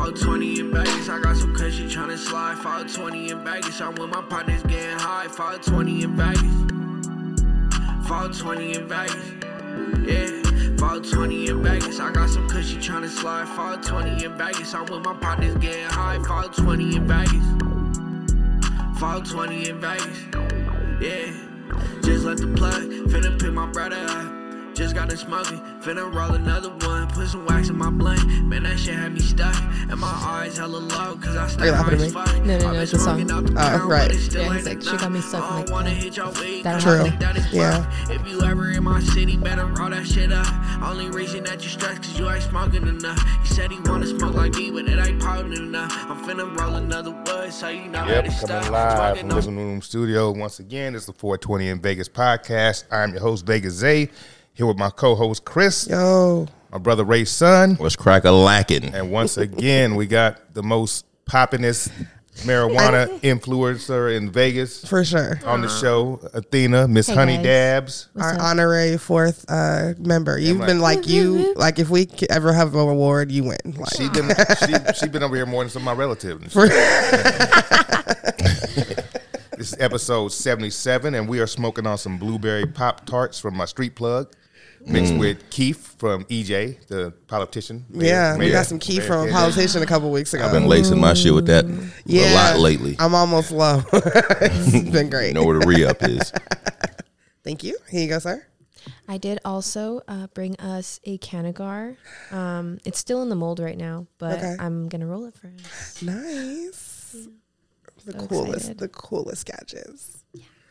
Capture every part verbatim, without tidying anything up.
four twenty in Vegas, I got some cushion tryna slide. four twenty in Vegas, I'm with my partners getting high. four twenty in Vegas. four twenty in Vegas. Yeah, four twenty in Vegas, I got some cushion tryna slide. four twenty in Vegas, I'm with my partners getting high. four twenty in Vegas. four twenty in Vegas. Yeah, just let the plug, finna pick my brother up. Just got it smoking, finna roll another one. Put some wax in my blunt, man, that shit had me stuck. And my eyes hella low, cause I stay high as fuck. No, no, no, it's a song. Oh, right. Yeah, he's like, she got me stuck like that. True. Yeah. If you ever in my city, better roll that shit up. Only reason that you stressed, cause you ain't smoking enough. He said he wanna smoke like me, but it ain't potent enough. I'm finna roll another wood, so you know yep, that it's coming stuck. live from Living Room Studio once again. It's the four twenty in Vegas podcast. I'm your host, Vegas Zay. Here with my co-host, Chris. Yo. My brother, Ray's son. What's crack-a-lackin'? And once again, we got the most poppinest marijuana influencer in Vegas. For sure. On the show, Athena, Miss Hey, Honey guys. Dabs. What's Our up? honorary fourth uh, member. You've Yeah, been like- like you, like if we c- ever have an award, you win. Like, She been she she been over here more than some of my relatives. This is episode seventy-seven, and we are smoking on some blueberry Pop Tarts from my street plug, mixed Mm. with Keith from E J, the politician. yeah, we Mayor- got some key Mayor from a Kid. politician a couple weeks ago. I've been lacing my shit with that yeah, a lot lately. I'm almost low. It's been great. You know where the re-up is. Thank you. Here you go, sir. I did also uh, bring us a Canagar. Um, it's still in the mold right now, but Okay. I'm gonna roll it for us. Nice. The So coolest, excited. the coolest gadgets.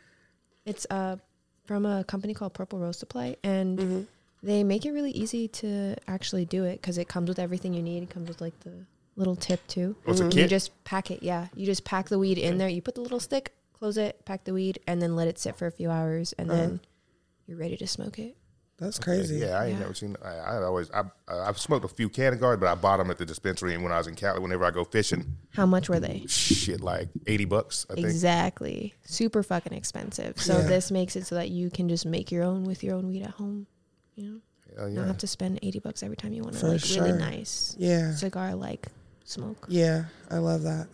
It's uh from a company called Purple Rose Supply, and Mm-hmm. they make it really easy to actually do it because it comes with everything you need. It comes with like the little tip too. Oh, it's a And kit? You just pack it. Yeah, you just pack the weed in there. You put the little stick, close it, pack the weed, and then let it sit for a few hours, and then you're ready to smoke it. That's crazy. Yeah, I ain't Yeah. never seen. I, I always I uh, I've smoked a few Canagars, but I bought them at the dispensary. And when I was in Cali, whenever I go fishing, How much were they? shit, like eighty bucks, I think. Exactly. Super fucking expensive. So Yeah. this makes it so that you can just make your own with your own weed at home. You know, Hell you yeah. don't have to spend eighty bucks every time you want to For like sure. really nice Yeah. cigar like smoke. Yeah, I love that.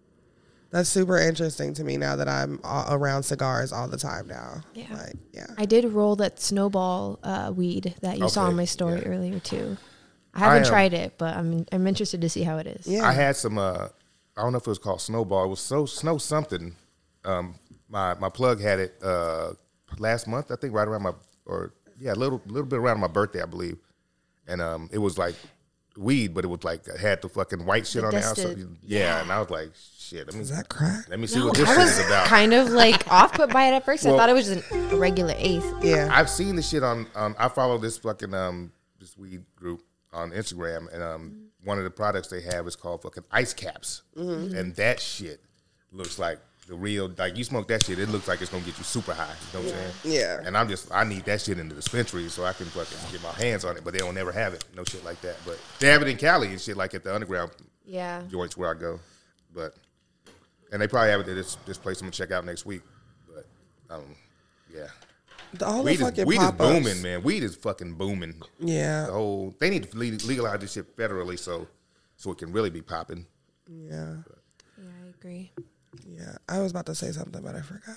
That's super interesting to me now that I'm a- around cigars all the time now. Yeah. Like, yeah. I did roll that snowball uh, weed that you saw Okay, on my story yeah. earlier too. I haven't I, um, tried it, but I'm I'm interested to see how it is. Yeah. I had some. Uh, I don't know if it was called Snowball. It was so Snow something. Um, my my plug had it uh, last month, I think, right around my or yeah, a little little bit around my birthday, I believe. And um, it was like weed, but it was like had the fucking white shit The on the outside. dusted- Yeah, and I was like, shit. Let me Is that crack? let me see No, what this I shit was is about. kind of like off put by it at first. Well- I thought it was just an, a regular eighth. Yeah. I've seen this shit on. Um, I follow this fucking um this weed group on Instagram, and um one of the products they have is called fucking ice caps, and that shit looks like the real. Like you smoke that shit, it looks like it's gonna get you super high. You know what I'm saying? Yeah. And I'm just I need that shit in the dispensary so I can fucking get my hands on it, but they don't never have it. No shit like that. But they have it in Cali and shit like at the underground Yeah. joints where I go, but and they probably have it at this this place I'm gonna check out next week. But um yeah. The- All the Weed, is, fucking weed is pop-ups. booming, man. Weed is fucking booming. Yeah. The whole they need to le- legalize this shit federally so so it can really be popping. Yeah. Yeah, I agree. Yeah. I was about to say something, but I forgot.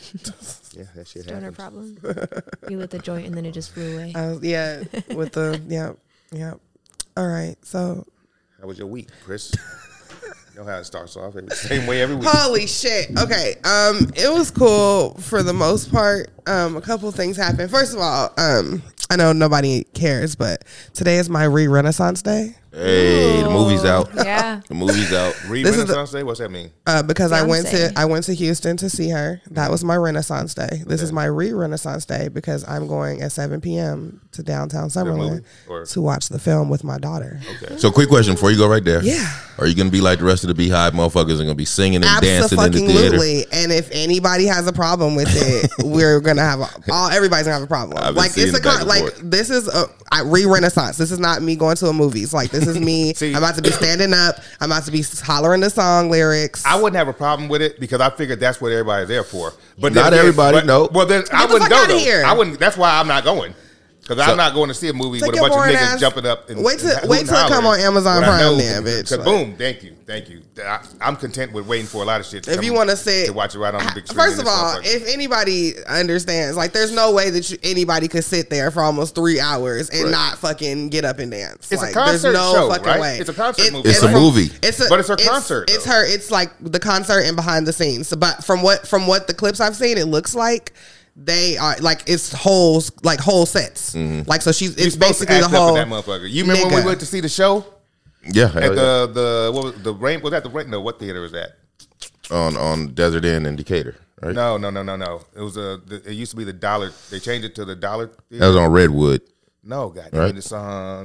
Yeah, that shit Stoner happens. problem. You lit the joint and then it just flew away. I was, yeah. With the, yeah. Yeah. All right. So, How was your week, Chris? You know how it starts off every, same way every week. holy shit. Okay. Um, it was cool for the most part. Um, a couple things happened. First of all, um, I know nobody cares, but today is my re-Renaissance Day. Hey, the movie's out. Yeah. The movie's out. Read This is Renaissance Day? What's that mean? Uh, because I went to Beyonce. I went to Houston to see her. That was my Renaissance Day. This is my re-Renaissance Day because I'm going at seven p.m. to downtown Summerlin movie? Or- to watch the film with my daughter. Okay. So, quick question before you go right there. Yeah. Are you gonna be like the rest of the Beehive motherfuckers and gonna be singing and dancing in the theater? Absolutely. And if anybody has a problem with it, we're gonna have a, all. Everybody's gonna have a problem. I've been Like seeing it's a it back con- and like forth. this is a I, re-Renaissance. This is not me going to a movies. Like this is me. See- I'm about to be standing up. I'm about to be hollering the song lyrics. I wouldn't have a problem with it because I figured that's what everybody's there for. But Not then again- everybody, but- no. Well, then I the wouldn't fuck go outta though. here. I wouldn't. That's why I'm not going. Because I'm not going to see a movie Take with a your bunch of boring niggas ass- jumping up. And, Wait till- and wait till it come on Amazon When I Prime know- then, bitch. 'cause Like- boom, thank you, thank you. I, I'm content with waiting for a lot of shit. To If come you want to sit, to watch it right on the big screen. first in of this all, motherfucker. if anybody understands, like, there's no way that you, anybody could sit there for almost three hours and Right. not fucking get up and dance. It's a like, concert there's no show, fucking right? way. It's a concert movie. It's a from- movie. It's a, But it's her it's, concert, It's though. her. It's like the concert and behind the scenes. So, but from what from what the clips I've seen, it looks like they are like it's whole like whole sets. Like so, she's You're it's supposed to basically the act up whole. in that motherfucker. You remember when nigga. we went to see the show Yeah, hell at yeah. the the what was the rain? Was that the rain? No, what theater was that? on on Desert Inn in Decatur, right? No, no, no, no, no. It was a. The, it used to be the dollar. They changed it to the dollar. That Theater. was on Redwood. No, goddamn, Right. it's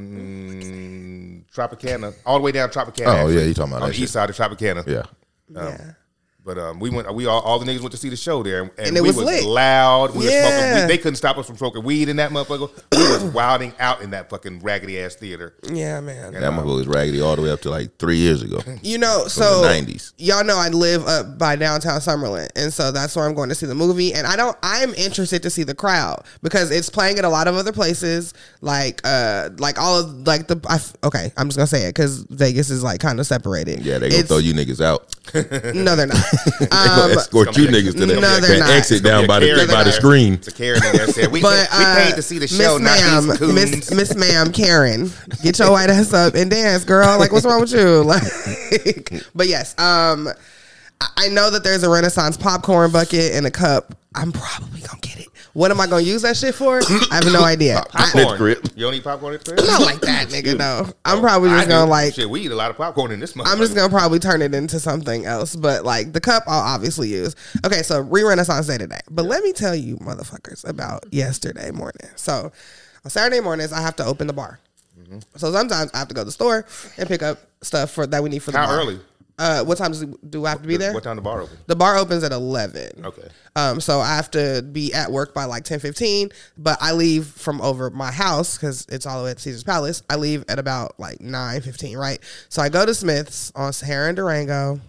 on Tropicana, all the way down Tropicana. Oh, yeah, actually, you talking about on that the east shit. side of Tropicana. Yeah. Yeah. But um, we went. We all, all the niggas went to see the show there, and, And it we was was lit. loud. We Yeah. were smoking. Weed. They couldn't stop us from smoking weed in that motherfucker. We was wilding out in that fucking raggedy ass theater. Yeah, man. That motherfucker was raggedy all the way up to like three years ago. You know, From so the nineties. y'all know I live up by downtown Summerlin, and so that's where I'm going to see the movie. And I don't, I'm interested to see the crowd because it's playing at a lot of other places, like, uh, like all of like the. I, okay, I'm just gonna say it because Vegas is like kind of separated. Yeah, they gonna It's- throw you niggas out. No, they're not. They gonna Um, escort you gonna be- niggas to the, No, they're the not. exit It's gonna down be a by the Karen by the there. screen. It's a Karen in there said, we, but we uh, paid to see the show, Miss not Ma'am, these coons. Miss Miss Ma'am, Karen, get your white ass up and dance, girl. Like, what's wrong with you? Like, but yes, um, I- I know that there's a Renaissance popcorn bucket and a cup. I'm probably gonna get it. What am I gonna use that shit for? I have no idea. I, Popcorn. crib. You don't eat popcorn at the crib? not like that, nigga. No, I'm probably I just do. gonna like. Shit, we eat a lot of popcorn in this motherfucker. I'm just gonna probably turn it into something else, but like the cup, I'll obviously use. Okay, so re-Renaissance Day today, but let me tell you, motherfuckers, about yesterday morning. So on Saturday mornings, I have to open the bar. Mm-hmm. So sometimes I have to go to the store and pick up stuff for that we need for the How bar. early? Uh, what times do- do I have to be there? What time the bar open? The bar opens at eleven. Okay. Um, so I have to be at work by like ten fifteen, but I leave from over my house because it's all the way at Caesar's Palace. I leave at about like nine fifteen, right? So I go to Smith's on Sahara and Durango,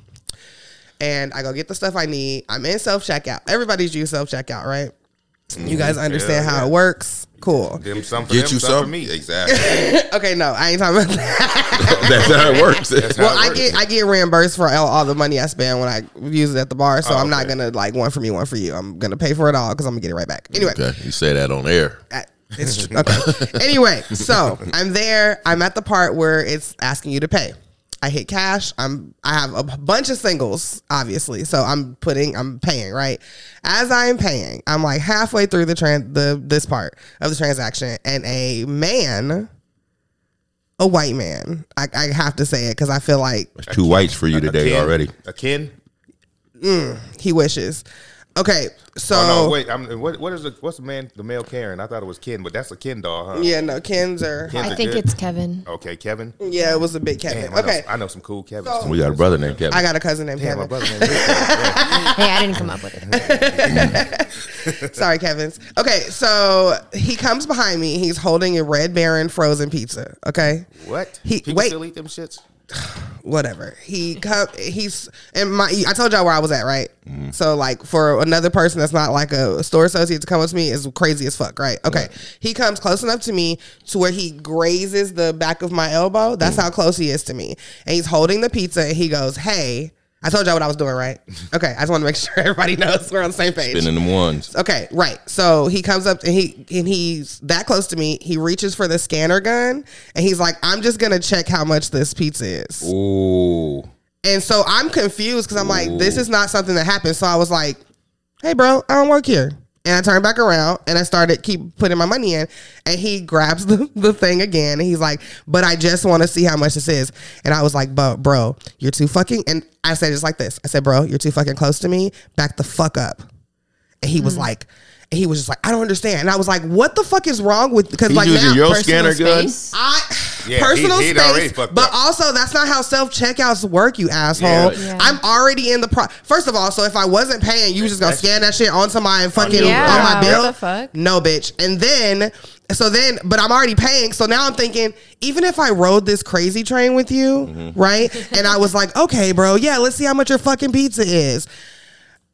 and I go get the stuff I need. I'm in self checkout. Everybody's used self checkout, right? You guys understand Hell how yeah. it works? Cool. Them some for Get them, you some for some. me. Exactly. Okay, no, I ain't talking about that. That's how it works. That's how Well, it I works. get I get reimbursed for all, all the money I spend when I use it at the bar, so Oh, I'm not okay. gonna like one for me, one for you. I'm gonna pay for it all because I'm gonna get it right back. Anyway, Okay, you say that on air. I- it's true. Okay. Anyway, so I'm there. I'm at the part where it's asking you to pay. I hit cash. I'm. I have a bunch of singles, obviously. So I'm putting. I'm paying right. As I am paying, I'm like halfway through the tran the this part of the transaction, and a man, a white man. I, I have to say it because I feel like There's two whites for you A today kin? already. A kin? he wishes. Okay, so Oh no, wait. I'm, what, what is the what's the man? The male Karen? I thought it was Ken, but that's a Ken doll, huh? yeah, no, Ken's are. Kens I are think good? it's Kevin. Okay, Kevin. Yeah, it was a big Kevin. Damn, I, Okay, know, I know some cool Kevins. So- too. We got a brother named Kevin. I got a cousin named Damn, my Kevin. brother named Kevin. Yeah. Hey, I didn't come up with it. Sorry, Kevin's. Okay, so he comes behind me. He's holding a Red Baron frozen pizza. Okay, What? He- People wait. still eat them shits? whatever. He come. He's and my. I told y'all where I was at, right? So like for another person that's not like a store associate to come with me is crazy as fuck, right? Okay, he comes close enough to me to where he grazes the back of my elbow. That's how close he is to me, and he's holding the pizza. And he goes, "Hey." I told y'all what I was doing, right? Okay, I just want to make sure everybody knows we're on the same page. Spinning them ones. Okay, right. So he comes up and he and he's that close to me. He reaches for the scanner gun and he's like, "I'm just gonna check how much this pizza is." Ooh. And so I'm confused because I'm like, "This is not something that happens." So I was like, "Hey, bro, I don't work here." And I turned back around and I started keep putting my money in. And he grabs the, the thing again. And he's like, "But I just want to see how much this is." And I was like, "Bro, bro, you're too fucking." And I said just like this. I said, "Bro, you're too fucking close to me. Back the fuck up." And he was like, and he was just like, "I don't understand." And I was like, "What the fuck is wrong with?" Because He like using now, your Personal scanner gun? space. I Yeah, personal he- he'd already space, fucked but up. also that's not how self checkouts work, you asshole. Yeah. Yeah. I'm already in the pro. First of all, so if I wasn't paying, you was just gonna scan that shit onto my fucking Yeah, on my what bill. the fuck? No, bitch. And then, so then, but I'm already paying. So now I'm thinking, even if I rode this crazy train with you, Mm-hmm. right? And I was like, okay, bro, yeah, let's see how much your fucking pizza is.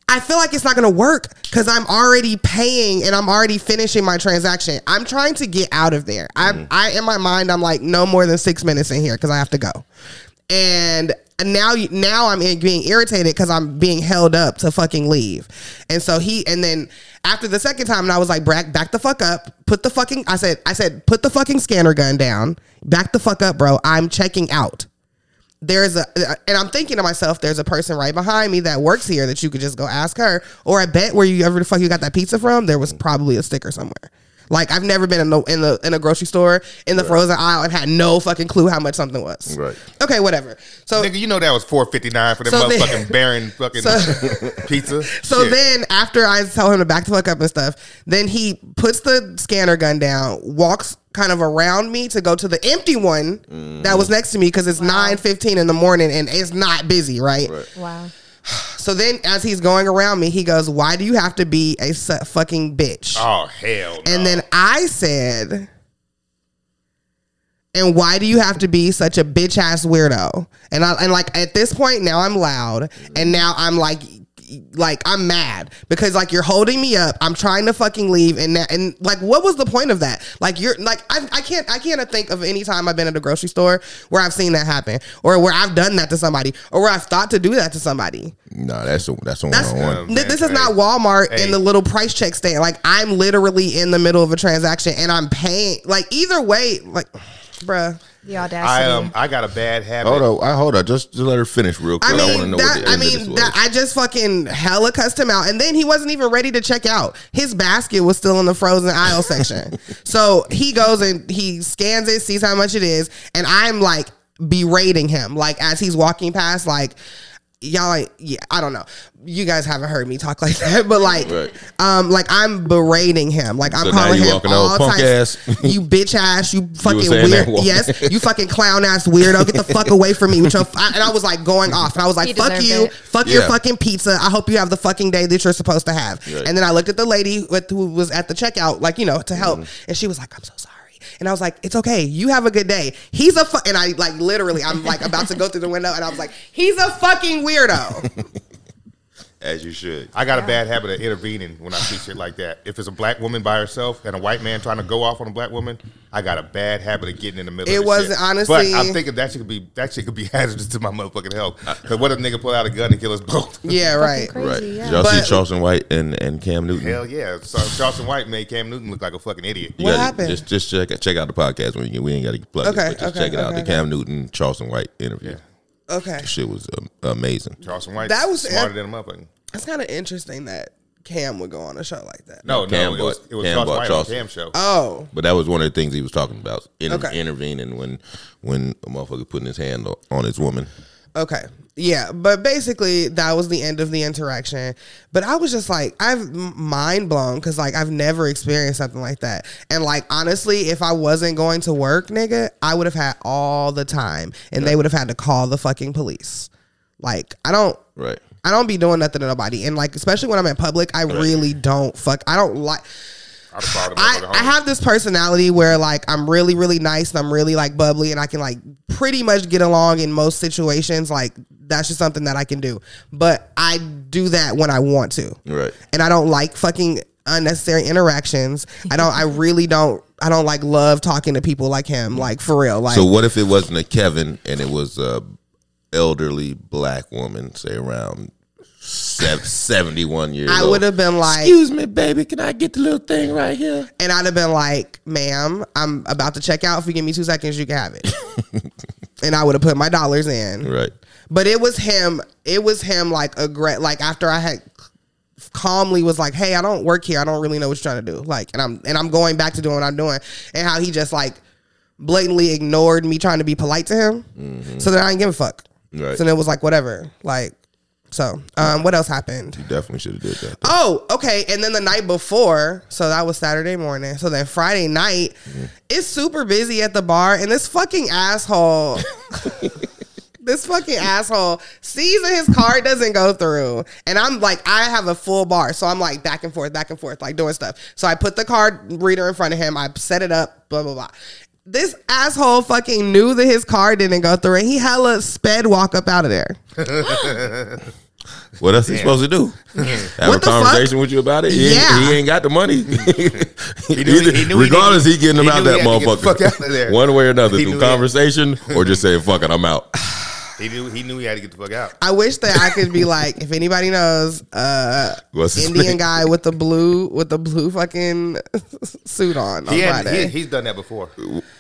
I feel like it's not going to work because I'm already paying and I'm already finishing my transaction. I'm trying to get out of there. Mm. I, I, in my mind, I'm like, no more than six minutes in here because I have to go. And now, now I'm being irritated because I'm being held up to fucking leave. And so he, and then after the second time, and I was like, back, back the fuck up, put the fucking, I said, I said, put the fucking scanner gun down, back the fuck up, bro. I'm checking out. There's a, and I'm thinking to myself, there's a person right behind me that works here that you could just go ask her. Or I bet where you ever the fuck you got that pizza from, there was probably a sticker somewhere. Like I've never been in the in the in a grocery store in the right. frozen aisle and had no fucking clue how much something was. Right. Okay, whatever. So nigga, you know that was four fifty-nine for the so motherfucking then, Baron fucking so, pizza. So Shit. Then after I tell him to back the fuck up and stuff, then he puts the scanner gun down, walks kind of around me to go to the empty one mm. that was next to me because it's wow. nine fifteen in the morning and it's not busy, right? right. Wow. So then as he's going around me, he goes, why do you have to be a su- fucking bitch? Oh, hell no. And then I said, and why do you have to be such a bitch ass weirdo? And I and like at this point now I'm loud and now I'm like like I'm mad because like you're holding me up. I'm trying to fucking leave and that, and like what was the point of that? Like you're like I, I can't I can't think of any time I've been at a grocery store where I've seen that happen or where I've done that to somebody or where I've thought to do that to somebody. No, that's a, that's a that's one-on-one. Th- this is hey. not Walmart hey. in the little price check stand. Like I'm literally in the middle of a transaction and I'm paying. Like either way, like bruh. The audacity. I um I got a bad habit. Hold on, I hold on. Just, just let her finish real quick. I, mean, I want to know that, what the I end mean, of this was. that, I just fucking hella cussed him out, and then he wasn't even ready to check out. His basket was still in the frozen aisle section. So he goes and he scans it, sees how much it is, and I'm like berating him, like as he's walking past, like. Y'all like yeah I don't know, you guys haven't heard me talk like that, but like right. um like I'm berating him, like I'm so calling him all punk types ass. you bitch ass, you fucking you weird yes you fucking clown ass weirdo, get the fuck away from me with your f-. And I was like going off and I was like he fuck you it. fuck yeah. your fucking pizza, I hope you have the fucking day that you're supposed to have. Right. And then I looked at the lady with, who was at the checkout, like you know to help, mm. and she was like, I'm so sorry. And I was like, it's okay. You have a good day. He's a fu-. And I like literally, I'm like about to go through the window and I was like, he's a fucking weirdo. As you should. I got yeah. a bad habit of intervening when I see shit like that. If it's a black woman by herself and a white man trying to go off on a black woman, I got a bad habit of getting in the middle it of the was shit. honestly. But I'm thinking that shit could be that shit could be hazardous to my motherfucking health. Because what if a nigga pull out a gun and kill us both? Yeah, right. Crazy, right. Yeah. Did y'all But, see Charleston White and, and Cam Newton? Hell yeah. So Charleston White made Cam Newton look like a fucking idiot. You what gotta, happened? Just just check check out the podcast when you get. We ain't got to plug okay, it. But just okay, check it out. okay, The Cam Newton Charleston White interview. Yeah. Okay. The shit was um, amazing. Charleston White that was smarter than a motherfucker. It's kind of interesting that Cam would go on a show like that. No, no, Cam it was, bought- it was Cam Charleston bought White Charleston. on Cam show. Oh. But that was one of the things he was talking about. In, Okay. Intervening when when a motherfucker putting his hand on, on his woman. Okay. Yeah, but basically that was the end of the interaction. But I was just like, I've mind blown because like I've never experienced something like that. And like honestly, if I wasn't going to work, nigga, I would have had all the time, and yeah. they would have had to call the fucking police. Like I don't. Right. I don't be doing nothing to nobody, and like especially when I'm in public, I right. really don't fuck. I don't like. I, I have this personality where like I'm really really nice and I'm really like bubbly and I can like pretty much get along in most situations. Like that's just something that I can do, but I do that when I want to, right? And I don't like fucking unnecessary interactions. I don't. I really don't. I don't like love talking to people like him. Like for real. Like so, what if it wasn't a Kevin and it was a elderly black woman, say around seventy-one years I old. would have been like, excuse me, baby, can I get the little thing right here? And I'd have been like, ma'am, I'm about to check out. If you give me two seconds, you can have it. And I would have put my dollars in. Right. But it was him. It was him like a great, like after I had calmly was like, hey, I don't work here. I don't really know what you're trying to do. Like, and I'm, and I'm going back to doing what I'm doing. And how he just like blatantly ignored me trying to be polite to him. Mm-hmm. So then I didn't give a fuck. Right. So then it was like, whatever. Like, so, um, what else happened? You definitely should have did that. Though. Oh, okay. And then the night before, so that was Saturday morning. So then Friday night, mm-hmm. it's super busy at the bar, and this fucking asshole, this fucking asshole sees that his card doesn't go through, and I'm like, I have a full bar, so I'm like back and forth, back and forth, like doing stuff. So I put the card reader in front of him. I set it up. Blah blah blah. This asshole fucking knew that his card didn't go through, and he hella sped walk up out of there. What else he supposed to do? Have What a the conversation fuck? with you about it? He, Yeah. ain't, he ain't got the money. He knew he- he knew he Regardless, he, getting them he out knew that he had to get the fuck motherfucker. out of there. One way or another, He through knew he had- conversation or just saying, fuck it, I'm out. He knew he knew he had to get the fuck out. I wish that I could be like, if anybody knows, uh, What's his Indian name? guy with the blue with the blue fucking suit on on He had, Friday. he, he's done that before.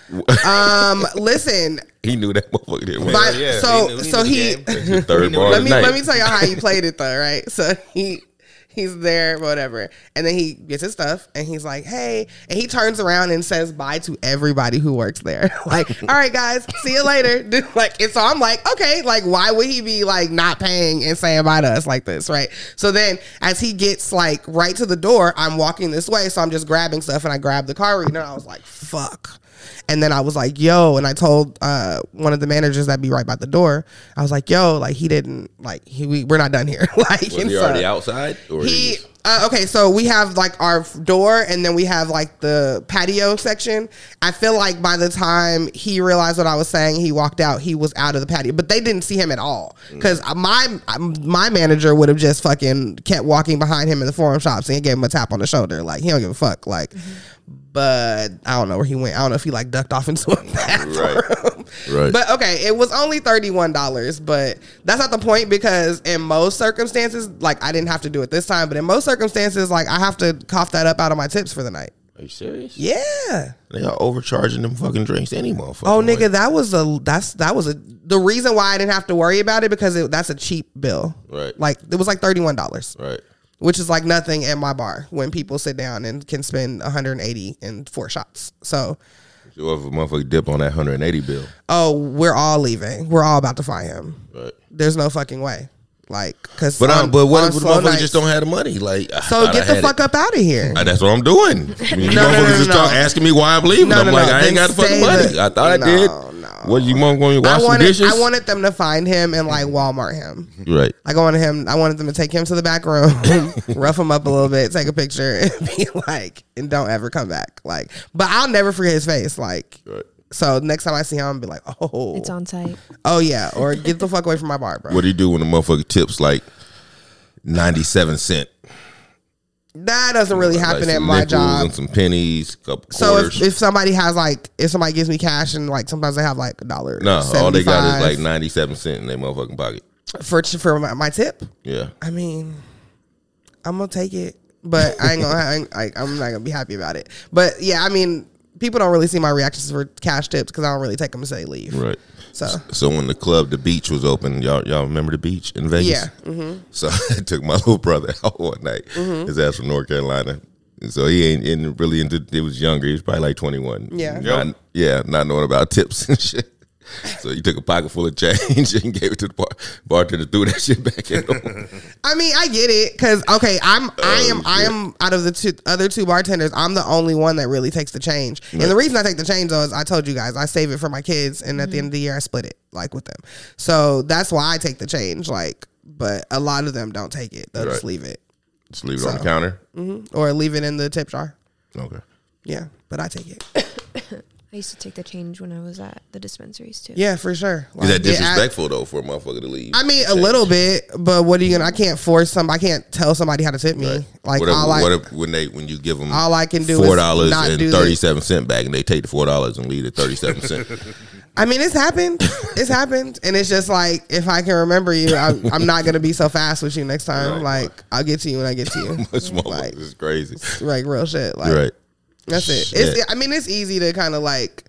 um, listen, He knew that motherfucker didn't win. but yeah, so he knew- he so knew he. the game. Third He knew- bar let of me the night. let me tell you how he played it though, right? So he he's there, whatever, and then he gets his stuff and he's like, "Hey," and he turns around and says bye to everybody who works there. Like, "All right, guys, see you later." Dude, like, and so I'm like, okay, like, why would he be like not paying and saying bye to us like this, right? So then, as he gets like right to the door, I'm walking this way, so I'm just grabbing stuff, and I grab the car reader, and I was like, "Fuck." And then I was like, yo, and I told uh, one of the managers that be right by the door, I was like, yo, like he didn't, like he, we, we're not done here. Like, Was and he so already outside? Or He, was- uh, okay, so we have like our f- door and then we have like the patio section. I feel like by the time he realized what I was saying, he walked out, he was out of the patio, but they didn't see him at all. Cause my, my manager would have just fucking kept walking behind him in the forum shops and gave him a tap on the shoulder. Like, he don't give a fuck. Like, but I don't know where he went. I don't know if he like ducked off into a bathroom. Right. Right. But okay, it was only thirty-one dollars, but that's not the point because in most circumstances, like I didn't have to do it this time, but in most circumstances, like I have to cough that up out of my tips for the night. Are you serious? Yeah. They are overcharging them fucking drinks any motherfucker. Oh, nigga, that was a that's that was a the reason why I didn't have to worry about it because it, that's a cheap bill. Right. Like it was like thirty-one dollars. Right. Which is like nothing at my bar when people sit down and can spend one hundred eighty in four shots. So, So if a motherfucker dip on that one hundred eighty bill. oh, we're all leaving. We're all about to fire him. Right. There's no fucking way. Like, cause But on, um, but what on if the slow motherfucker nights- just don't have the money? Like, I So thought I get the had fuck it. up out of here. Uh, That's what I'm doing. You No, no, motherfuckers no, just no, start no. asking me why I'm leaving. No, I'm no, like, no. I ain't Then got the fucking stay money. the- I thought I No, did. no. What you want going to wash I some wanted, dishes? I wanted them to find him and like Walmart him. right. Like I wanted him. I wanted them to take him to the back room, rough him up a little bit, take a picture, and be like, and don't ever come back. Like, but I'll never forget his face. Like, Right. so next time I see him, I'll be like, oh, It's on site. oh yeah, or get the fuck away from my bar, bro. What do you do when the motherfucker tips like ninety-seven cent? That doesn't really happen Like at some my nickels job. and some pennies, couple So quarters. if, if somebody has like, if somebody gives me cash and like sometimes they have like a dollar, no, all they got is seventy-five like ninety-seven cent in their motherfucking pocket. for for my, my tip. Yeah. I mean, I'm gonna take it, but I ain't gonna. I ain't, I, I'm not gonna be happy about it. But yeah, I mean, people don't really see my reactions for cash tips because I don't really take them to say leave. Right. So So when the club, the beach was open, y'all y'all remember the beach in Vegas? yeah, mm-hmm. So I took my little brother out one night. His ass from North Carolina. And so he ain't in really into. He was younger. He was probably like twenty-one. Yeah. Not, yeah, not knowing about tips and shit. So he took a pocket full of change and gave it to the bar, bartender. Threw that shit back at him. I mean, I get it because okay, I'm I am I shit. am out of the two other two bartenders, I'm the only one that really takes the change. And the reason I take the change though is I told you guys I save it for my kids, and at the end of the year I split it like with them. So that's why I take the change. Like, but a lot of them don't take it; they'll just Right. leave it Just leave it on the So. counter. or leave it in the tip jar. Okay. Yeah, but I take it. I used to take the change when I was at the dispensaries too. Yeah, for sure. Is that Like, yeah, I- disrespectful though for a motherfucker to leave? I mean, a Change. little bit, but what are you gonna? I can't force some. I can't tell somebody how to tip me. Right. Like what if, all I, what if when they when you give them all I can do four is dollars not and do thirty this. seven cent back, and they take the four dollars and leave the thirty seven cent. I mean, it's happened. It's happened, and it's just like if I can remember you, I, I'm not gonna be so fast with you next time. Right. Like I'll get to you when I get to you. Much more. Like, This is crazy. like real shit. Like right. that's it. Shit. It's. I mean, it's easy to kind of like.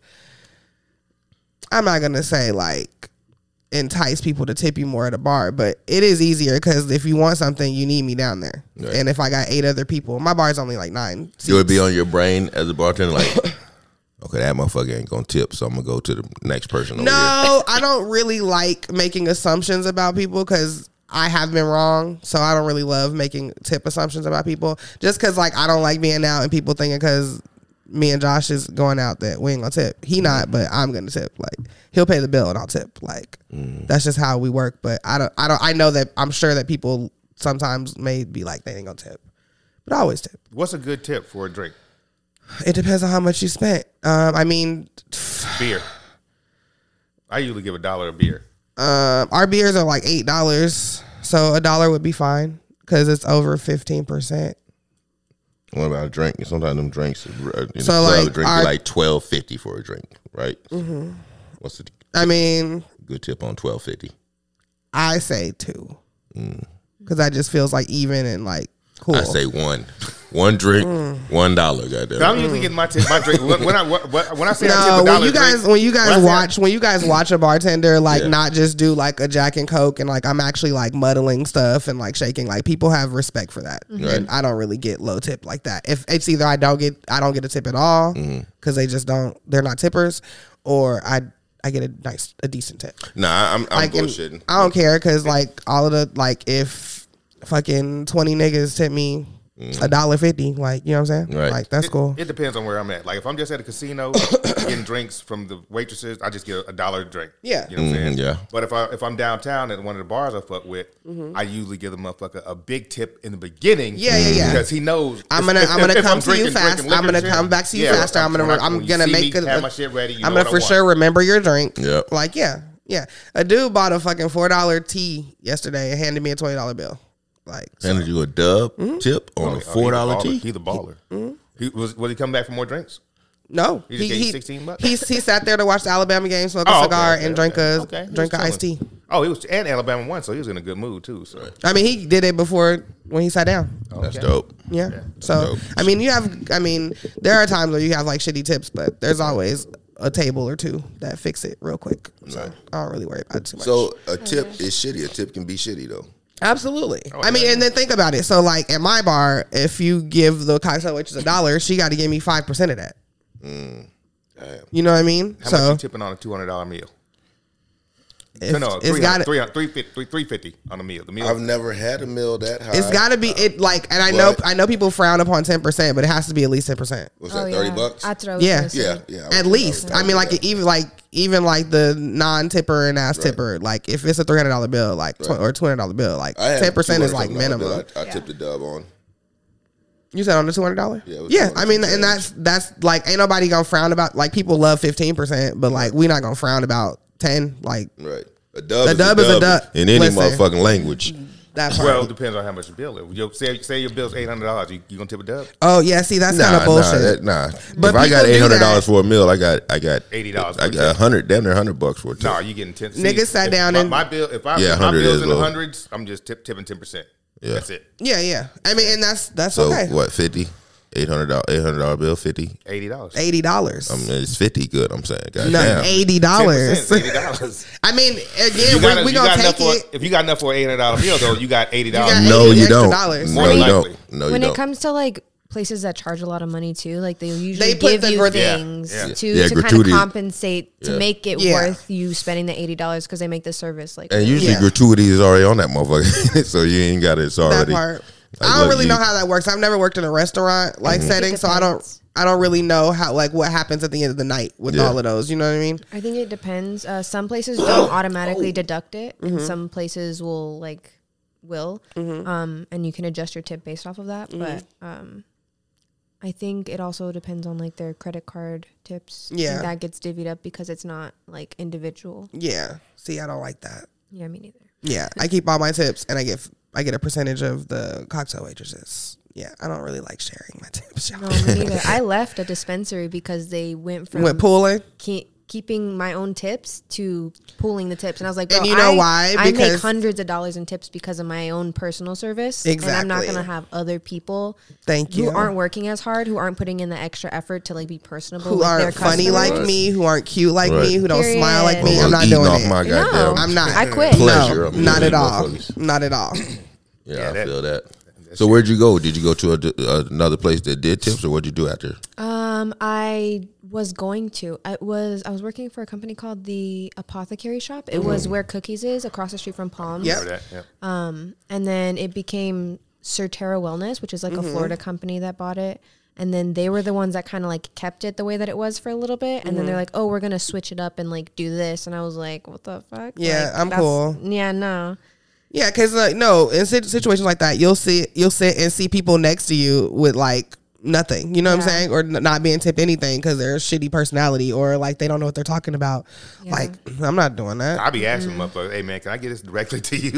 I'm not gonna say like entice people to tip you more at a bar, but it is easier because if you want something, you need me down there. Right. And if I got eight other people, my bar's only like nine. It would be seats. on your brain as a bartender, like, okay, that motherfucker ain't gonna tip, so I'm gonna go to the next person over here. No, I don't really like making assumptions about people because I have been wrong. So I don't really love making tip assumptions about people just because like I don't like being out and people thinking because me and Josh is going out that we ain't gonna tip. He not, but I'm gonna tip. Like he'll pay the bill and I'll tip. Like that's just how we work. But I don't. I don't. I know that I'm sure that people sometimes may be like they ain't gonna tip, but I always tip. What's a good tip for a drink? It depends on how much you spent. Um, I mean, Beer. I usually give a dollar a beer. um, our beers are like eight dollars. So a dollar would be fine because it's over fifteen percent. What about a drink? Sometimes them drinks, uh, in So, the club, like, a drink our- be like twelve fifty for a drink, right? Mm-hmm. What's the I mean, good tip on twelve fifty? I say two because that just feels like even and like cool. I say one, one drink, Mm. one dollar. Goddamn. I'm usually getting my tip, my drink when when I when I say I tip No, a when dollar you guys drink, when you guys when I say I- watch when you guys watch a bartender like Yeah. not just do like a Jack and Coke and like I'm actually like muddling stuff and like shaking, like people have respect for that. Right. And I don't really get low tip like that. If it's either I don't get I don't get a tip at all because they just don't they're not tippers, or I I get a nice a decent tip. Nah, I'm, I'm Like and bullshitting. I don't care because like all of the like if fucking twenty niggas tip me a dollar fifty, like you know what I'm saying? Right. Like that's it, cool. It depends on where I'm at. Like if I'm just at a casino getting drinks from the waitresses, I just get a dollar drink. Yeah. you know what I'm saying. Mhm, yeah. But if I if I'm downtown at one of the bars I fuck with, I usually give the motherfucker a big tip in the beginning. Yeah, yeah, yeah. Because he knows I'm gonna if- I'm gonna if come I'm to you drinking- fast. drinking I'm gonna liquor, come back to you yeah, faster. I'm gonna when I- I'm when you gonna see make me, a, have my shit ready. You I'm know gonna what for I sure want. remember your drink. Yep. Like yeah, yeah. A dude bought a fucking four dollar tea yesterday and handed me a twenty dollar bill. Like so. Handed you a dub Mm-hmm. tip on Oh, a four dollar he's a baller. tea. He's a baller. He was was he coming back for more drinks? No, He just gave you sixteen bucks? He he sat there to watch the Alabama game, smoke a Oh, okay, cigar, okay, and drink okay. a Okay, he drink a was iced tea. chilling. Oh, he was and Alabama won, so he was in a good mood too. So I mean, he did it before when he sat down. That's dope. Yeah. So Dope. I mean, you have. I mean, there are times where you have like shitty tips, but there's always a table or two that fix it real quick. So Right. I don't really worry about it too much. So a tip is shitty. A tip can be shitty though. Absolutely. Oh, I mean, yeah. and then think about it. So, like at my bar, if you give the cocktail waitress a dollar, she got to give me five percent of that. Damn. You know what I mean? how much so you tipping on a two hundred dollar meal? if, No, no, it's three got hundred, to. three hundred, three fifty, three fifty on a meal. The meal. I've never had a meal that high. It's got to be it like, and I know What? I know people frown upon ten percent, but it has to be at least ten percent. What's that? Thirty bucks. That's what I was Yeah. gonna say. Yeah, yeah. I At was- least, I mean, like yeah. even like even like the non-tipper and ass Right. tipper, like if it's a three hundred dollar bill, like tw- Right. or two hundred dollar bill, like I had ten percent is two like hundred something dollar minimum. bill. I, I tipped the dub on. You said on the two hundred dollar? Yeah, it was yeah. two hundred I mean, some and that's that's like ain't nobody gonna frown about. Like people love fifteen percent, but like we not gonna frown about ten. Like Right. A dub, The is, dub a is a dub dub. in any Listen. motherfucking language. that part. Well, it depends on how much your bill is. Your, say, say your bill's eight hundred dollars. You, you gonna tip a dub? oh yeah, see that's kind Nah, of bullshit. nah, that, nah. But if I got people do eight hundred dollars that. for a meal, I got I got eighty dollars I for a got a tip. hundred, damn near hundred bucks for a tip. No, you getting ten. Niggas sat if down my, and- my bill. If I Yeah, if my one hundred bill's is in the low. hundreds, I'm just tip, tipping ten percent. Yeah. That's it. Yeah, yeah. I mean, and that's that's So okay. what? Fifty, eight hundred dollars, eight hundred dollar bill, fifty. Eighty dollars. Eighty dollars. I mean, it's fifty. Good. I'm saying. God No, damn. eighty dollars. Eighty dollars. I mean, You again, got, we, we you gonna got enough take for it. if you got enough for an eight hundred dollar meal though, you got eighty got dollars. No, eighty you extra don't. dollars. No, More you than don't. likely. No, you When don't. it comes to like places that charge a lot of money too, like they usually They put give the you grat- Yeah, things yeah. to, Yeah, to kind of gratuity. compensate to Yeah. make it Yeah. worth you spending the eighty dollars because they make the service like And usually Yeah. gratuity is already on that motherfucker, so you ain't got it. It's That already. part. Like, I don't look, really you- know how that works. I've never worked in a restaurant like Mm-hmm. setting, It so I don't. depends. I don't really know how like what happens at the end of the night with Yeah. all of those. You know what I mean? I think it depends. Uh, some places don't automatically deduct it, Mm-hmm. and some places will like will, Mm-hmm. um, and you can adjust your tip based off of that. But um, I think it also depends on like their credit card tips. I think Yeah. that gets divvied up because it's not like individual. Yeah. See, I don't like that. Yeah, me neither. Yeah, I keep all my tips, and I get I get a percentage of the cocktail waitresses. Yeah, I don't really like sharing my tips. y'all. No, me neither. I left a dispensary because they went from Went pooling. ke- keeping my own tips to pooling the tips, and I was like, And bro, you know I, why? I make Because- hundreds of dollars in tips because of my own personal service, and I'm not Exactly. gonna have other people Thank who you. aren't working as hard, who aren't putting in the extra effort to like be personable, who with their aren't funny like customers. me, who aren't cute like Right. me, who don't Period. smile like me. Well, I'm not Eating doing off it. my No. goddamn I'm not. I quit. pleasure. No, I'm not doing at all. motherfuckers. Not at all. Yeah, Yeah, I that- feel that. So where'd you go? Did you go to a, another place that did tips, or what'd you do after? Um, I was going to. I was. I was working for a company called the Apothecary Shop. It was where Cookies is, across the street from Palms. Yep. Remember that? Yeah. Um, and then it became Certera Wellness, which is like a Florida company that bought it. And then they were the ones that kind of like kept it the way that it was for a little bit. And then they're like, oh, we're going to switch it up and like do this. And I was like, what the fuck? Yeah, Like, I'm that's- cool. Yeah, no. Yeah, because like no, in sit- situations like that, you'll see you'll sit and see people next to you with like nothing. You know what I'm Yeah. saying, or n- not being tipped anything because they're a shitty personality or like they don't know what they're talking about. Yeah. Like I'm not doing that. I be asking motherfuckers, hey man, can I get this directly to you?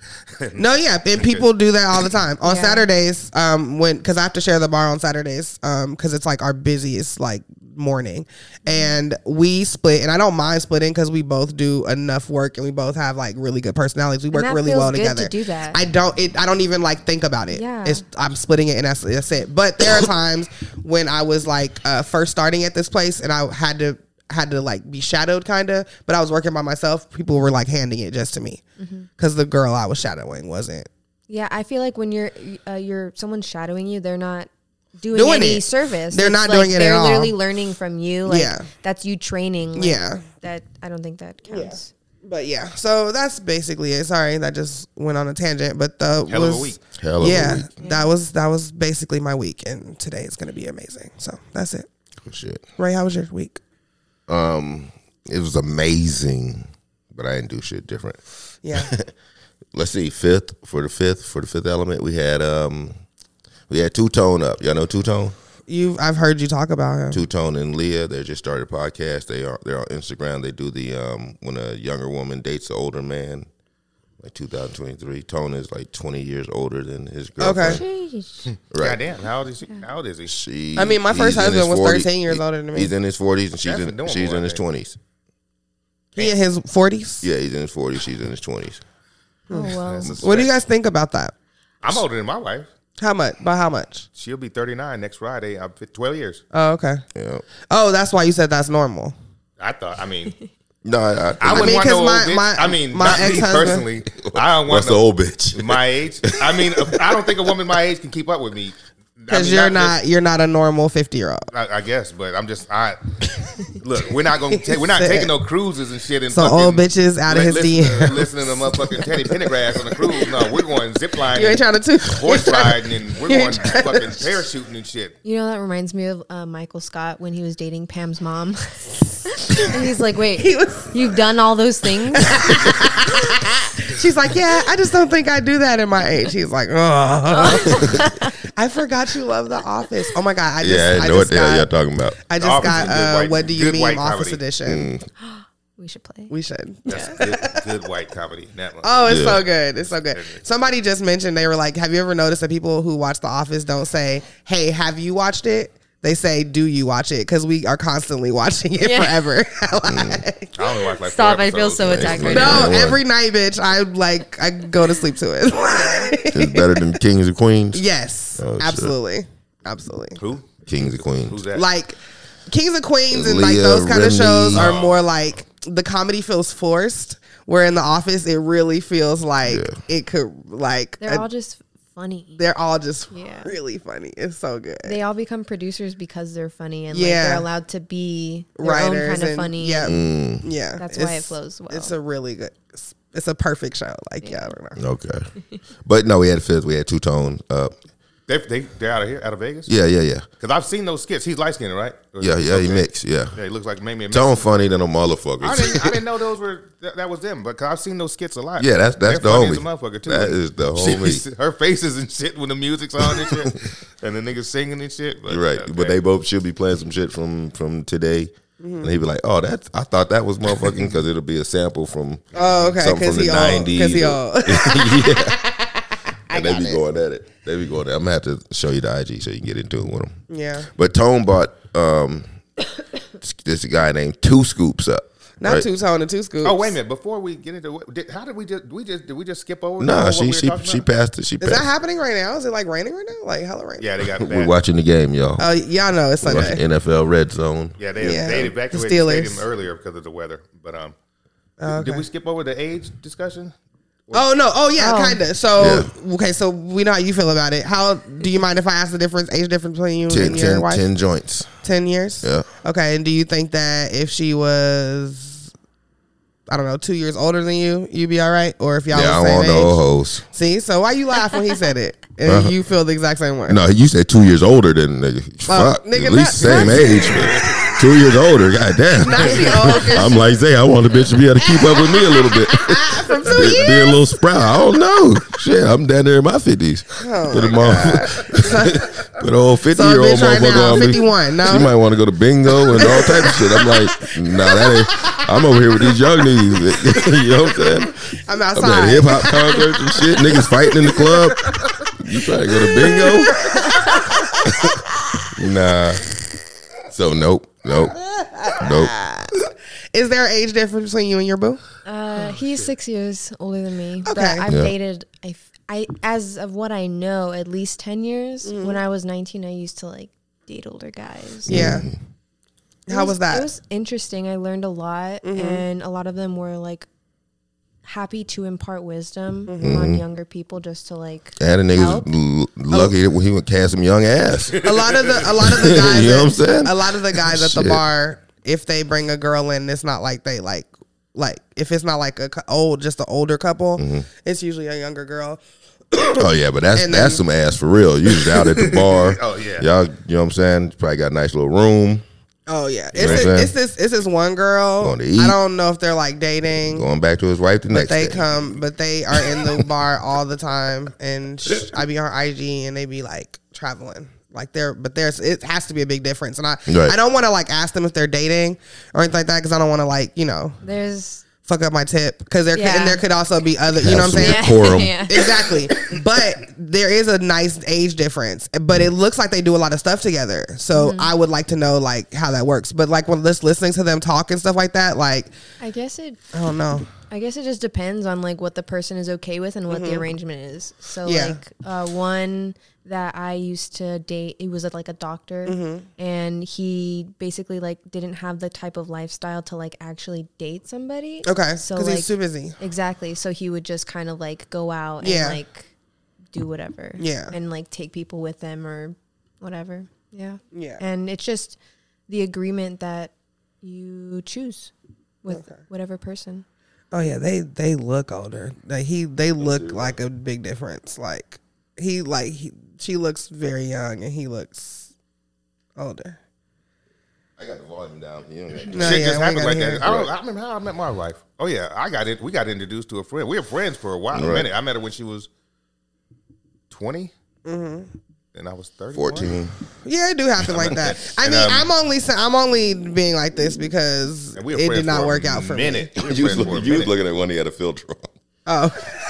No, yeah, and people do that all the time on Yeah. Saturdays. Um, when because I have to share the bar on Saturdays. Um, because it's like our busiest like morning, and we split. And I don't mind splitting because we both do enough work and we both have like really good personalities. We work that really feels well good together. to do that. I don't. It. I don't even like think about it. Yeah. It's I'm splitting it and that's that's it. But there are times when I was like uh, first starting at this place and I had to. had to like be shadowed kind of, but I was working by myself. People were like handing it just to me because Mm-hmm. the girl I was shadowing wasn't Yeah, I feel like when you're uh, you're someone shadowing you, they're not doing, Doing any it. service. They're It's not like doing it at They're all. literally learning from you. Like, Yeah. that's you training. Like, Yeah. that I don't think that counts. But yeah, so that's basically it. Sorry, that just went on a tangent, but the Hell of a was, week. Hell of a yeah, week. that was that was basically my week, and today is gonna be amazing. So that's it. Shit. Ray, how was your week? Um, it was amazing, but I didn't do shit different. Yeah, Let's see, fifth for the fifth for the fifth element, we had um, we had Two Tone up. Y'all know Two Tone? you. I've heard you talk about him. Two Tone and Leah, they just started a podcast. They are they're on Instagram. They do the um when a younger woman dates an older man, like two thousand twenty-three. Tone is like twenty years older than his girlfriend. Sheesh. Right. Goddamn, how old is he? How old is he? She, I mean, my first he's in husband his was forties. thirteen years He- older than me. He's in his forties and she's That's in adorable, she's in I his think. twenties. He in his forties. Yeah, he's in his forties. She's in his twenties. Oh well. That's a What do you stretch. guys think about that? I'm older than my wife. How much? By how much? She'll be thirty-nine next Friday. I'm fit- twelve years. Oh, okay. Yeah. Oh, that's why you said that's normal. I thought. I mean, No, I, I, I wouldn't mean, want 'cause no my- old bitch. my- I mean, my not me ex-husband- personally. I don't want what's the no, old bitch? my age. I mean, I don't think a woman my age can keep up with me. I Because mean, you're just- not you're not a normal fifty year old. I, I guess, but I'm just. I look. We're not gonna. Ta- we're not Said- taking no cruises and shit. And So fucking old bitches out of his listen D Ms. To, listening to motherfucking Teddy Pendergrass on the cruise. No, we're going zip lining, You ain't trying to toot. horse riding, and we're you going ain't trying to- fucking parachuting and shit. You know, that reminds me of uh, Michael Scott when he was dating Pam's mom. And he's like, wait, He was- you've done all those things? She's like, yeah, I just don't think I do that in my age. He's like, oh, I forgot you love The Office. Oh my god, I just, Yeah, I I didn't know what just the hell y'all got, talking about. I just Office got is good uh, white- what do you good mean white Office comedy. edition. We should play. We should. That's good, good white comedy. That one. Oh, it's Yeah. so good. It's so good. Somebody just mentioned they were like, have you ever noticed that people who watch The Office don't say, hey, have you watched it? They say, do you watch it? Because we are constantly watching it Yeah. forever. I only watch like Stop, four I feel episodes. so attacked right No, now. Yeah, every night, bitch. I like I go to sleep to it. It's better than Kings and Queens. Yes, Oh, shit. absolutely, absolutely. Who? Kings and Queens. Who's that? Like Kings and Queens and like Leah those kind of Remini. shows are Oh. more like the comedy feels forced. Where in The Office, it really feels like Yeah. it could like They're a- all just funny. they're all just Yeah. really funny. It's so good. They all become producers because they're funny and Yeah. like they're allowed to be their Writers own kind of and- funny. Yeah, Mm. yeah. That's why it It's- flows well. It's a really good. It's, it's a perfect show. Like yeah, I don't know. Okay. But no, we had fifth. We had Two Tone up. They, they, they're out of here, out of Vegas? Yeah, yeah, yeah. Because I've seen those skits. He's light skinned, right? Or- Yeah, yeah, he okay. mixed, yeah. Yeah, he looks like maybe a Tone Mexican. funny than a I motherfucker. didn't, I didn't know those were that, that was them, but cause I've seen those skits a lot. Yeah, that's- that's They're the funny homie. as a motherfucker too. That is the She's- homie. Her faces and shit when the music's on and shit, and the niggas singing and shit. But, You're right. okay. But they both should be playing some shit from from today. And he'd be like, "Oh, that's I thought that was motherfucking," because it'll be a sample from Oh, okay. something Because from he the old. nineties. Because he or- old. yeah. And they be going at it. They be going at it. I'm gonna have to show you the I G so you can get into it with them. Yeah. But Tone bought um this guy named Two Scoops up. Not right? two tone and two scoops. Oh wait a minute! Before we get into what, did, how did we just we just did we just skip over? Nah, what she we were she talking she about? passed it. She Is passed. that happening right now? Is it like raining right now? Like hella rain? Yeah, they got We're bad. watching the game, y'all. Oh, y'all know it's We're watching Sunday. N F L Red Zone. Yeah, they Yeah. they The evacuated the Steelers. stadium earlier because of the weather. But um, Oh, did okay. we skip over the age discussion? Oh no! Oh yeah, Oh. kind of. So Yeah. okay, so we know how you feel about it. How do you mind if I ask the difference, age difference between you Ten, and your ten, wife? ten joints. Ten years. Yeah. Okay, and do you think that if she was, I don't know, two years older than you, you'd be all right, or if y'all Yeah, I was the want same no age? hoes. See, so why you laugh when he said it, and Uh-huh. you feel the exact same way? No, you said two years older than nigga. Fuck, nigga, at least not- same age. But Two years older, goddamn. Not she old. 'Cause I'm like, say, I want a bitch to be able to keep up with me a little bit. from two be, years. be a little sprout. I don't know. Shit, I'm down there in my fifties. Oh put a my motherfucker, put an old fifty So a year old bitch right motherfucker now, on me. fifty-one, no? She might want to go to bingo and all types of shit. I'm like, nah, that ain't. I'm over here with these young niggas. You know what I'm saying? I'm I'm at outside. hip hop concerts and shit. Niggas fighting in the club. You trying to go to bingo? Nah. So nope, nope, nope. Is there an age difference between you and your boo? Uh, he's six years older than me. But Okay. I've Yeah. dated, I, I, as of what I know, at least ten years. Mm-hmm. When I was nineteen, I used to like date older guys. Yeah. It How was that? It was interesting. I learned a lot, and a lot of them were like happy to impart wisdom on younger people, just to like. And the niggas help. l- lucky that he would cast some young ass. A lot of the a lot of the guys You know at- what I'm saying? a lot of the guys at the Shit. bar, if they bring a girl in, it's not like they like like if it's not like a cou- old just an older couple, it's usually a younger girl. Oh yeah, but that's And that's then- some ass for real. You just out at the bar. Oh, yeah. Y'all, you know what I'm saying? Probably got a nice little room. Oh yeah, You it's know what I'm this, saying? it's this it's this one girl. Going to eat. I don't know if they're like dating, Going back to his wife the but next they day. come, but they are in the bar all the time, and sh- I be on I G and they be like traveling. Like they're, but there's, it has to be a big difference, and I, Right. I don't want to like ask them if they're dating or anything like that because I don't want to like, you know, There's. fuck up my tip because there could, Yeah. and there could also be other, you Have know what I'm some saying? decorum. Yeah. Exactly. But there is a nice age difference. But it looks like they do a lot of stuff together. So Mm-hmm. I would like to know like how that works. But like when just listening to them talk and stuff like that, like I guess it. I don't know. I guess it just depends on like what the person is okay with and what the arrangement is. So Yeah. like uh, one that I used to date, he was a, like a doctor, and he basically like didn't have the type of lifestyle to like actually date somebody. Okay. so Because like he's too busy. exactly, so he would just kind of like go out Yeah. and like do whatever, Yeah. and like take people with them or whatever. Yeah, Yeah. and it's just the agreement that you choose with whatever person. Oh yeah, they they look older. Like he they look like a big difference. Like he like he, she looks very young and he looks older. I got the volume down. You know, No, Shit yeah, just we happened gotta like hear that. it. I, don't, I remember how I met my wife. Oh yeah, I got it. We got introduced to a friend. We were friends for a while, a Right. minute. I met her when she was twenty, Mm-hmm. and I was thirty. fourteen. Yeah, it do happen like that. I And, mean, um, I'm only sa- I'm only being like this because And we were it friends did not for work a out for minute. me. We were You was, friends for a looking, you was minute. looking at one he had a filter on. Oh,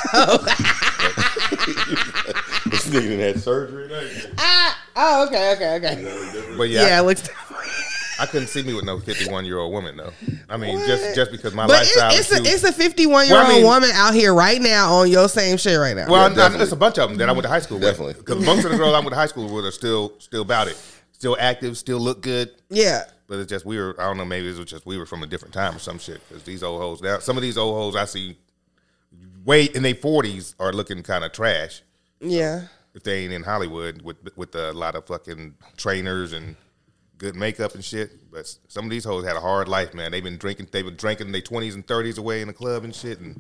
This nigga done had surgery. ah, oh, okay, okay, okay. But Yeah, yeah, it looks. I, I couldn't see me with no fifty-one year old woman though. I mean, just just because my But it, lifestyle. it's is a too- it's a fifty-one year Well, I old mean- woman out here right now on your same shit right now. Well, Yeah, I- I, definitely. it's a bunch of them that I went to high school with. Definitely. Because most of the girls I went to high school with are still still about it, still active, still look good. Yeah, But it's just we were. I don't know. Maybe it was just we were from a different time or some shit. Because these old hoes now, some of these old hoes I see, way in their forties are looking kind of trash yeah. if they ain't in Hollywood with with a lot of fucking trainers and good makeup and shit. But some of these hoes had a hard life, man. They've been drinking. They've been drinking their twenties and thirties away in the club and shit. And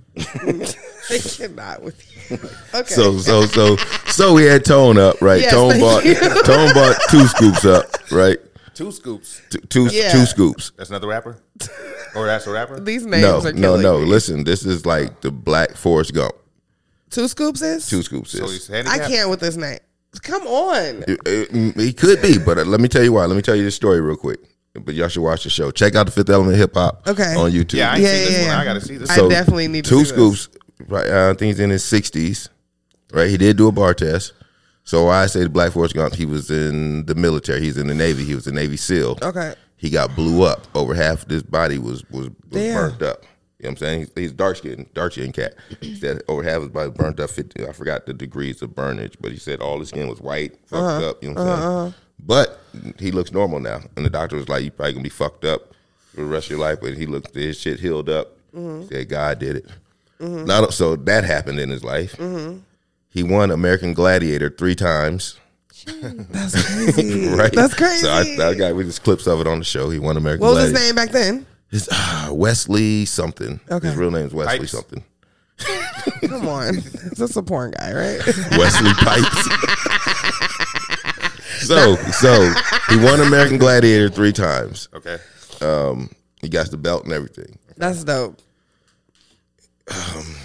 I cannot with you. Okay. So so so so we had Tone up, right? Yes, Tone thank bought you. Tone bought two scoops up, right? two scoops. Two two, Yeah. two scoops. That's another rapper, or that's a rapper. These names No, are no, killing no. me. Listen, this is like the Black Forrest Gump. Two scoops is Two scoops So is. he's I handicapped. can't with this name. Come on. It, it- it could be, but uh, let me tell you why. Let me tell you this story real quick. But y'all should watch the show. Check out the Fifth Element Hip Hop Okay. on YouTube. Yeah, I ain't Yeah, seen this yeah, one. yeah. I gotta see this. I definitely need to two see this. scoops. Right, I think he's in his sixties. Right, he did do a bar test. So why I say the Black Forrest Gump, he was in the military. He's in the Navy. He was a Navy SEAL. Okay. He got blew up. Over half of his body was was, was Damn. burnt up. You know what I'm saying? He's, he's dark skinned, dark skinned cat. He said over half his body burnt up. fifty, I forgot the degrees of burnage, but he said all his skin was white, fucked Uh-huh. up. You know what I'm saying? But he looks normal now, and the doctor was like, "You probably gonna be fucked up for the rest of your life." But he looked, his shit healed up. Mm-hmm. He said God did it. Not so that happened in his life. Mm-hmm. He won American Gladiator three times. That's crazy. Right, That's crazy. So I, I got with his clips of it on the show. He won American. what was his Gladiator. name back then? His uh, Wesley something. Okay. His real name is Wesley Pipes. something. Come on. That's a porn guy, right? Wesley Pipes. So, so he won American Gladiator three times. Okay. Um, he got the belt and everything. That's dope. Um,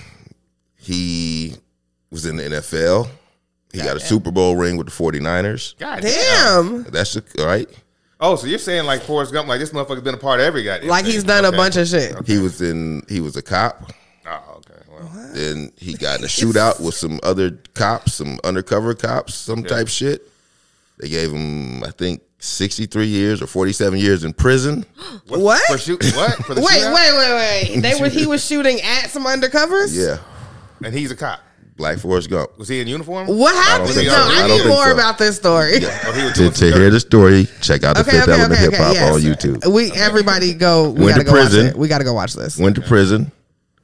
he was in the N F L. He got a Super Bowl ring with the forty-niners. God Damn. That's a, all right. Oh, so you're saying like Forrest Gump, like this motherfucker's been a part of every goddamn Like thing. he's done Okay. a bunch of shit. He was in. He was a cop. Oh, okay. Well, Then he got in a shootout with some other cops, some undercover cops, some type shit. They gave him, I think, sixty-three years or forty-seven years in prison. What? For shoot? What? For the Wait, shootout? wait, wait, wait. They were he was shooting at some undercovers? Yeah, And he's a cop. Black Forrest Gump. Was he in uniform? What happened? think No, so. I I don't need think more so. about this story. Oh, he was To, doing to some hear dirt. the story, check out the Okay, Fifth okay, Element okay, Hip okay. Hop Yes. on YouTube. We everybody go. We Went gotta to go watch prison. it. We gotta go watch this. Went to prison,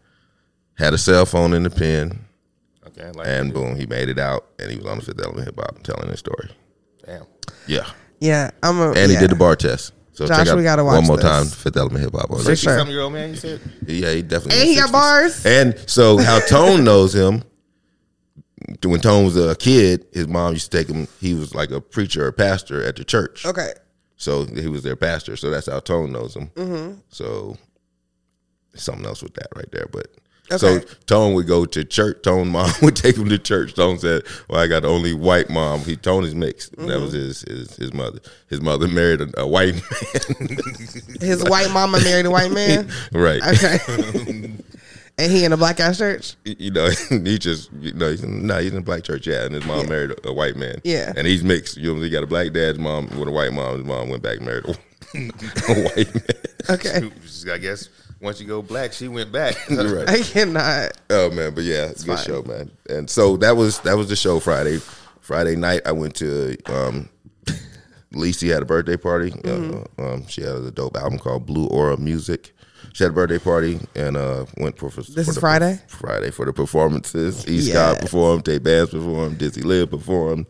had a cell phone in the pen, Okay, like, and boom, he made it out, and he was on the Fifth Element Hip Hop telling his story. damn. Yeah, Yeah, I'm a. and yeah. he did the bar test. So Josh, check out we gotta one watch more this. time, Fifth Element Hip Hop on For YouTube. sure. Some year old man, you said? Yeah, he definitely. And in he his got sixties. bars. And so how Tone knows him, when Tone was a kid, his mom used to take him. He was like a preacher or pastor at the church. Okay. So he was their pastor. So that's how Tone knows him. Mm-hmm. So something else with that right there. But Okay. so Tone would go to church. Tone mom would take him to church. Tone said, "Well, I got the only white mom." He Tone is mixed. And that was Mm-hmm. his, his his mother. His mother married a, a white man. His white mama married a white man. Right. Okay. And he in a black ass church. You know, he just, you know, he's in, no, he's in a black church, yeah, and his mom married a, a white man. Yeah. And he's mixed. You know, he got a black dad's mom with a white mom. His mom went back and married a, a white man. Okay. I guess once you go black, she went back. Right. I cannot. Oh, man, but yeah, it's a good fine. show, man. And so that was that was the show Friday. Friday night, I went to, um, Lacey had a birthday party. Mm-hmm. Uh, um, she had a dope album called Blue Aura Music. She had a birthday party and uh, went for, for This for is the, Friday? Friday for the performances. E. Yes. Scott performed, Tay Bass performed, Dizzy Lib performed,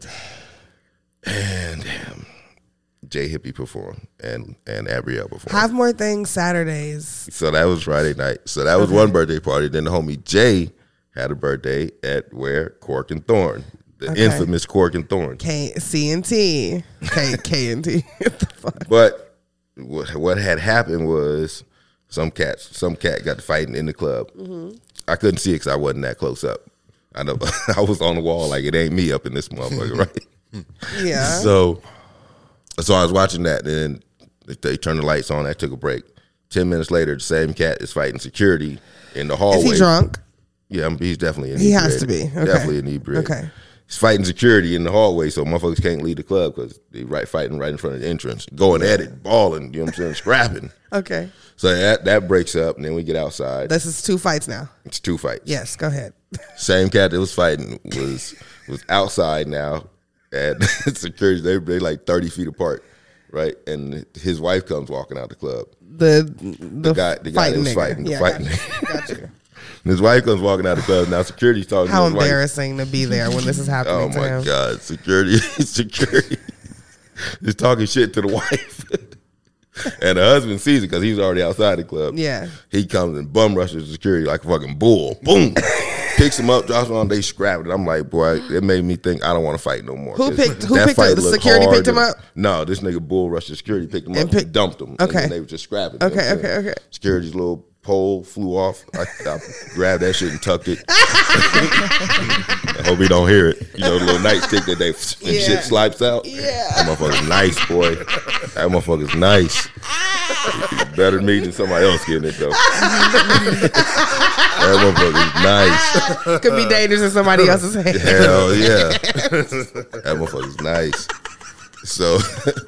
and damn, Jay Hippie performed, and and Abrielle performed. Have more things Saturdays. So that was Friday night. So that was one birthday party. Then the homie Jay had a birthday at where Cork and Thorn, the Okay. infamous Cork and Thorn. K C and T. K K and T. What the fuck? But what, what had happened was some cats, some cat got fighting in the club. Mm-hmm. I couldn't see it because I wasn't that close up. I know I was on the wall like it ain't me up in this motherfucker, right? Yeah. So, so I was watching that, and they, they turned the lights on. I took a break. Ten minutes later, the same cat is fighting security in the hallway. Is he drunk? Yeah, I'm, he's definitely He inebriated. has to be. Okay. Definitely inebriated. Okay. He's fighting security in the hallway, so motherfuckers can't leave the club because they right fighting right in front of the entrance, going at it, balling, you know what I'm saying, scrapping. Okay. So that that breaks up, and then we get outside. This is two fights now. It's two fights. Yes, go ahead. Same cat that was fighting was was outside now, and security they they like thirty feet apart, right? And his wife comes walking out the club. The the, The guy, the guy that was nigga. fighting, the Yeah, fighting. Got you. Got you. And his wife comes walking out the club. Now security's talking How to his wife. embarrassing to be there when this is happening Oh to my him. God, security, security is talking shit to the wife, and the husband sees it because he's already outside the club. Yeah. He comes and bum rushes security like a fucking bull. Boom, picks him up, drops him on. They scrap it. I'm like, boy, it made me think I don't want to fight no more. Who 'Cause picked- who that picked up- fight the looked security hard picked him and- up? No, this nigga bull rushed the security, picked him And up, pick- and dumped him. Okay. and then they were just scrapping. you know Okay, what I'm okay, saying? okay. Security's little pole flew off. I, I grabbed that shit and tucked it. I hope he don't hear it. You know, the little nightstick that they and Yeah. shit slipes out. Yeah. That motherfucker's nice, boy. That motherfucker's nice. Better me than somebody else getting it though. That motherfucker's nice. Could be dangerous in somebody else's hands. Hell yeah. That motherfucker's nice. So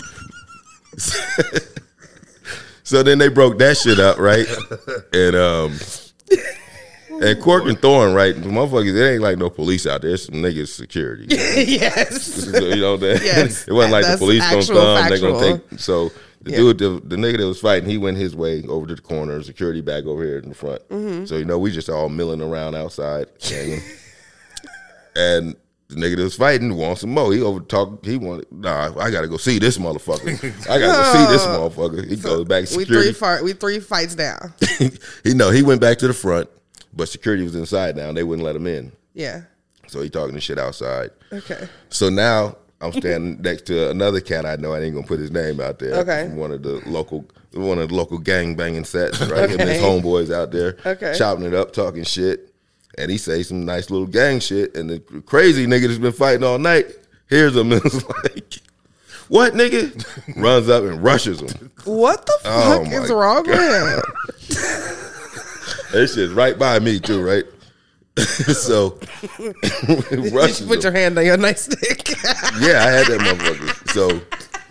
So then they broke that shit up, right? And um and Cork and Thorn, right? The motherfuckers, it ain't like no police out there. It's some niggas security. Yes. You know that? Yes. It wasn't like the That's police gonna actual come, they gonna factual. take so the Yeah. dude, the, the nigga that was fighting, he went his way over to the corner, security back over here in the front. Mm-hmm. So, you know, we just all milling around outside. hanging. And the nigga that was fighting wants some more. He over talk. He wanted. Nah, I gotta go see this motherfucker. I gotta go see this motherfucker. He goes back to We security. three far, we three fights down. he know he went back to the front, but security was inside now. And they wouldn't let him in. Yeah. So he talking this shit outside. Okay. So now I'm standing next to another cat I know. I ain't gonna put his name out there. Okay. From one of the local, one of the local gang banging sets, right? Him and his Okay. homeboys out there, Okay. chopping it up, talking shit, and he say some nice little gang shit, and the crazy nigga that's been fighting all night hears him and is like, "What, nigga?" Runs up and rushes him. What the Oh, fuck my is wrong with him? That shit's right by me too, right? So You rushes should put him. your hand on your nightstick. Yeah, I had that motherfucker. So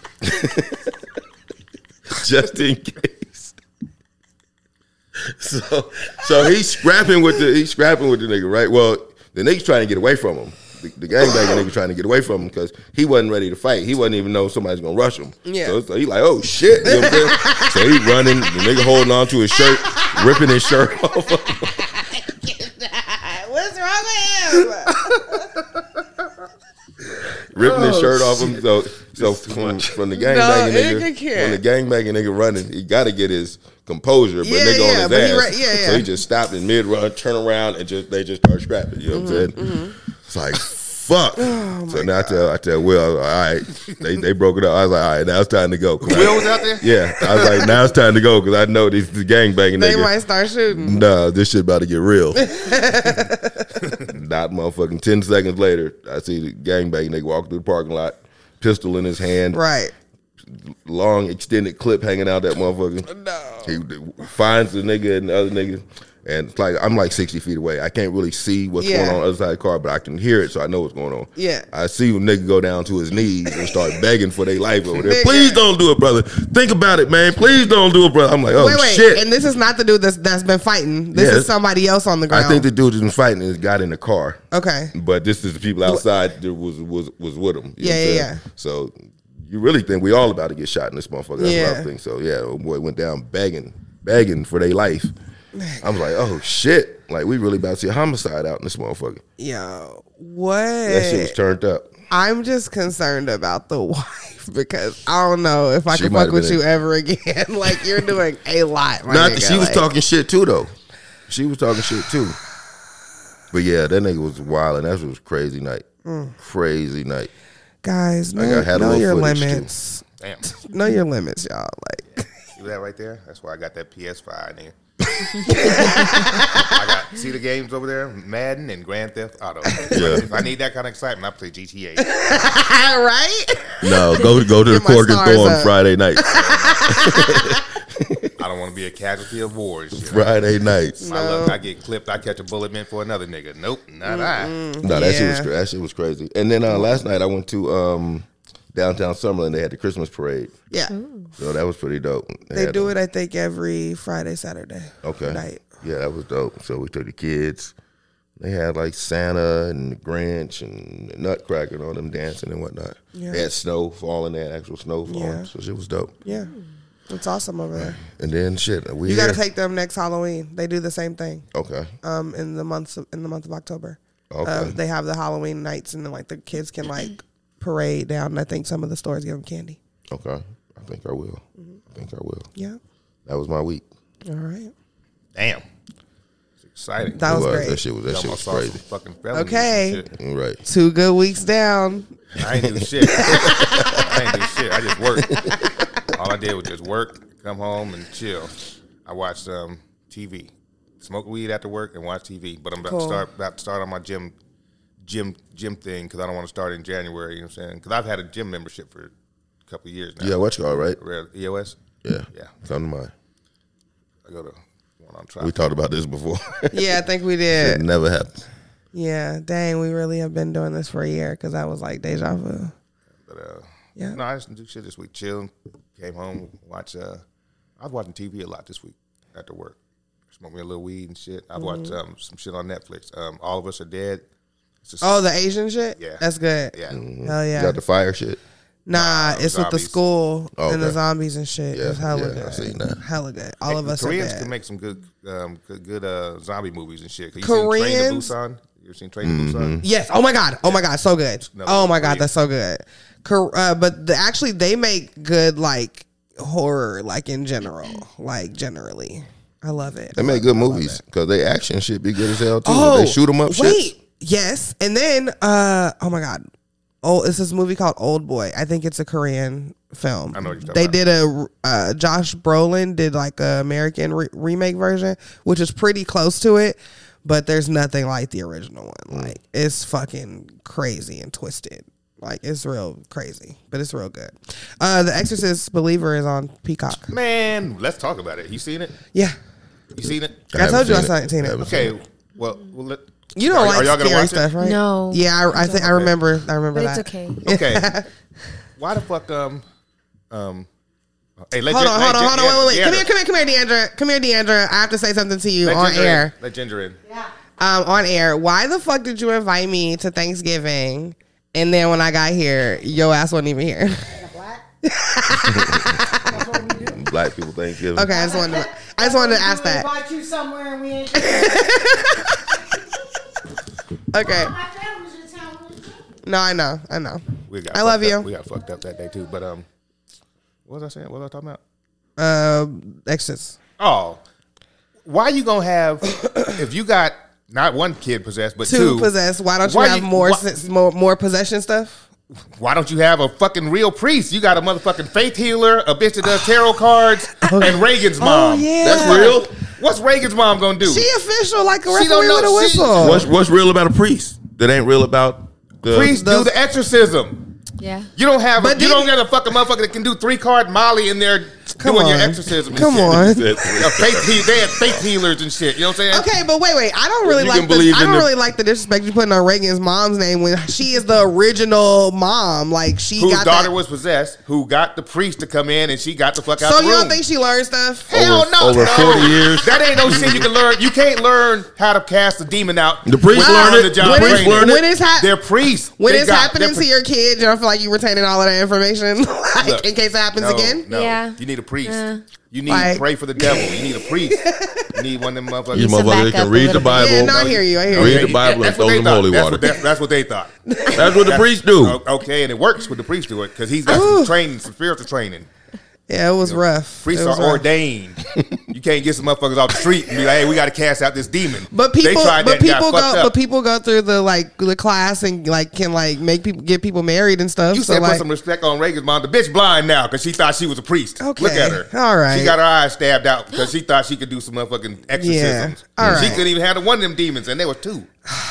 just in case. So so he's scrapping with the he's scrapping with the nigga, right? Well, the nigga's trying to get away from him. The, the gangbanging nigga trying to get away from him because he wasn't ready to fight. He wasn't even know somebody's gonna rush him. Yeah. So, so he like, oh shit. You know what I'm saying? So he running, the nigga holding on to his shirt, ripping his shirt off. What's wrong with him? Ripping his Oh, shirt off him. So so from, from the gangbanging No, nigga, nigga can't. from the gangbanging nigga running, he got to get his composure, but Yeah, nigga yeah, on his but he ass. ra- yeah, So yeah. he just stopped in mid run, turn around, and just they just start scrapping. You know what I'm Mm-hmm, saying? It's like fuck. Oh, so now I tell I tell Will, all right, they they broke it up. I was like, all right, now it's time to go. 'Cause I- Will was out there? yeah, I was like, now it's time to go because I know these the gangbanging They nigga. might start shooting. Nah, this shit about to get real. Not motherfucking ten seconds later, I see the gangbang nigga walk through the parking lot, pistol in his hand, Right. long extended clip hanging out that motherfucker. No. He finds the nigga and the other nigga, and it's like I'm like sixty feet away. I can't really see what's Yeah. going on on the other side of the car, but I can hear it, so I know what's going on. Yeah. I see a nigga go down to his knees and start begging for their life over there. Nigga. Please don't do it, brother. Think about it, man. Please don't do it, brother. I'm like, oh wait, wait. shit. And this is not the dude that's, that's been fighting. This Yeah. is somebody else on the ground. I think the dude that's been fighting has got in the car. Okay. But this is the people outside that was was was with him. You know Yeah, what I'm yeah, saying? yeah. So you really think we all about to get shot in this motherfucker? That's what Yeah. I think. So yeah, old boy went down begging, begging for their life. I was like, oh shit! Like we really about to see a homicide out in this motherfucker. Yo, what? That shit was turned up. I'm just concerned about the wife because I don't know if I She can might fuck have with been you in- ever again. Like you're doing a lot. My Not, nigga. she was Like, talking shit too though. She was talking shit too. But yeah, that nigga was wild, and that was a crazy night. Mm. Crazy night. Guys, Like, know, I had a know little your footage, too. limits. Damn. Know your limits, y'all. Like, See that right there? That's why I got that P S five, nigga. I got see the games over there, Madden and Grand Theft Auto. Yeah. If I need that kind of excitement, I play G T A. right? No, go go to the Get my Cork and stars Thorn up. Friday night. I don't want to be a casualty of wars. You know? Friday nights. I love. I get clipped. I catch a bullet meant for another nigga. Nope, not I. No, that shit Yeah. was cra- that shit was crazy. And then uh, last night I went to um, downtown Summerlin. They had the Christmas parade, Yeah. so that was pretty dope. They had, do uh, it, I think, every Friday, Saturday. Okay. Night. Yeah, that was dope. So we took the kids. They had like Santa and the Grinch and the Nutcracker and all them dancing and whatnot. Yeah. They had snow falling. They had actual snow falling. Yeah. So shit was dope. Yeah. It's awesome over there. And then shit, we You here. got to take them next Halloween. They do the same thing. Okay. Um, in the months of, in the month of October. Okay. Uh, they have the Halloween nights, and then like the kids can like parade down. And I think some of the stores give them candy. Okay. I think I will. I think I will. Yeah. That was my week. All right. Damn, it's exciting. That It was was. great. That shit was that shit Almost was saw some crazy. fucking felonies Okay. and shit. Right. Two good weeks down. I ain't do shit. I ain't do shit. I just worked. All I did was just work, come home, and chill. I watched um, T V, smoke weed after work, and watch T V. But I'm about Cool. to start about to start on my gym, gym, gym thing because I don't want to start in January. You know what I'm saying? Because I've had a gym membership for a couple of years now. Yeah, what you all right? Real E O S. Yeah. Yeah. Come to mind. I go to one on trial. We talked about this before. Yeah, I think we It did. never happened. Yeah, dang, we really have been doing this for a year because I was like deja vu. But uh, Yeah. no, I just didn't do shit this week. Chill, came home, watch. Uh, I was watching T V a lot this week after work. Smoked me a little weed and shit. I watched Mm-hmm. um, some shit on Netflix. Um, All of Us Are Dead. It's just, Oh, the Asian shit? Yeah. That's good. yeah. Hell You yeah. got the fire shit. Nah, it's with the zombies. school Oh, and the okay. zombies and shit. Yeah, it's hella yeah, good. I seen that. Hella good. All of us Koreans are dead. can make some good, um, good, good uh, zombie movies and shit. You seen Train to Koreans? Busan? You ever seen Train to Busan? Yes. Oh my god. Oh my god. So good. No, Oh my god. Korean. That's so good. Cor- uh, but the, actually, they make good like horror, like in general, like generally. I love it. They make good movies because they action shit be good as hell too. Oh, they shoot them up. Wait. Shits. Yes. And then, uh, oh my god, Oh, it's this movie called Old Boy. I think it's a Korean film. I know what you're talking They about. did a uh, Josh Brolin did like a American re- remake version, which is pretty close to it, but there's nothing like the original one. Like it's fucking crazy and twisted. Like it's real crazy, but it's real good. Uh, The Exorcist Believer is on Peacock. Man, let's talk about it. You seen it? Yeah, You seen it? I, told you I haven't saw- seen it. Haven't Okay. Well, well let, You don't Are- like are y'all gonna scary watch it? stuff, right? No. Yeah, I, I think I remember. I remember But that. it's okay. okay. Why the fuck? Um. Um. Hey, let Hold Gin- on, hey, hold on, Gin- hold on, wait, wait, wait. Come Deandra. here, come here, come here, Deandra. Come here, Deandra. I have to say something to you Let on Ginger air. In. Let Ginger in. Um, on air. Why the fuck did you invite me to Thanksgiving? And then when I got here, your ass wasn't even here. Black people Thanksgiving. Okay, I just wanted to, I just wanted to ask that. Invite you somewhere and we ain't. Okay. My family's in town with you. No, I know, I know. We got I love fucked you. up. We got fucked up that day too. But um, what was I saying? What was I talking about? Uh, extras. Oh, why you gonna have if you got not one kid possessed, but Two, two, possessed. Why don't you Why have you- more, why- sense- more more possession stuff? Why don't you have a fucking real priest? You got a motherfucking faith healer, a bitch that does tarot cards, and Reagan's mom. Oh, yeah. That's real. What's Reagan's mom gonna do? She official like a She referee don't know- with a she- whistle. What's what's real about a priest that ain't real about the Priest do those- the exorcism. Yeah. You don't have. A, But you didn't- don't got a fucking motherfucker that can do three card Molly in there Come doing on. your exorcism. And Come shit. on. A faith he, they have faith healers and shit. You know what I'm saying? Okay, but wait, wait. I don't really You like can the, believe I in don't the- really like the disrespect you putting on Reagan's mom's name when she is the original mom. Like she Whose got daughter that. was possessed? Who got the priest to come in and she got the fuck out So the you room? don't think she learned stuff? Hell Over- no, over no. forty years? That ain't no shit you can learn. You can't learn how to cast a demon out. The priest without learned the it. job The priest training. learned it. When it's hap- They're priests. when They it's got- happening they're to your kids, you don't feel like you retaining all of that information, like Look, in case it happens no, again. No, Yeah. you need a priest. Uh. you need Like- to pray for the devil. You need a priest. You need one of them motherfuckers. These Some motherfuckers backup can a read the little bit. Bible. Yeah, no, I hear you. I hear Read you. the Bible and that's throw what they them thought. holy That's water. what, that's, that's what they thought. That's what the priests do. O- Okay, and it works with the priest do it because he's got some training, some spiritual training. Yeah, it was rough. Priests It was are rough. ordained. You can't get some motherfuckers off the street and be like, "Hey, we got to cast out this demon." But They people, tried that but and got people fucked go, up. but people go through the like the class and like can like make people get people married and stuff. You so said like, put some respect on Reagan's mom. The bitch blind now because she thought she was a priest. Okay, Look at her. all right. She got her eyes stabbed out because she thought she could do some motherfucking exorcisms. all She right. couldn't even handle one of them demons, and there were two,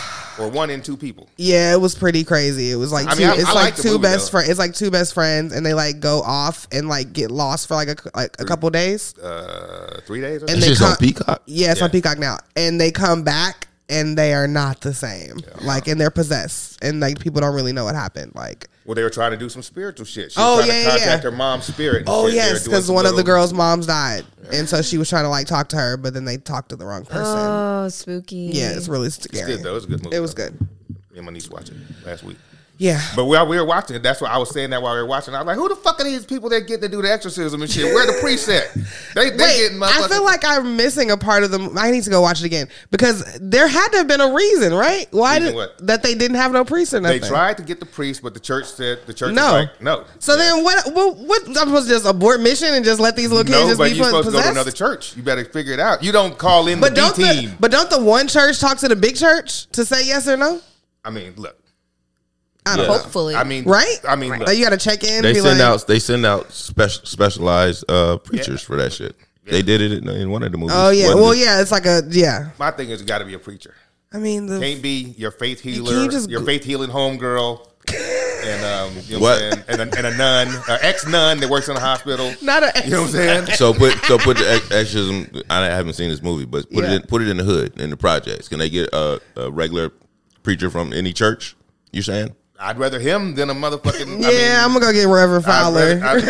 or one and two people. yeah, it was pretty crazy. It was like I two, mean, I- it's I like like the two movie, best though. friends. It's like two best friends, and they like go off and like get lost for like a like a couple days, Uh, three days. Or and something? they Shit's come, on Peacock. Yeah, it's on Yeah. Peacock now, and they come back and they are not the same. Like, and they're possessed, and like people don't really know what happened. Like, Well, they were trying to do some spiritual shit. She Oh, was trying yeah, to yeah, contact yeah. her mom's spirit. and oh shit. They were yes, doing because some one of the little- girls' moms died, and so she was trying to like talk to her, but then they talked to the wrong person. Oh, spooky. yeah, it's really It's scary. good though. It was a good movie. It was though. good. Me and my niece watched it last week. Yeah. But while we were watching it, that's why I was saying that while we were watching. I was like, "Who the fuck are these people that get to do the exorcism and shit? Where the priest at? They they Wait, getting I motherfucking." feel like I'm missing a part of the. I need to go watch it again because there had to have been a reason, right? Why Reason did what? that they didn't have no priest or They nothing? tried to get the priest, but the church said the church No. was like, no. So then what? What? what I'm supposed to just abort mission and just let these little kids No, just but be you're supposed possessed? to go to another church. You better figure it out. You don't call in But the don't B the, team. but don't the one church talk to the big church to say yes or no? I mean, look. I don't Yeah. know. Hopefully. I mean, Right? I mean, look. Like you got to check in. They be send like, out they send out special specialized uh, preachers for that shit. They did it in, in one of the movies. Oh yeah. Wasn't Well it? yeah. It's like a yeah. my thing is, you got to be a preacher. I mean the Can't be your faith can't healer, just your go- faith healing homegirl, and um, you know What? what I'm saying, and a, and a nun, uh, ex nun that works in a hospital. not a. You know what I'm saying? So put so put the ex- exorcism. I haven't seen this movie, but put Yeah. it in, put it in the hood in the projects. Can they get a, a regular preacher from any church? You saying? I'd rather him than a motherfucking. Yeah, I mean, I'm gonna go get Reverend I'd Fowler. rather-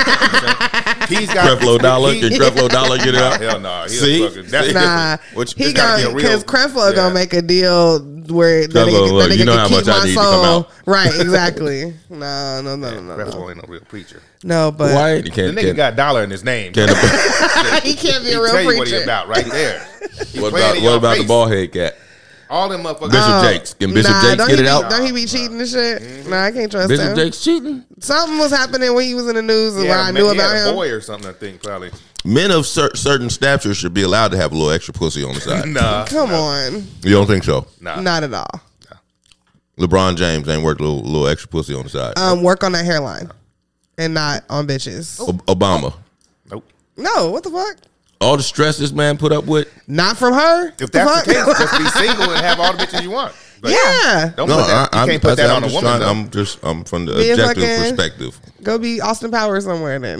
I'd- he's got Creflo Dollar? he- Did Creflo Dollar get it Nah, out? hell no. He's See? fucking, that's Nah, different. Which- he it's gotta gonna be a real- because Creflo yeah. gonna make a deal where that Creflo, nigga, look, that nigga you know can how keep much I my need to come soul. out. Right, exactly. no, no, no, no, no, Creflo no. ain't no real preacher. No, but Why? You The can't. nigga Can, got dollar in his name. can he can't be He a real tell you preacher. what he about right there. He what playing about in what your about the face. bald head cat? All them motherfuckers. Bishop Oh, Jakes. Can Bishop nah, Jakes don't get he it be, out? Don't he be cheating and shit? Nah, I can't trust Bishop him. Jakes cheating. Something was happening when he was in the news He where had I a knew man- he about had a him. boy or something. I think probably. Men of cer- certain stature should be allowed to have a little extra pussy on the side. Nah, Come on, You don't think so? nah. not at all. LeBron James ain't worked a little, little extra pussy on the side. Um, work on that hairline, and not on bitches. O- Obama. Nope. No, what the fuck? All the stress this man put up with. Not from her. If that's the, fuck? case, just be single and have all the bitches you want. But Yeah. Don't No, put that. I, You I'm, can't put that's- that I'm on a just woman. trying- though. I'm just, I'm from the Be a objective fucking- perspective. Go be Austin Powers somewhere then.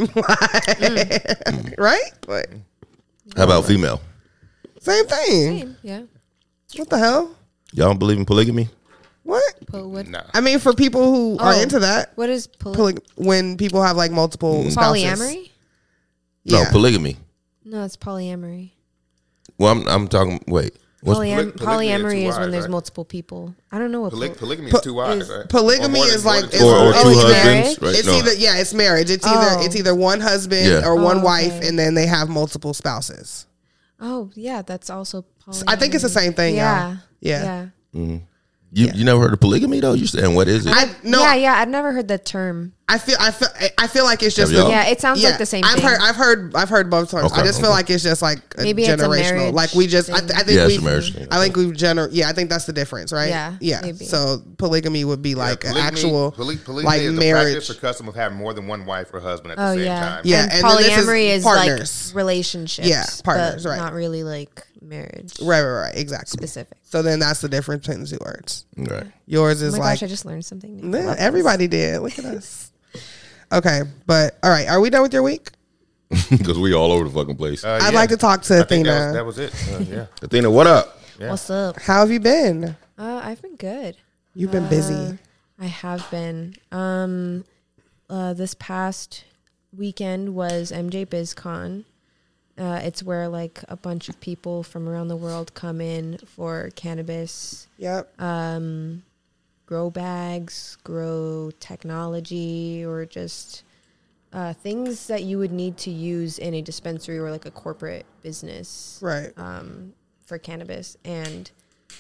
Mm. Right? Like, How about female? same thing. Same, yeah. What the hell? Y'all don't believe in polygamy? What? Po- what, Nah. I mean, for people who are Oh. into that, what is poly- poly- when people have like multiple spouses. polyamory? No, Yeah. polygamy. No, it's polyamory. Well, I'm, I'm talking. Wait, what's Polyam- poly- polygamy is polyamory two is when wives, there's right? multiple people. I don't know what. Poly- poly- polygamy Po- is two wives, is- right? Polygamy Or more is than- like more it's, than- or, or Oh, two it's husbands? marriage? Right? it's No. either yeah, it's marriage. It's either Oh. it's either one husband Yeah. or one Oh, wife, okay. and then they have multiple spouses. Oh yeah, that's also polyamory. I think it's the same thing, Yeah. y'all. Yeah. Yeah. You you never heard of polygamy though? You said, and what is it? I no, yeah, yeah. I've never heard the term. I feel I feel I feel like it's just Have y'all? the- Yeah, it sounds yeah, like the same I've thing. heard I've heard I've heard both terms. I Okay, just feel okay. like it's just like a Maybe it's a generational. marriage like we just I, th- I think Yeah, it's we a marriage thing. I think we've gener yeah I think that's the difference, right? Yeah, yeah. maybe. So polygamy would be like Yeah, an polygamy- actual poly- polygamy like is the marriage. practice or custom of having more than one wife or husband at the Oh same yeah. time. Yeah, And, and then this is polyamory is, partners. like relationships. Yeah, partners, but right. Not really like marriage. Right, right, right, exactly. Specific. So then that's the difference between the two words. Right. Yours Oh is my like gosh, I just learned something new. Yeah, Love this. everybody did. Look at us. Okay, but all right, are we done with your week? Because we all over the fucking place. Uh, I'd yeah. like to talk to I think that Athena. was, that was it. Uh, yeah. Athena, what up? Yeah. What's up? How have you been? Uh, I've been good. You've been Uh, busy. I have been. Um, uh, this past weekend was M J BizCon. Uh, it's where like a bunch of people from around the world come in for cannabis, Yep. um, grow bags, grow technology, or just uh, things that you would need to use in a dispensary or like a corporate business Right. um, for cannabis. And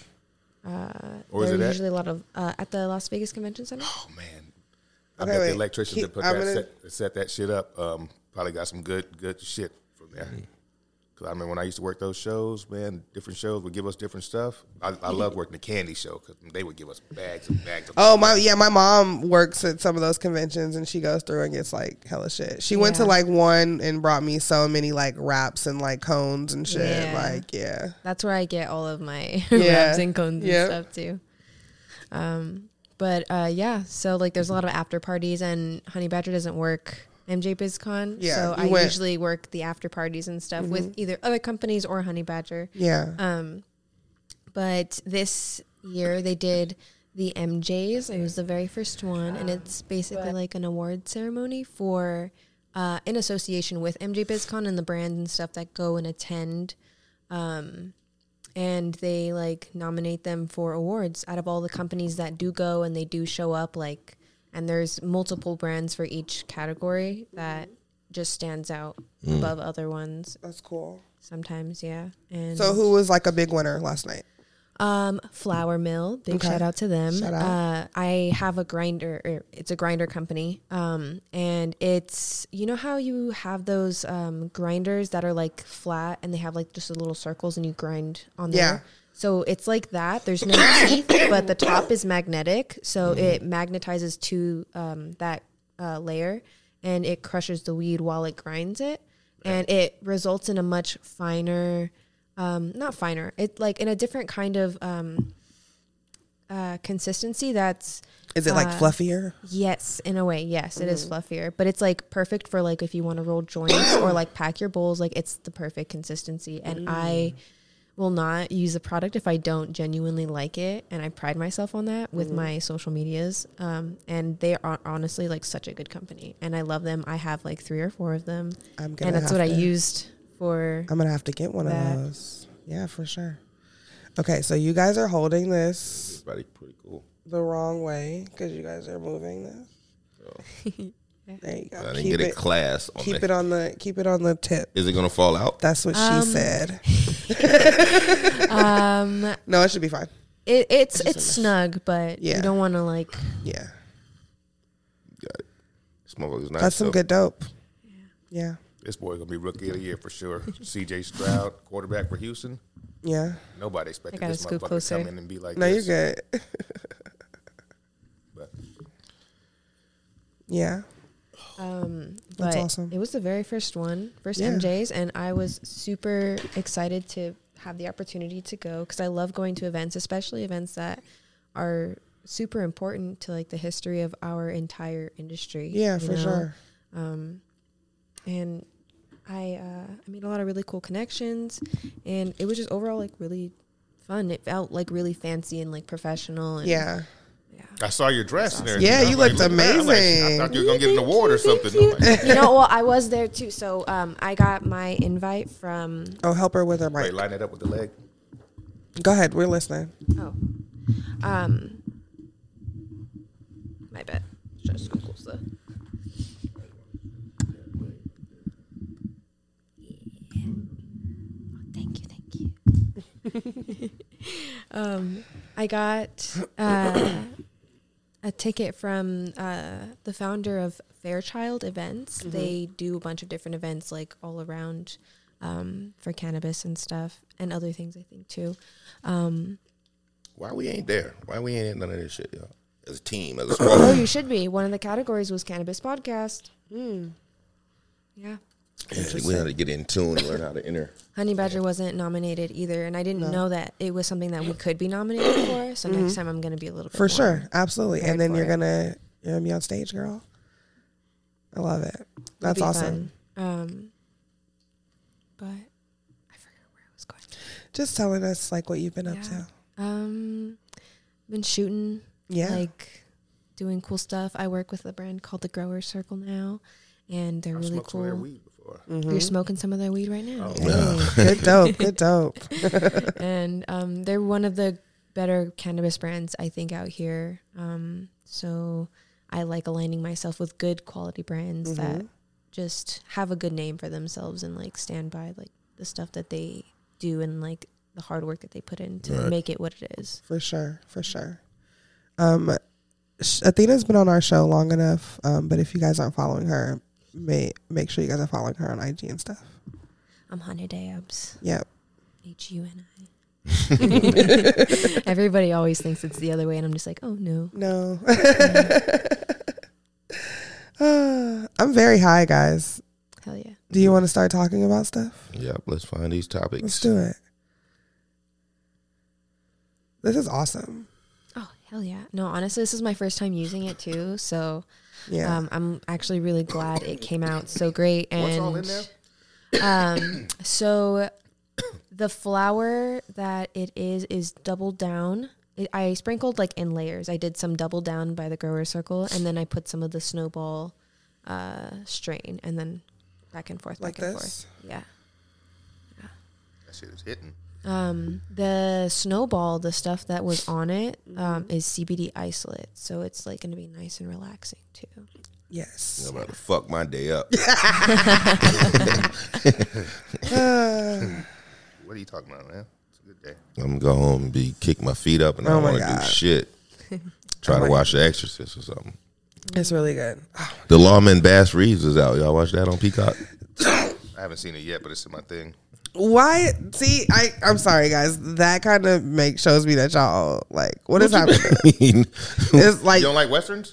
uh, Where is there it are at? usually a lot of uh, at the Las Vegas Convention Center. Oh man, I Okay, bet wait. the electricians Keep- that put I'm that gonna- set, that set that shit up um, probably got some good good shit from there. Because I remember when I used to work those shows, man, different shows would give us different stuff. I, I love working the candy show because they would give us bags and bags. Of Oh my yeah, my mom works at some of those conventions and she goes through and gets like hella shit. She went to Yeah. like one and brought me so many like wraps and like cones and shit. Yeah. Like yeah. That's where I get all of my Yeah. wraps and cones Yep. and stuff too. Um, but uh, yeah, so like there's a lot of after parties, and Honey Badger doesn't work M J BizCon. Yeah, so you I went- usually work the after parties and stuff with either other companies or Honey Badger. Yeah. Um, but this year they did the M Js. It was the very first one, and it's basically like an award ceremony for uh, in association with M J BizCon and the brands and stuff that go and attend. Um, and they like nominate them for awards out of all the companies that do go and they do show up. Like, and there's multiple brands for each category that just stands out above other ones. That's cool. Sometimes, yeah. And So who was like a big winner last night? Um, Flour Mill, big Okay. shout out to them. Shout out. Uh, I have a grinder. Or it's a grinder company. Um, and it's you know how you have those um grinders that are like flat and they have like just the little circles and you grind on there. Yeah. So it's like that. There's no teeth, but the top is magnetic, so it magnetizes to um that uh, layer, and it crushes the weed while it grinds it, and it results in a much finer. Um, not finer. It like in a different kind of um, uh, consistency. That's Is it like Uh, fluffier? yes, in a way. Yes, it is fluffier, but it's like perfect for like if you want to roll joints or like pack your bowls. Like it's the perfect consistency, and I will not use a product if I don't genuinely like it, and I pride myself on that with my social medias. Um, and they are honestly like such a good company, and I love them. I have like three or four of them, I'm gonna and that's have what I to- used for. I'm gonna have to get one that. of those. Yeah, for sure. Okay, so you guys are holding this Everybody pretty cool. the wrong way because you guys are moving this. There you go. I didn't Keep get a it, class on keep that. it on the keep it on the tip. Is it gonna fall out? That's what Um, she said. Um, No, it should be fine. it, it's just it's a mess. snug, but Yeah. you don't want to like. Yeah, This motherfucker's nice. that's some though. good dope. Yeah, This boy's gonna be rookie of the year for sure. C J Stroud, quarterback for Houston. yeah. Nobody expected I gotta this scoot motherfucker closer. to come in and be like No, this. you're good. Yeah. Um, That's but awesome. it was the very first one, first Yeah. M J's, and I was super excited to have the opportunity to go because I love going to events, especially events that are super important to like the history of our entire industry. Yeah, you for know? sure. Um, and I uh, I made a lot of really cool connections, and it was just overall like really fun. It felt like really fancy and like professional. And Yeah. I saw your dress and Awesome. everything. Yeah, I was you like, looked look at that. I'm like, amazing. I thought you were gonna get an award or something. I'm like, you know, well, I was there too. So um, I got my invite from. Oh, help her with her mic. wait, line it up with the leg. Go ahead. We're listening. Oh, um, my bad. Just come closer. Yeah. Oh, thank you, thank you. um, I got uh, a ticket from uh, the founder of Fairchild Events. Mm-hmm. They do a bunch of different events, like all around um, for cannabis and stuff, and other things, I think too. Um, Why we ain't there? Why we ain't in none of this shit, y'all? As a team, as a Oh, squad. you should be. One of the categories was cannabis podcast. Hmm. Yeah. Yeah, we had to get in tune and learn how to enter. Honey Badger wasn't nominated either, and I didn't know that it was something that we could be nominated for. So next time I'm going to be a little bit For more sure. Absolutely. And prepared then for you're it. going to you're gonna be on stage, girl. I love it. It'll That's be awesome. fun. Um, but I forgot where I was going. Just telling us like what you've been up Yeah. to. Um, been shooting, Yeah. like doing cool stuff. I work with a brand called the Grower Circle now, and they're I really smoked some of their cool. weed before. You're smoking some of their weed right now. Hey, good dope. Good dope. and um, they're one of the better cannabis brands I think out here. Um, so I like aligning myself with good quality brands that just have a good name for themselves and like stand by like the stuff that they do and like the hard work that they put in to Right. make it what it is. For sure. For sure. Um, Sh- Athena's been on our show long enough. Um, but if you guys aren't following her, may make sure you guys are following her on I G and stuff. I'm Hannah Dabs, Yep. H U N I. Everybody always thinks it's the other way, and I'm just like, oh no. No. Uh, I'm very high, guys. Hell yeah. Do you want to start talking about stuff? Yeah, let's find these topics. Let's do it. This is awesome. Oh, hell yeah. No, honestly, this is my first time using it too. So Yeah. um, I'm actually really glad it came out so great. And What's all in there? Um, so the flour that it is is double down. It, I sprinkled like in layers. I did some double down by the Grower Circle, and then I put some of the Snowball uh, strain, and then back and forth, Like back and this? forth. Yeah. That shit is hitting. Um, the Snowball, the stuff that was on it, Mm-hmm. um, is C B D isolate, so it's like going to be nice and relaxing too. Yes. I'm about to fuck my day up. Uh, What are you talking about, man? It's a good day. I'm going home and be kick my feet up and I Oh don't my want to do God. shit. Try Oh to my watch The Exorcist or something. it's really good. The Lawman Bass Reeves is out. Y'all watch that on Peacock? I haven't seen it yet, but it's in my thing. Why? See, I I'm sorry, guys. That kind of make shows me that y'all like what is happening. It's like You don't like westerns?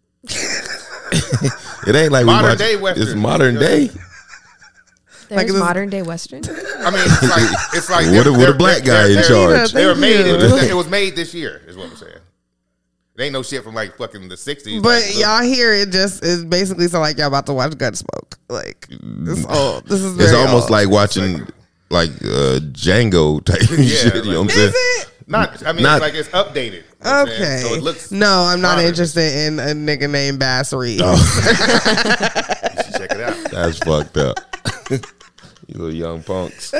It ain't like Modern we watch, day Western. It's modern day. There's this- modern day Western. I mean, it's like it's like What they're- a- what a they're- black they're- guy in they're- charge. They were Thank made. you. It was, it was made this year, is what I'm saying. It ain't no shit from like fucking the sixties. But like, y'all hear it just is basically sound like y'all about to watch Gunsmoke. Like it's old. This is It's very almost old. like watching like uh, Django type shit. You know what I'm Is saying? it? Not. I mean, Not- it's like it's updated. You know what I'm saying? Okay. So it looks. no, I'm not modern. interested in a nigga named Bass Reeves. Oh, You should check it out. that's fucked up. You little young punks.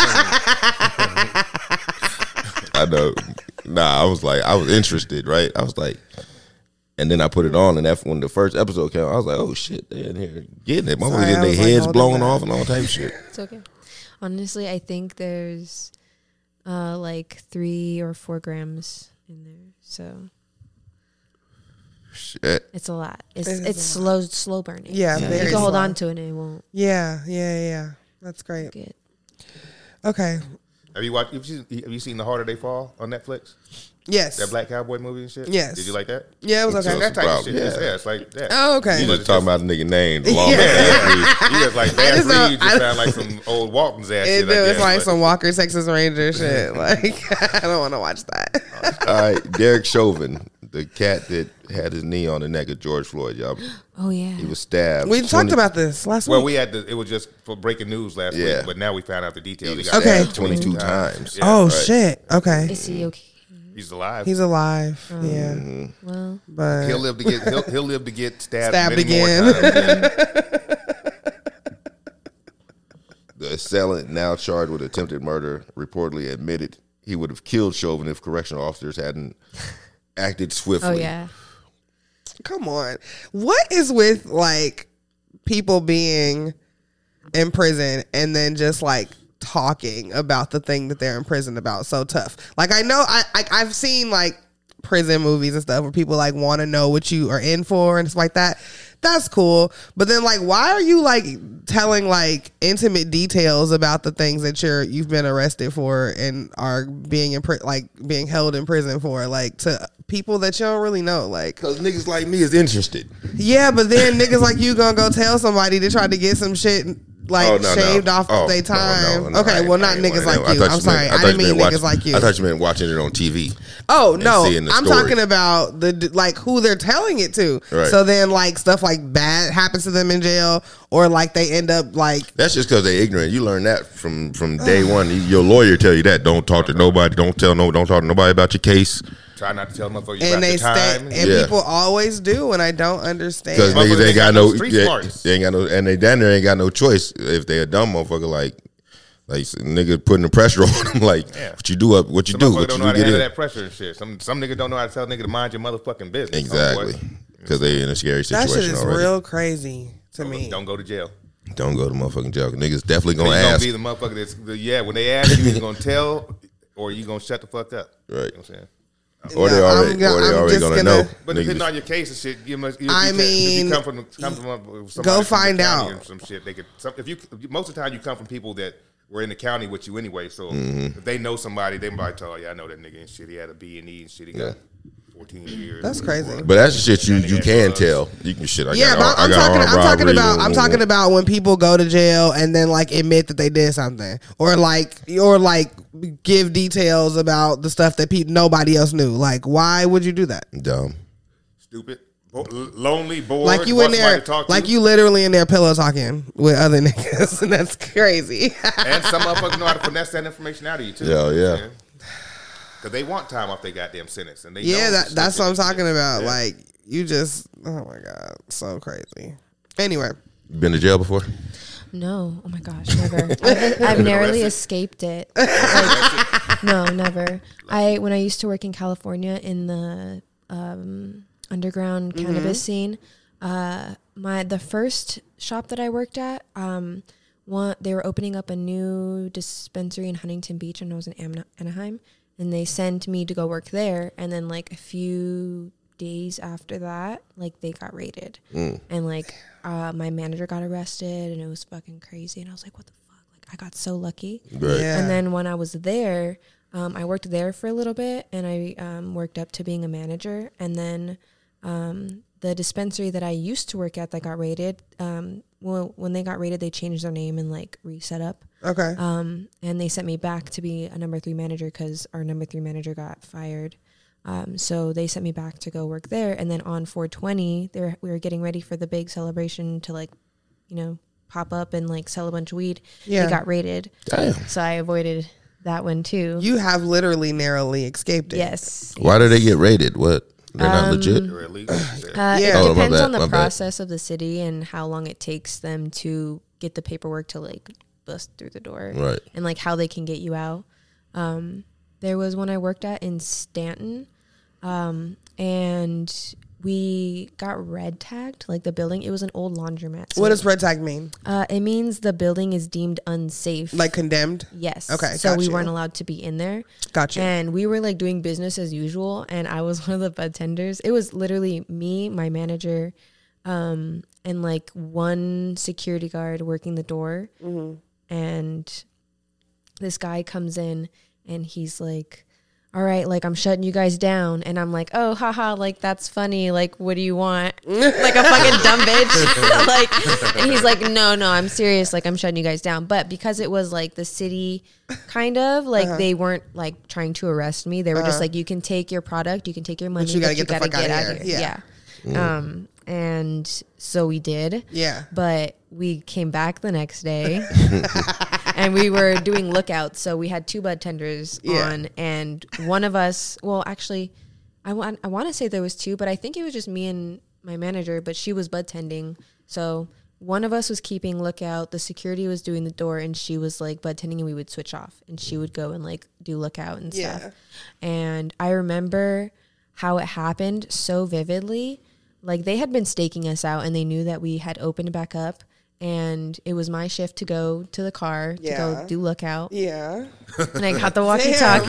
I know. Nah, I was like, I was interested, right? I was like, and then I put it on, and that when the first episode came, I was like, oh shit, they in here getting it. Motherfuckers Sorry, getting I their was, like, heads holding blown back. off and all type of shit. It's okay. Honestly, I think there's uh, like three or four grams in there, so Shit. it's a lot. It's It is it's a slow slow burning. Yeah, so very you can hold slow. on to it and it won't Yeah, yeah, yeah. That's great. get. Okay. Have you watched? Have you, have you seen The Harder They Fall on Netflix? Yes. That black cowboy movie and shit. Yes. Did you like that? Yeah, it was okay. So- That type of shit. Yeah. It's, yeah, it's like that. Oh, okay. You But just it's talking just- about a nigga name. Long Yeah. yeah. You just like I Bad just Breed. don't- You just I- sound like some old Walton's ass It, shit. I it's guess, like but- some Walker Texas Ranger shit. Like, I don't want to watch that. All right, Derek Chauvin, the cat that had his knee on the neck of George Floyd. Y'all, Oh yeah. he was stabbed. We talked twenty about this last Well, week. we had to. It was just for breaking news last Yeah. week, but now we found out the details. He He was got Okay. stabbed twenty-two times. Yeah, oh right. shit. Okay. Is he okay? He's alive. He's alive. Yeah. Mm-hmm. Well, But he'll live to get. He'll, he'll live to get stabbed, Stabbed many more again. times. The assailant, now charged with attempted murder, reportedly admitted he would have killed Chauvin if correctional officers hadn't acted swiftly. oh yeah. come on. What is with like people being in prison and then just like talking about the thing that they're in prison about so tough? Like I know I, I I've seen like prison movies and stuff where people like want to know what you are in for and stuff like that. That's cool. But then like why are you like telling like intimate details about the things that you're you've been arrested for and are being in pri- like being held in prison for, like to people that you don't really know? Like, Because niggas like me is interested. yeah, but then niggas like you gonna go tell somebody to try to get some shit like Oh, no, no. shaved off Oh, their no, time. no, no, okay, I- well I not ain't niggas one like of them. I you. thought I'm you sorry, meant- I, thought didn't you mean meant niggas watch- like you. I thought you meant watching it on T V. Oh no, seeing the I'm story. talking about the like who they're telling it to. Right. So then like stuff like bad happens to them in jail, or like they end up like That's just because they ignorant. You learn that from from day one. Your lawyer tell you that. Don't talk to nobody. Don't tell no. Don't talk to nobody about your case. Try not to tell motherfuckers and about they the stay time. and Yeah. people always do, and I don't understand. Because Motherfuckers niggas ain't ain't got got no. no street yeah, smarts. they ain't got no, and they down there ain't got no choice. If they a dumb motherfucker, like like nigga putting the pressure on them. Like Yeah. what you do up, what you Some do, motherfuckers what don't you know how do, to get handle in. that pressure and shit. Some some niggas don't know how to tell a nigga to mind your motherfucking business. Exactly. homeboy. Because they in a scary that situation shit is already. real crazy to me. Don't go to jail. Don't go to motherfucking jail. Niggas definitely You're gonna gonna ask. be the motherfucker that's the, yeah. When they ask you, you gonna tell or you gonna shut the fuck up. Right. You know what I'm saying? Or they No, I'm already, go- or they I'm already just gonna, gonna- know. But Niggas- depending on your case and shit, you must. You, I you can- mean, if you come from come from a, somebody go from the find county out. and some shit. They could. Some, if you most of the time you come from people that were in the county with you anyway. So Mm-hmm. if they know somebody, they might tell you, I know that nigga and shit. He had a B and E and shit. He got Yeah. fourteen years. That's crazy. But that's the shit you, you That nigga can drugs. tell. You can shit. I Yeah, got, but ar- I I'm got talking. armed I'm talking robbery, about. boom, I'm boom, talking boom. about when people go to jail and then like admit that they did something, or like, or like give details about the stuff that pe- nobody else knew. Like, why would you do that? Dumb. Stupid, bo- lonely, bored. Like you in want somebody there, to talk like to. you literally in there pillow talking with other niggas, and that's crazy. And some motherfuckers know how to finesse that information out of you too. Yeah, yeah. Because they want time off their goddamn sentence, and they yeah, know that, the that's shit what I'm that- talking about. Yeah. Like you just, oh my god, so crazy. Anyway, You been to jail before? No, oh my gosh, never. I've, been, I've narrowly arrested? escaped it. Like, no, never. I when I used to work in California in the um, underground cannabis scene, uh, my the first shop that I worked at, um, one they were opening up a new dispensary in Huntington Beach, and I was in Ana- Anaheim, and they sent me to go work there, and then like a few days after that, like they got raided, Mm. and like uh, my manager got arrested, and it was fucking crazy, and I was like, what the fuck? Like I got so lucky. Right. yeah. And then when I was there, um, I worked there for a little bit, and I um, worked up to being a manager. And then um, the dispensary that I used to work at that got raided, um, well, when they got raided, they changed their name and like reset up. okay. Um, and they sent me back to be a number three manager because our number three manager got fired. Um, so they sent me back to go work there. And then on four twenty, they were, we were getting ready for the big celebration to like, you know, pop up and like sell a bunch of weed. Yeah. It got raided. Damn. So I avoided that one too. You have literally narrowly escaped it. Yes. Why do they get raided? What? They're not Um, legit? Or at least, yeah. Uh, Yeah. It Oh, my depends bad, on the my bad. process of the city and how long it takes them to get the paperwork to like bust through the door. Right. And like how they can get you out. Um, there was one I worked at in Stanton, um, and we got red tagged, like the building. It was an old laundromat. So, What does red tag mean? uh, it means the building is deemed unsafe. Like condemned? Yes. Okay, So got we you. weren't allowed to be in there. Gotcha. And we were like doing business as usual, and I was one of the bud tenders. It was literally me, my manager, um, and like one security guard working the door. Mm-hmm. And this guy comes in and he's like, all right, like, I'm shutting you guys down. And I'm like, oh, haha, like, that's funny. Like, what do you want? Like a fucking dumb bitch. Like, and he's like, no, no, I'm serious. Like, I'm shutting you guys down. But because it was like the city kind of, like, uh-huh. they weren't like trying to arrest me. They were uh-huh. just like, you can take your product, you can take your money, but you gotta but get you the gotta fuck get out of here. here. Yeah. Yeah. yeah. Um, and so we did. Yeah. But we came back the next day. And we were doing lookouts, so we had two bud tenders yeah. on, and one of us, well, actually, I want I want to say there was two, but I think it was just me and my manager, but she was bud tending, so one of us was keeping lookout, the security was doing the door, and she was like bud tending, and we would switch off, and she would go and like do lookout and yeah. stuff. And I remember how it happened so vividly. Like, they had been staking us out, and they knew that we had opened back up. And it was my shift to go to the car yeah. to go do lookout. Yeah. And I got the walkie-talkie.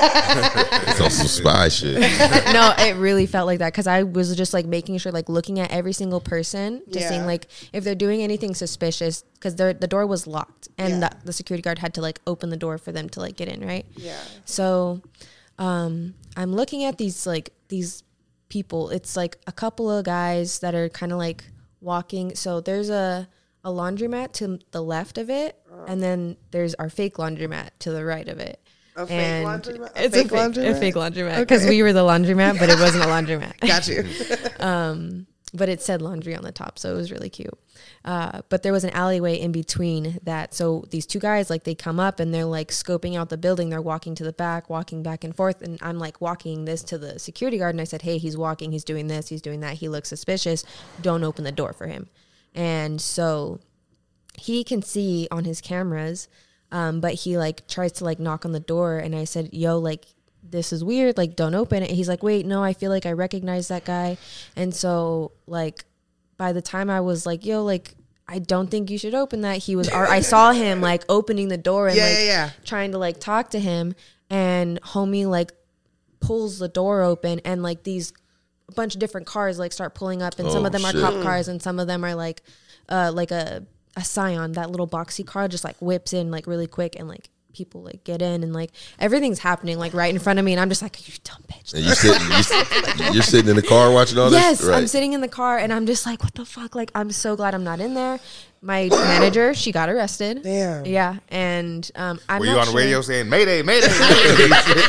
It's also spy shit. No, it really felt like that because I was just like making sure, like looking at every single person, just yeah. seeing like if they're doing anything suspicious because the door was locked and yeah. the, the security guard had to like open the door for them to like get in, right? Yeah. So um, I'm looking at these like these people. It's like a couple of guys that are kind of like walking. So there's a a laundromat to the left of it, uh, and then there's our fake laundromat to the right of it. A fake and laundromat? A it's fake a, fake, laundromat? a fake laundromat because okay. we were the laundromat, but it wasn't a laundromat. Got you. um, but it said laundry on the top, so it was really cute. Uh, but there was an alleyway in between that. So these two guys, like, they come up and they're like scoping out the building. They're walking to the back, walking back and forth. And I'm like walking this to the security guard. And I said, hey, he's walking. He's doing this. He's doing that. He looks suspicious. Don't open the door for him. And so he can see on his cameras, um, but he like tries to like knock on the door. And I said, yo, like, this is weird. Like, don't open it. He's like, wait, no, I feel like I recognize that guy. And so like, by the time I was like, yo, like, I don't think you should open that. He was, or I saw him like opening the door and yeah, like yeah, yeah. trying to like talk to him, and homie like pulls the door open, and like these a bunch of different cars like start pulling up, and oh, some of them shit. are cop cars and some of them are like, uh, like a, a Scion, that little boxy car just like whips in like really quick, and like people like get in, and like everything's happening like right in front of me, and I'm just like, you dumb bitch. And you sitting, you sit, you're sitting in the car watching all yes, this? Yes, right. I'm sitting in the car, and I'm just like, what the fuck? Like, I'm so glad I'm not in there. My manager, she got arrested. Damn. Yeah, and um, I'm Were not you on the sure. radio saying Mayday, Mayday, Mayday?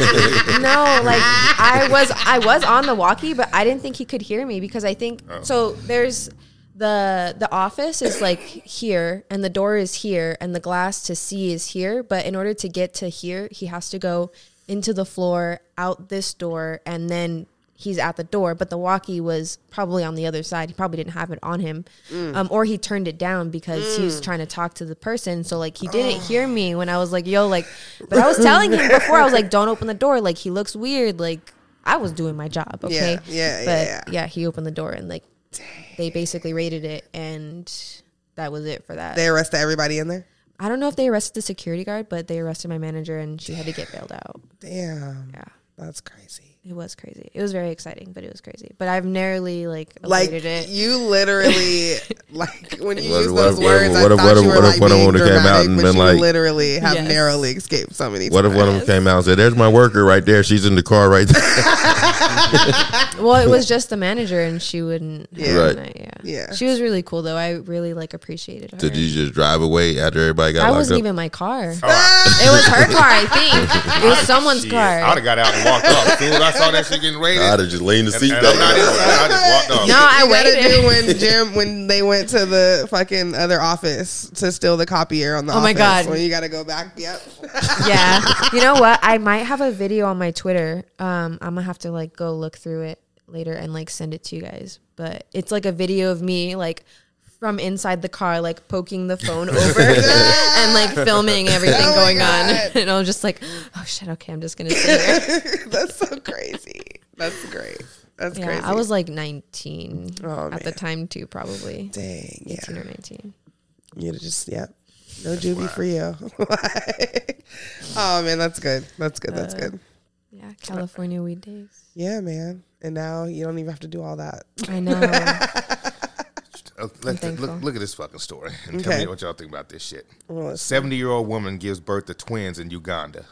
No, like I was, I was on the walkie, but I didn't think he could hear me because I think Oh. so. There's the the office is like here, and the door is here, and the glass to see is here. But in order to get to here, he has to go into the floor, out this door, and then he's at the door. But the walkie was probably on the other side. He probably didn't have it on him, mm. um, or he turned it down because mm. he was trying to talk to the person. So like he didn't oh. hear me when I was like, yo, like, but I was telling him before, I was like, don't open the door. Like, he looks weird. Like, I was doing my job. Okay. Yeah. Yeah. But yeah, yeah. yeah, he opened the door, and like, dang. They basically raided it, and that was it for that. They arrested everybody in there? I don't know if they arrested the security guard, but they arrested my manager, and she had to get bailed out. Damn. Yeah. That's crazy. It was crazy. It was very exciting, but it was crazy. But I've narrowly like like avoided it. You literally like when you What- use what- those what- words. what I if- thought what if- you were what if like one of being them would've came out dramatic, and but been you like- literally have Yes. narrowly escaped so many. What if one of them came out and said, there's my worker right there. She's in the car right there. Well, it was just the manager, and she wouldn't. Yeah. have Right. done it, yeah. Yeah. She was really cool, though. I really like appreciated her. Did you just drive away after everybody got That locked wasn't up? even my car. Oh, It was her car, I think. It was someone's shit. car. I'd have got out and walked off. As soon as I saw that shit getting raided, I'd have just leaned the and, seat and I'm not back. inside, I just walked off. No, I you gotta waited. do when Jim when they went to the fucking other office to steal the copier on the Oh my office. God. When you gotta go back. Yep. Yeah. You know what? I might have a video on my Twitter. Um, I'm gonna have to like go look through it later and like send it to you guys. But it's like a video of me like from inside the car, like poking the phone over and like filming everything Oh my going God. on. And I was just like, oh shit, okay, I'm just gonna sit here. That's so crazy. That's great. That's Yeah, crazy. I was like nineteen Oh, at the man. time too, probably. Dang. Yeah. eighteen or nineteen. You'd just yep. No juvie for you. Oh man, that's good. That's good. That's Uh, good. Yeah, California weed days. Yeah, man. And now you don't even have to do all that. I know. Uh, let's thankful. look, look at this fucking story and tell Okay. me what y'all think about this shit. Well, let's see. seventy-year-old woman gives birth to twins in Uganda.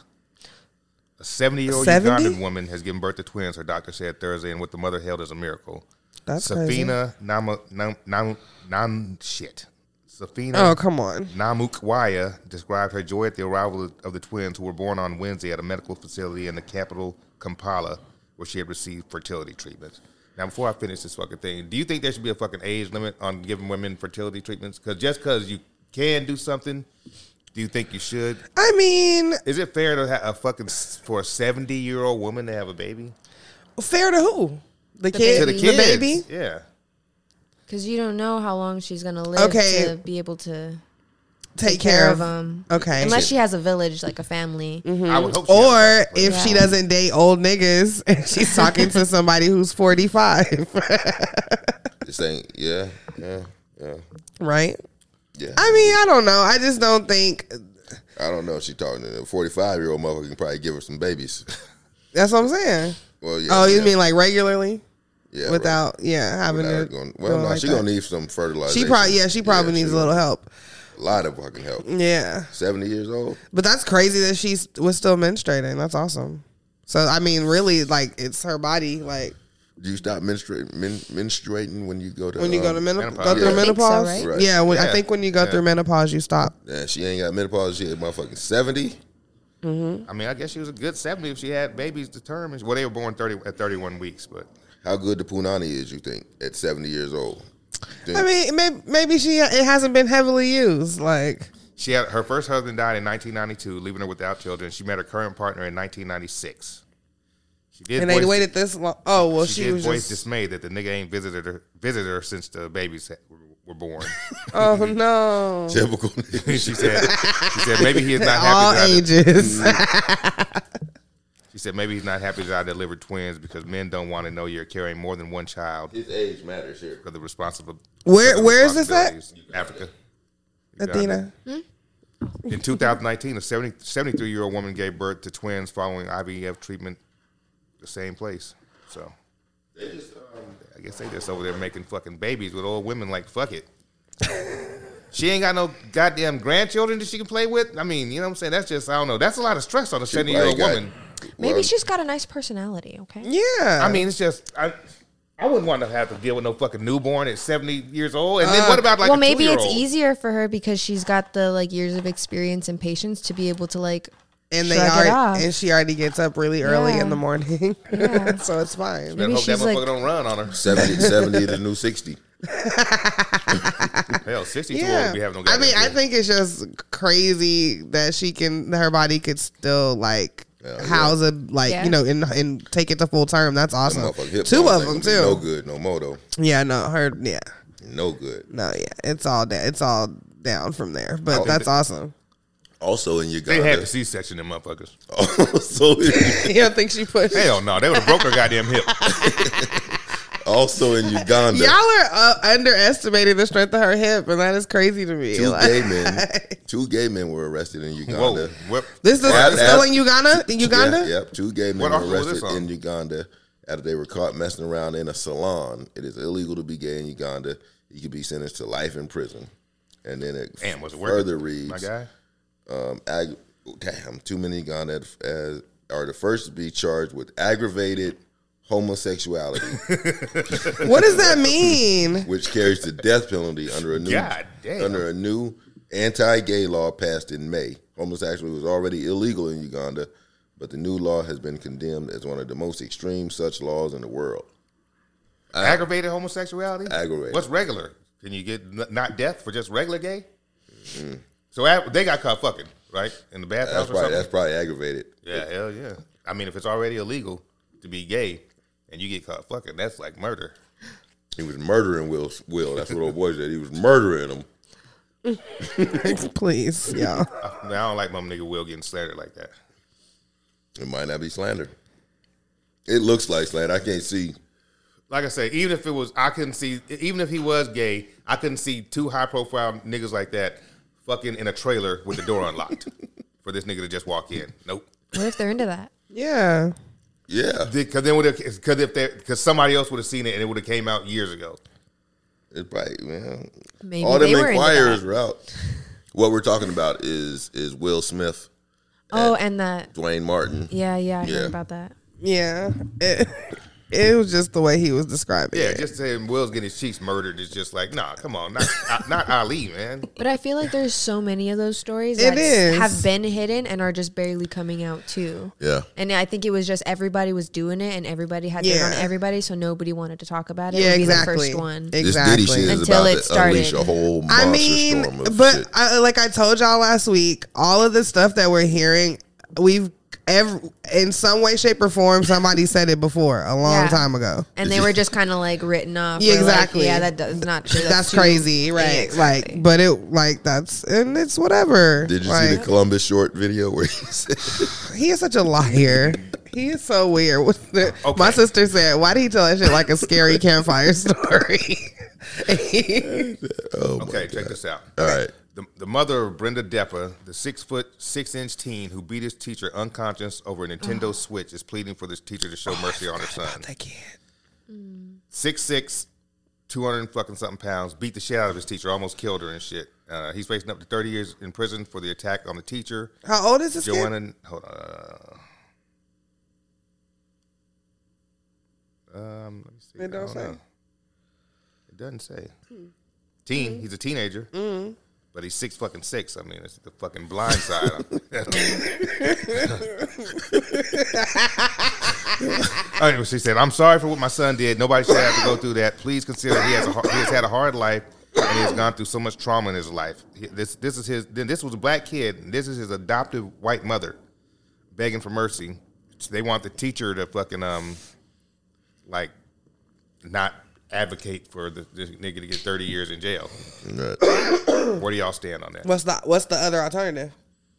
A seventy-year-old seventy? Ugandan woman has given birth to twins, her doctor said Thursday, and what the mother hailed as a miracle. That's crazy. Safina Nam, Nam, Nam, Nam, shit. Safina Oh, come on. Namukwaya described her joy at the arrival of the twins, who were born on Wednesday at a medical facility in the capital, Kampala, where she had received fertility treatments. Now, before I finish this fucking thing, do you think there should be a fucking age limit on giving women fertility treatments? Because just because you can do something, do you think you should? I mean, Is it fair to have a fucking for a seventy-year-old woman to have a baby? fair to who? The, kid? To the Baby. kids, The baby? yeah. Because you don't know how long she's gonna live Okay. to be able to Take, take care, care of them. Okay. Unless she has a village, like a family. I would hope. She Or has that, but- if she Yeah. doesn't date old niggas and she's talking to somebody who's forty-five. This ain't. Yeah, yeah, yeah, Right? yeah. I mean, I don't know. I just don't think I don't know. She talking to a forty-five year old motherfucker can probably give her some babies. that's what I'm saying. Well, yeah. Oh, you yeah, mean like regularly? yeah, Without, yeah, right. having Without it. going, well, going no, like she that. gonna need some fertilization. She probably, yeah, she probably Yeah, needs a little help. A lot of fucking help. Yeah. Seventy years old. But that's crazy that she was still menstruating. That's awesome. So, I mean, really, like, it's her body. Like, Do you stop menstruating, men, menstruating when you go to when you go um, to menop- menopause. go through Yeah. I think so, menopause? right? Right. Yeah, when, I Yeah. think when you go Yeah. through menopause, you stop. Yeah, she ain't got menopause. She had motherfucking seventy. I mean, I guess she was a good seventy if she had babies to term. Well, they were born thirty at thirty-one weeks, but How good the punani is, you think, at seventy years old? Think- I mean, maybe, maybe she it hasn't been heavily used. Like, she had her first husband died in nineteen ninety-two, leaving her without children. She met her current partner in nineteen ninety-six. She did and they voice- waited this long. Oh well, She, she, did was voice just. dismay that the nigga ain't visited her visited her since the babies ha- were, were born. Oh no! Typical. she said she said maybe he is not All happy. That I, ages. she said maybe he's not happy that I delivered twins because men don't want to know you're carrying more than one child His age matters here. because the responsible. Where- because of where is this at? responsibilities. Africa. Athena. In two thousand nineteen, a seventy, seventy-three-year-old woman gave birth to twins following I V F treatment the same place. So I guess they just over there making fucking babies with old women like, fuck it. She ain't got no goddamn grandchildren that she can play with. I mean, you know what I'm saying? That's just, I don't know. That's a lot of stress on a seventy-year-old probably woman. Maybe Well, she's got a nice personality. Okay. Yeah. I mean, it's just, I I wouldn't want to have to deal with no fucking newborn at seventy years old. And then what about like well, a maybe it's two-year-old? easier for her because she's got the like years of experience and patience to be able to like and they shrug it already, off. and she already gets up really early Yeah. in the morning, Yeah. so it's fine. Better Maybe hope that she's motherfucker like- don't run on her. seventy, seventy the new sixty. Hell, sixty-two old Yeah, to be having no I goddamn mean, I kids. think it's just crazy that she can, her body could still like Yeah, house a like Yeah. you know and and take it to full term. That's Them awesome. motherfucking hip Two bones of ain't them gonna be too. No good, no more though. Yeah, no, her. Yeah, No good. no, yeah, it's all down. It's all down from there. But Oh, that's they- awesome. Also in They had Uganda. the C-section, them motherfuckers. Also, You don't think she put? Hell no, they would have broke her goddamn hip. also in Uganda. Y'all are uh, underestimating the strength of her hip, and that is crazy to me. Two Like- gay men. Two gay men were arrested in Whoa, Uganda. what? This is Ab- still ab- in Uganda. In Uganda. Yeah, yep. Two gay men What were article was this arrested on? in Uganda after they were caught messing around in a salon. It is illegal to be gay in Uganda. You could be sentenced to life in prison. And then it Damn, was it further working? reads, My guy? um, ag- damn, too many Uganda as, are the first to be charged with aggravated homosexuality, What does that mean? which carries the death penalty under a new God damn. under a new anti-gay law passed in May. Homosexuality was already illegal in Uganda, but the new law has been condemned as one of the most extreme such laws in the world. Aggravated homosexuality? Aggravated. What's regular? Can you get n- not death for just regular gay? So ag- they got caught fucking, right? In the bathhouse That's or probably something? that's probably aggravated. Yeah, hell yeah. I mean, if it's already illegal to be gay and you get caught fucking, that's like murder. He was murdering Will. Will, that's what old boy said. He was murdering him. Please, yeah. I, I don't like my nigga Will getting slandered like that. It might not be slander. It looks like slander. I can't see. Like I say, even if it was, I couldn't see, even if he was gay, I couldn't see two high profile niggas like that fucking in a trailer with the door unlocked for this nigga to just walk in. Nope. what if they're into that? Yeah. Yeah, Because then would because if they because somebody else would have seen it and it would have came out years ago. It's probably, man. Maybe All them they were into inquirers that. were out. What we're talking about is is Will Smith, Oh, and that. Dwayne Martin. Yeah, yeah, I Yeah. heard about that. Yeah. It, it was just the way he was describing Yeah, it. just saying Will's getting his cheeks murdered is just like, nah, come on, not not Ali, man. But I feel like there's so many of those stories It that is. have been hidden and are just barely coming out too. Yeah. And I think it was just everybody was doing it and everybody had dirt on Yeah. everybody, so nobody wanted to talk about it. Yeah, it would be exactly. the first one. This Exactly. Diddy shit is Until about it to unleash started. a whole monster I mean, storm of but shit. I, like I told y'all last week, all of the stuff that we're hearing, we've every, in some way, shape, or form, somebody said it before a long Yeah. time ago. And they were just kind of like written off. Yeah, or, like, exactly. yeah, that does not true. That's, too- crazy, Yeah, right? exactly. Like, but it like that's and it's whatever. Did you like, see the Columbus short video where he said, he is such a liar. He is so weird. What's the- Okay. My sister said, "Why did he tell that shit like a scary campfire story?" "Oh my Okay, God." check this out. All right. The, the mother of Brenda Deppa, the six foot six inch teen who beat his teacher unconscious over a Nintendo Switch, is pleading for this teacher to show mercy on her son. That kid. Six six, two hundred fucking something pounds, beat the shit out of his teacher, almost killed her and shit. Uh, he's facing up to thirty years in prison for the attack on the teacher. How old is this kid? Joanna, hold on. Uh, um, let me see. It I don't don't say. know. It doesn't say. Teen. He's a teenager. But he's six fucking six. I mean, it's the fucking blind side. Anyway, she said, "I'm sorry for what my son did. Nobody should have to go through that. Please consider he has a, he has had a hard life and he has gone through so much trauma in his life. He- This this is his. Then this was a black kid. And this is his adoptive white mother begging for mercy. They want the teacher to fucking um like not advocate for the this nigga to get thirty years in jail. Right. Where do y'all stand on that? What's the What's the other alternative?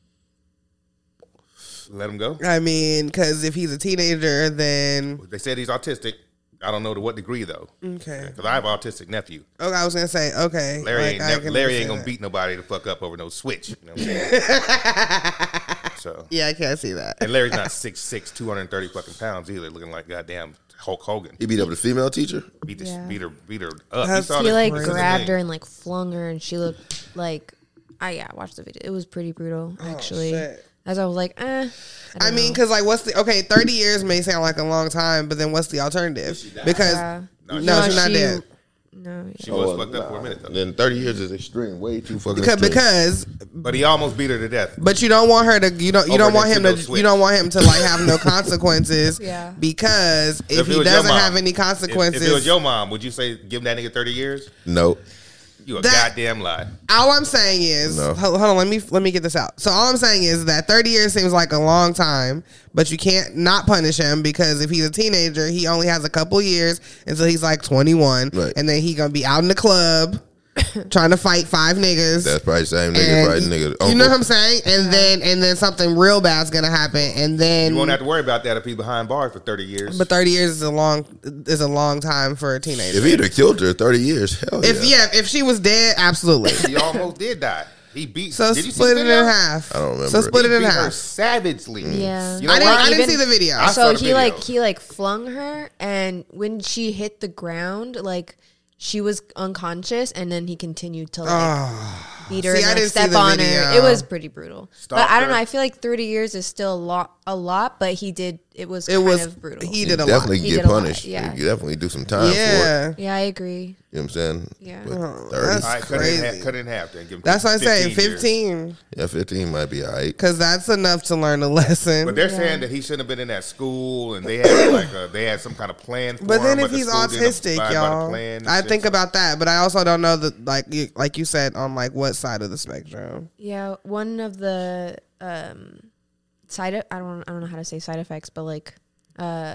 Let him go. I mean, because if he's a teenager, then They said he's autistic. I don't know to what degree though. okay. Because I have an autistic nephew. Okay, I was gonna say okay. Larry like, ain't, I never, can Larry ain't understand gonna that. beat nobody to fuck up over no switch. You know what I'm saying? So, Yeah, I can't see that. and Larry's not six six, two hundred thirty fucking pounds either, looking like goddamn Hulk Hogan. He beat up the female teacher? Beat, the, Yeah. beat her, beat her up. That's- saw He the- like this is the grabbed thing. her and like flung her, and she looked like, I yeah, watched the video. It was pretty brutal, actually. shit. As I was like, eh. I, I don't mean, know. because like, what's the okay? Thirty years may sound like a long time, but then what's the alternative? Because Yeah. no, No, she's not she- dead. No, yeah. She was Oh, fucked up for a nah. minute though. Then thirty years is extreme. Way too fucking Because, extreme. because, But he almost beat her to death. but you don't want her to. You don't. You Over don't want him to. Nintendo Switch. You don't want him to like have no consequences. Yeah. Because if, If it he was your doesn't mom, have any If, consequences, if it was your mom, would you say give that nigga thirty years? No. You a That- goddamn lie. all I'm saying is, No. hold, hold on, let me let me get this out. So all I'm saying is that thirty years seems like a long time, but you can't not punish him because if he's a teenager, he only has a couple years until he's like twenty-one, Right. and then he gonna be out in the club trying to fight five niggas. That's probably the same nigga, and probably y- nigga. you know what I'm saying? And then and then something real bad's gonna happen, and then You won't have to worry about that if he's behind bars for thirty years. but thirty years is a long is a long time for a teenager. If he'd have killed her thirty years, hell If yeah. yeah, if she was dead, absolutely. he almost did die. He beat. So did you see split the it video? in half. I don't remember So it. split it He in beat her half. savagely. Yeah. You know I didn't. why? I didn't Even- see the video. I saw So the he video. like he like flung her, and when she hit the ground, like she was unconscious, and then he continued to like beat her See, and I like, didn't see step the on video. her. It was pretty brutal. but I don't her. know. I feel like thirty years is still a lot, a lot. But he did. It was It kind was of brutal. He You did a lot. definitely He get did a lot, punished. yeah. You definitely do some time for it. Yeah. yeah, I agree. You know what I'm saying? Yeah. But Oh, thirty. that's All right, cut it, in crazy. half, cut it in half. Then give him That's what I'm saying. years. Fifteen, Yeah, fifteen might be all right. because that's enough to learn a lesson. But they're saying that he shouldn't have been in that school, and they had like a, they had some kind of plan. For But then him, if the he's school didn't autistic, abide by the y'all, plan and I shit, think so- about that. But I also don't know that, like you, like you said, on like what side of the spectrum. Yeah, one of the um, side I don't I don't know how to say side effects, but like uh,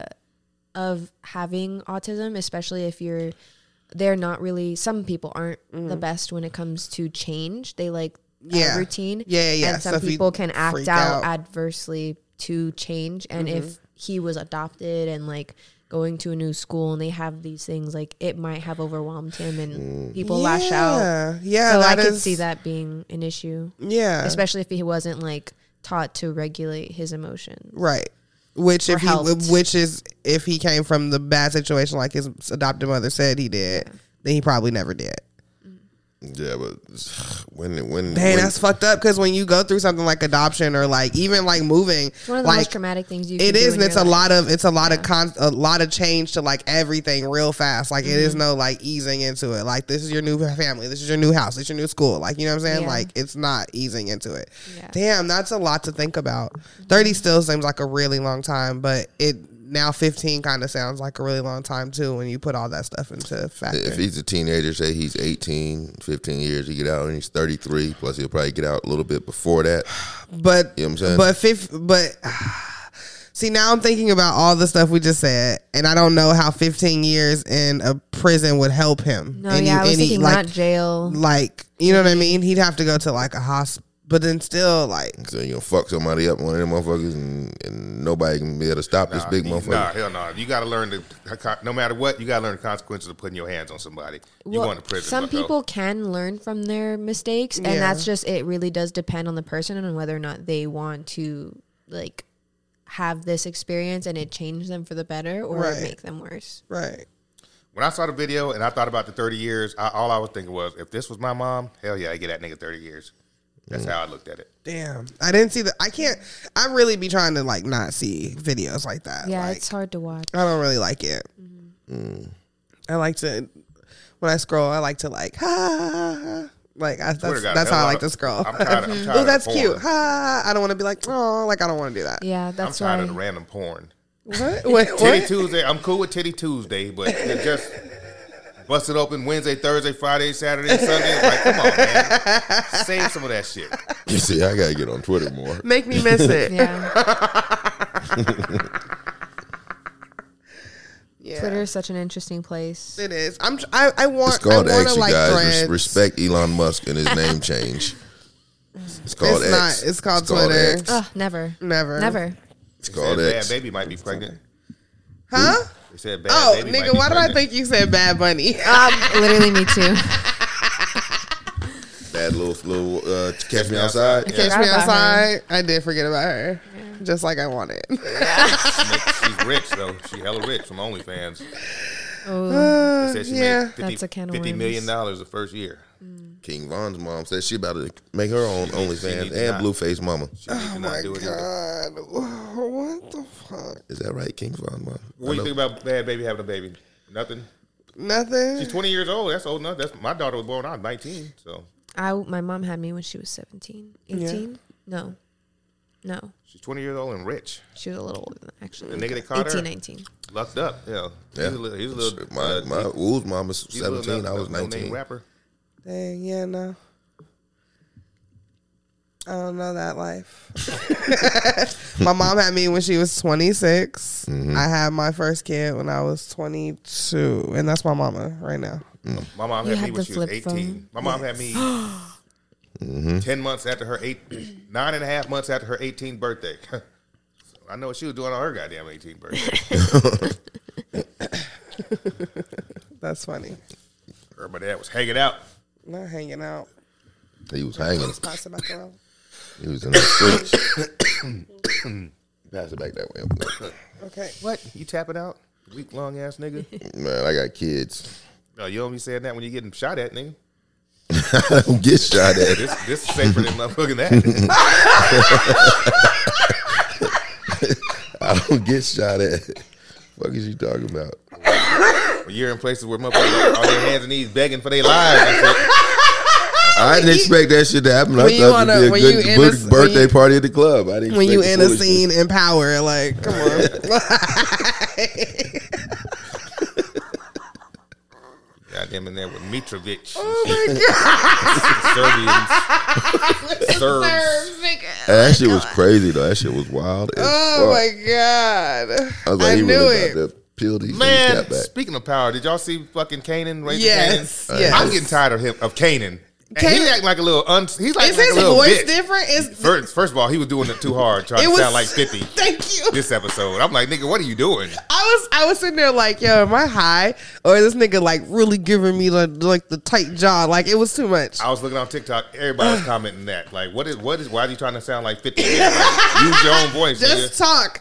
of having autism, especially if you're they're not really some people aren't the best when it comes to change. They like uh, Yeah. routine. Yeah, yeah, And some so if you people can act freak out, out. adversely to change. And Mm-hmm. if he was adopted and like going to a new school and they have these things, like it might have overwhelmed him and people lash out. Yeah, yeah. So I that could is- see that being an issue, Yeah, especially if he wasn't like taught to regulate his emotions. right. Which Or if he, helped. which is if he came from the bad situation, like his adopted mother said he did. then he probably never did. Yeah, but when when Dang, when, that's fucked up because when you go through something like adoption or like even like moving, It's one of the like most traumatic things you can it do is, in and it's your a life. lot of it's a lot Yeah. of con- a lot of change to like everything real fast. Like it is Mm-hmm. no like easing into it. Like this is your new family, this is your new house, this is your new school. Like you know what I'm saying? Yeah. Like it's not easing into it. Yeah. Damn, that's a lot to think about. thirty still seems like a really long time, but it now fifteen kind of sounds like a really long time too when you put all that stuff into factor. if he's a teenager, say he's eighteen, fifteen years, he get out and he's thirty-three. Plus, he'll probably get out a little bit before that. But You know what I'm saying? but fifth, but see now I'm thinking about all the stuff we just said, and I don't know how fifteen years in a prison would help him. No, Any- yeah, I was any, thinking like, not jail. like you know what I mean. He'd have to go to like a hospital, but then still like So you gonna fuck somebody up, one of them motherfuckers, and, and nobody can be able to stop this Nah, big you- motherfucker. Nah, hell no. You got to learn the no matter what, you got to learn the consequences of putting your hands on somebody. You Well, going to prison? some bucko. people can learn from their mistakes, and Yeah. that's just it. Really does depend on the person and whether or not they want to like have this experience and it change them for the better or Right. make them worse. right. When I saw the video and I thought about the thirty years, I, all I was thinking was, if this was my mom, hell yeah, I get that nigga thirty years. That's how I looked at it. Damn, I didn't see the. I can't. I really be trying to like not see videos like that. Yeah, like, it's hard to watch. I don't really like it. Mm. I like to when I scroll. I like to like ha. ha, ha, ha. Like I, Twitter that's, got that's a how I lot like of- to scroll. I'm tired of- I'm tired oh, of that's porn. cute. Ha! I don't want to be like oh, like I don't want to do that. Yeah, I'm that's tired why. of the random porn. What? Wait, Titty what? Tuesday, I'm cool with Titty Tuesday, but it just busted open Wednesday, Thursday, Friday, Saturday, Sunday. Like, come on, man. Save some of that shit. You see, I gotta get on Twitter more. Make me miss it. Yeah, Yeah. Twitter is such an interesting place. It is. I'm. tr- I. I want. It's called I want X, to you like guys. Res- threads. respect Elon Musk and his name change. It's called It's X. not. It's called Twitter. X. Oh, never, Never. never. It's They called said Bad X. Baby might be pregnant. Huh? They said Bad Oh, Baby might nigga, be why did I pregnant. think you said Bad Bunny? Um, literally, me too. That little little uh, catch me outside. Catch Forgot me about outside. I did forget about her. Just like I wanted. She's rich, though. She hella rich from OnlyFans. Oh, They said she yeah. made fifty, That's a can of fifty worms. million dollars the first year. King Von's mom said she about to make her own She OnlyFans need to and not- Blueface mama. She needs to not do it either. God, what the fuck? Is that right, King Von mom? What do you think about Bad Baby having a baby? Nothing. Nothing. She's twenty years old. That's old enough. That's my daughter was born when I was nineteen. So I my mom had me when she was seventeen, eighteen. No, no, she's twenty years old and rich. she was a little older than that, actually. The nigga that caught her? eighteen, nineteen. Lucked up. Yeah. Yeah. He's a little. He's a little my uh, my Wool's mom was he's a little seventeen. no- I was no- no-name nineteen. rapper. Dang, yeah, no. I don't know that life. My mom had me when she was twenty-six. Mm-hmm. I had my first kid when I was twenty-two. And that's my mama right now. My mom You had me had when the she was flip eighteen. phone? My mom had me ten months after her eight, nine and a half months after her eighteenth birthday. So I know what she was doing on her goddamn eighteenth birthday. That's funny. Her, my dad was hanging out. Not hanging out. He was hanging. Pass it back around. He was in the streets. Pass it back that way. Okay. What? You tapping out? Weak long ass nigga. Man, I got kids. No, you don't be saying that when you getting shot at, nigga. I don't get shot at. This this is safer than motherfucking that. I don't get shot at. What is you talking about? When you're in places where motherfuckers are on their hands and knees begging for their lives and shit. I didn't expect that shit to happen. I When you thought wanna- it'd when be a you good in bir- a- when birthday you- party at the club. I didn't When you expect in a the scene in power, like, come on. Got him in there with Mitrovic. Oh my Serbians. Serbs. That shit was crazy though. That shit was wild. as Oh fuck. my God. I was like, I he knew really it. got to peel these Man, things back. speaking of power, did y'all see fucking Kanan? Raising Yes, Kanan? yes. I'm getting tired of him of Kanan. And he acting like a little. Un, he's like, Is like his a little voice bitch. different? Is First, first of all, he was doing it too hard, trying It to was- sound like fifty. Thank you. This episode, I'm like, nigga, what are you doing? I was I was sitting there like, yo, am I high? Or this nigga like really giving me like, like the tight jaw? Like it was too much. I was looking on TikTok. Everybody was commenting that. Like, what is what is? Why are you trying to sound like fifty? Like, use your own voice. Just nigga. talk.